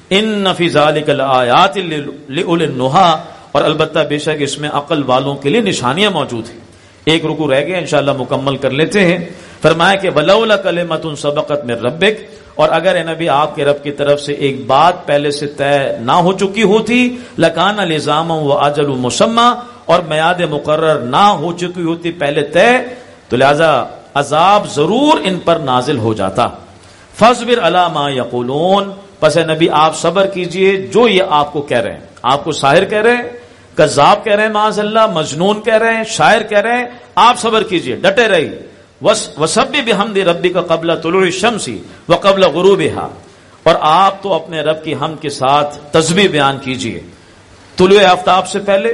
ان فی ذالک الآیات لأولی النہی، اور البتہ بے شک اس میں عقل والوں کے لیے نشانیاں موجود ہیں۔ ایک رکوع رہ گیا، انشاءاللہ مکمل کر لیتے ہیں۔ فرمایا کہ ولولا کلمۃ سبقت من ربک، اور اگر اے نبی آپ کے رب کی طرف سے ایک بات پہلے سے طے نہ ہو چکی ہوتی، لکان لزاما واجل مسمى، اور میعاد مقرر نہ ہو چکی ہوتی پہلے طے، تو لہذا عذاب ضرور ان پر نازل ہو جاتا۔ فاصبر علی ما یقولون، پس اے نبی آپ صبر کیجئے جو یہ آپ کو کہہ رہے ہیں، آپ کو ساحر کہہ رہے ہیں، کذاب کہہ رہے ہیں معاذ اللہ، مجنون کہہ رہے ہیں، شاعر کہہ رہے ہیں، آپ صبر کیجئے، ڈٹے رہیے۔ وَسَبِّحْ بِحَمْدِ رَبِّكَ قَبْلَ طُلُوعِ الشَّمْسِ وَقَبْلَ غُرُوبِهَا، اور آپ تو اپنے رب کی حمد کے ساتھ تسبیح بیان کیجئے طلوع آفتاب سے پہلے،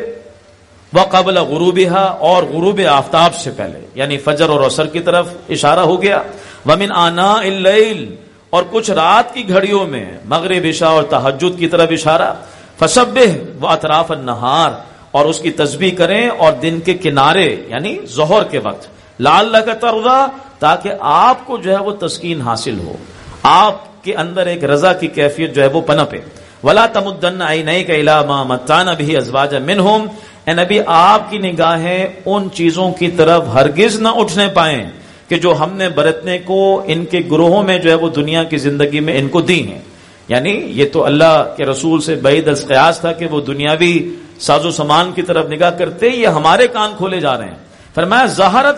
وقبل غروبها، اور غروب آفتاب سے پہلے، یعنی فجر اور عصر کی طرف اشارہ ہو گیا۔ وَمِنْ آنَاءِ اللَّيْلِ، اور کچھ رات کی گھڑیوں میں، مغرب عشاء اور تہجد کی طرف اشارہ۔ فَسَبِّحْ وَأَطْرَافَ النَّهَارِ، اور اس کی تسبیح کریں اور دن کے کنارے یعنی ظہر کے وقت، لعلک ترضی، تاکہ آپ کو جو ہے وہ تسکین حاصل ہو، آپ کے اندر ایک رضا کی کیفیت جو ہے وہ پنپے۔ ولا تمدن عینیک الی ما متعنا به ازواجا منہم، اے نبی آپ کی نگاہیں ان چیزوں کی طرف ہرگز نہ اٹھنے پائیں کہ جو ہم نے برتنے کو ان کے گروہوں میں جو ہے وہ دنیا کی زندگی میں ان کو دی ہیں، یعنی یہ تو اللہ کے رسول سے بعید از قیاس تھا کہ وہ دنیاوی ساز و سامان کی طرف نگاہ کرتے، یہ ہمارے کان کھولے جا رہے ہیں۔ فرمایا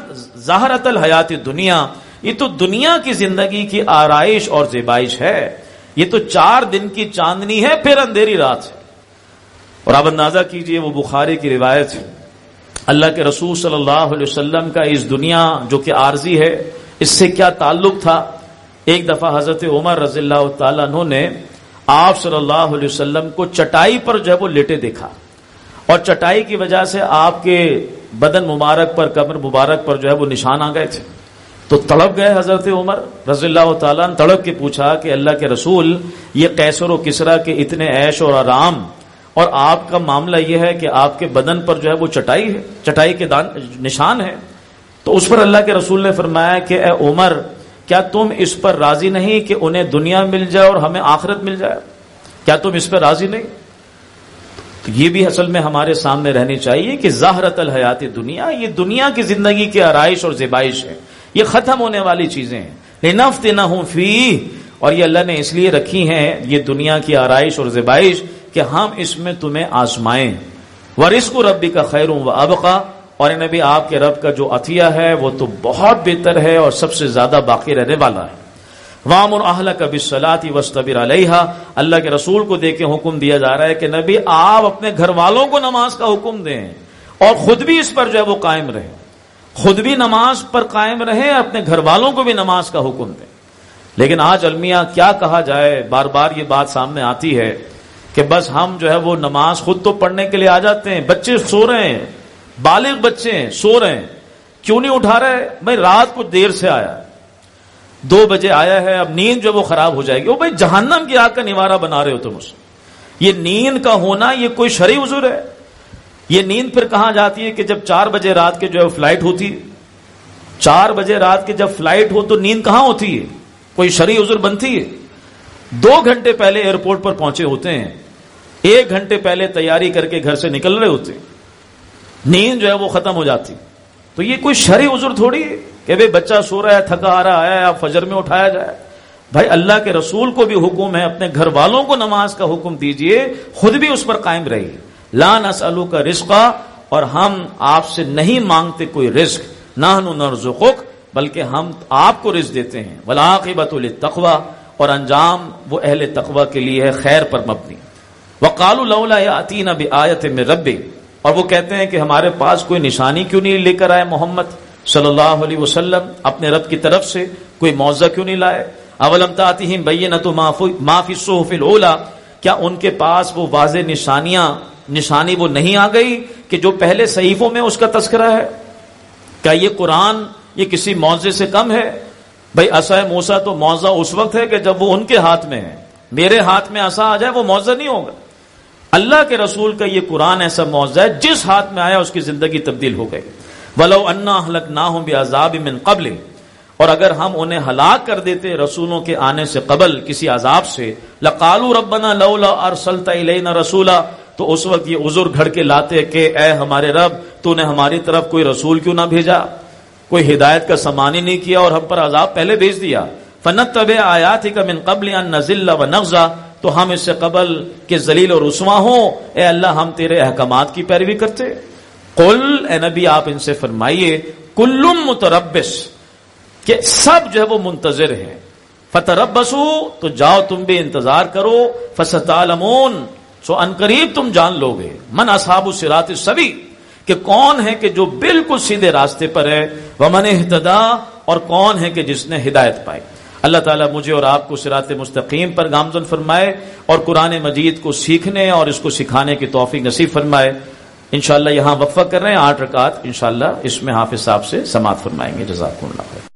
ظاہرت الحیات دنیا، یہ تو دنیا کی زندگی کی آرائش اور زیبائش ہے، یہ تو 4 دن کی چاندنی ہے پھر اندھیری رات ہے۔ اور آپ اندازہ کیجئے، وہ بخاری کی روایت ہے، اللہ کے رسول صلی اللہ علیہ وسلم کا اس دنیا جو کہ عارضی ہے اس سے کیا تعلق تھا۔ ایک دفعہ حضرت عمر رضی اللہ تعالیٰ عنہ نے آپ صلی اللہ علیہ وسلم کو چٹائی پر جو ہے وہ لیٹے دیکھا، اور چٹائی کی وجہ سے آپ کے بدن مبارک پر، کمر مبارک پر جو ہے وہ نشان آ گئے تھے۔ تو تڑپ گئے حضرت عمر رضی اللہ تعالیٰ نے، تڑپ کے پوچھا کہ اللہ کے رسول، یہ قیصر و کسریٰ کے اتنے عیش اور آرام، اور آپ کا معاملہ یہ ہے کہ آپ کے بدن پر جو ہے وہ چٹائی ہے، چٹائی کے نشان ہے۔ تو اس پر اللہ کے رسول نے فرمایا کہ اے عمر، کیا تم اس پر راضی نہیں کہ انہیں دنیا مل جائے اور ہمیں آخرت مل جائے؟ کیا تم اس پر راضی نہیں؟ تو یہ بھی اصل میں ہمارے سامنے رہنی چاہیے کہ ظاہرت الحیات دنیا، یہ دنیا کی زندگی کی آرائش اور زیبائش ہے، یہ ختم ہونے والی چیزیں ہیں۔ لنفتنہم فیہ، اور یہ اللہ نے اس لیے رکھی ہیں یہ دنیا کی آرائش اور زیبائش کہ ہم اس میں تمہیں آزمائیں۔ ورزق ربک خیر وابقی، اور نبی آپ کے رب کا جو عطیہ ہے وہ تو بہت بہتر ہے اور سب سے زیادہ باقی رہنے والا ہے۔ وَأْمُرْ أَهْلَكَ بِالصَّلَاةِ وَاصْطَبِرْ عَلَيْهَا، اللہ کے رسول کو دیکھ کے حکم دیا جا رہا ہے کہ نبی آپ اپنے گھر والوں کو نماز کا حکم دیں اور خود بھی اس پر جو ہے وہ قائم رہیں، خود بھی نماز پر قائم رہیں، اپنے گھر والوں کو بھی نماز کا حکم دیں۔ لیکن آج المیہ کیا کہا جائے، بار بار یہ بات سامنے آتی ہے کہ بس ہم جو ہے وہ نماز خود تو پڑھنے کے لیے آ جاتے ہیں، بچے سو رہے ہیں، بالغ بچے ہیں سو رہے ہیں، کیوں نہیں اٹھا رہے؟ بھائی رات کو دیر سے آیا، 2 بجے آیا ہے، اب نیند جو وہ خراب ہو جائے گی۔ وہ بھائی جہنم کی آگ کا نوارہ بنا رہے ہو تم اسے۔ یہ نیند کا ہونا یہ کوئی شرعی عذر ہے؟ یہ نیند پھر کہاں جاتی ہے کہ جب 4 بجے رات کے جو ہے فلائٹ ہوتی ہے، 4 بجے رات کے جب فلائٹ ہو تو نیند کہاں ہوتی ہے؟ کوئی شرعی عذر بنتی ہے؟ 2 گھنٹے پہلے ایئرپورٹ پر پہنچے ہوتے ہیں، 1 گھنٹے پہلے تیاری کر کے گھر سے نکل رہے ہوتے ہیں، نیند جو ہے وہ ختم ہو جاتی۔ تو یہ کوئی شرعی عذر تھوڑی ہے کہ بھئی بچہ سو رہا ہے، تھکا آ رہا ہے، اب فجر میں اٹھایا جائے۔ بھائی اللہ کے رسول کو بھی حکم ہے اپنے گھر والوں کو نماز کا حکم دیجئے، خود بھی اس پر قائم رہیے۔ لا نسألک رزقا، اور ہم آپ سے نہیں مانگتے کوئی رزق، نحن نرزقک، بلکہ ہم آپ کو رزق دیتے ہیں۔ والعاقبۃ للتقوی، اور انجام وہ اہل تقوی کے لیے ہے، خیر پر مبنی۔ وقالوا لولا یاتینا بآیۃ من ربہ، اور وہ کہتے ہیں کہ ہمارے پاس کوئی نشانی کیوں نہیں لے کر آئے محمد صلی اللہ علیہ وسلم، اپنے رب کی طرف سے کوئی معجزہ کیوں نہیں لائے؟ اولم تاتہم بینۃ ما فی الصحف الاولی، کیا ان کے پاس وہ واضح نشانی وہ نہیں آ گئی کہ جو پہلے صحیفوں میں اس کا تذکرہ ہے؟ کیا یہ قرآن یہ کسی معجزے سے کم ہے؟ بھائی عصا موسیٰ تو معجزہ اس وقت ہے کہ جب وہ ان کے ہاتھ میں ہے، میرے ہاتھ میں عصا آ جائے وہ معجزہ نہیں ہوگا۔ اللہ کے رسول کا یہ قرآن ایسا معجزہ ہے، جس ہاتھ میں آیا اس کی زندگی تبدیل ہو گئی۔ وَلَوْ أَنَّا أَهْلَكْنَاهُمْ بِعَذَابٍ مِّن قَبْلِ، اور اگر ہم انہیں ہلاک کر دیتے رسولوں کے آنے سے قبل کسی عذاب سے، لقالوا ربنا لولا ارسلت الینا رسولا، تو اس وقت یہ عذر گھڑ کے لاتے کہ اے ہمارے رب تو نے ہماری طرف کوئی رسول کیوں نہ بھیجا، کوئی ہدایت کا سامان ہی نہیں کیا اور ہم پر عذاب پہلے بھیج دیا۔ فنتبع آیاتک من قبل ان نذل ونخزى، تو ہم اس سے قبل کہ ذلیل اور رسوا ہوں اے اللہ ہم تیرے احکامات کی پیروی کرتے۔ قل، اے نبی آپ ان سے فرمائیے، کل متربص، کہ سب جو ہے وہ منتظر ہیں، فتربصوا، تو جاؤ تم بھی انتظار کرو، فستعلمون، سو ان قریب تم جان لو گے، من اصحاب الصراط السوی، کہ کون ہے کہ جو بالکل سیدھے راستے پر ہے، ومن اہتدی، اور کون ہے کہ جس نے ہدایت پائی۔ اللہ تعالیٰ مجھے اور آپ کو صراط مستقیم پر گامزن فرمائے اور قرآن مجید کو سیکھنے اور اس کو سکھانے کی توفیق نصیب فرمائے۔ انشاءاللہ یہاں وقفہ کر رہے ہیں، 8 رکعات انشاءاللہ اس میں حافظ صاحب سے سماعت فرمائیں گے۔ جزاکم اللہ خیر۔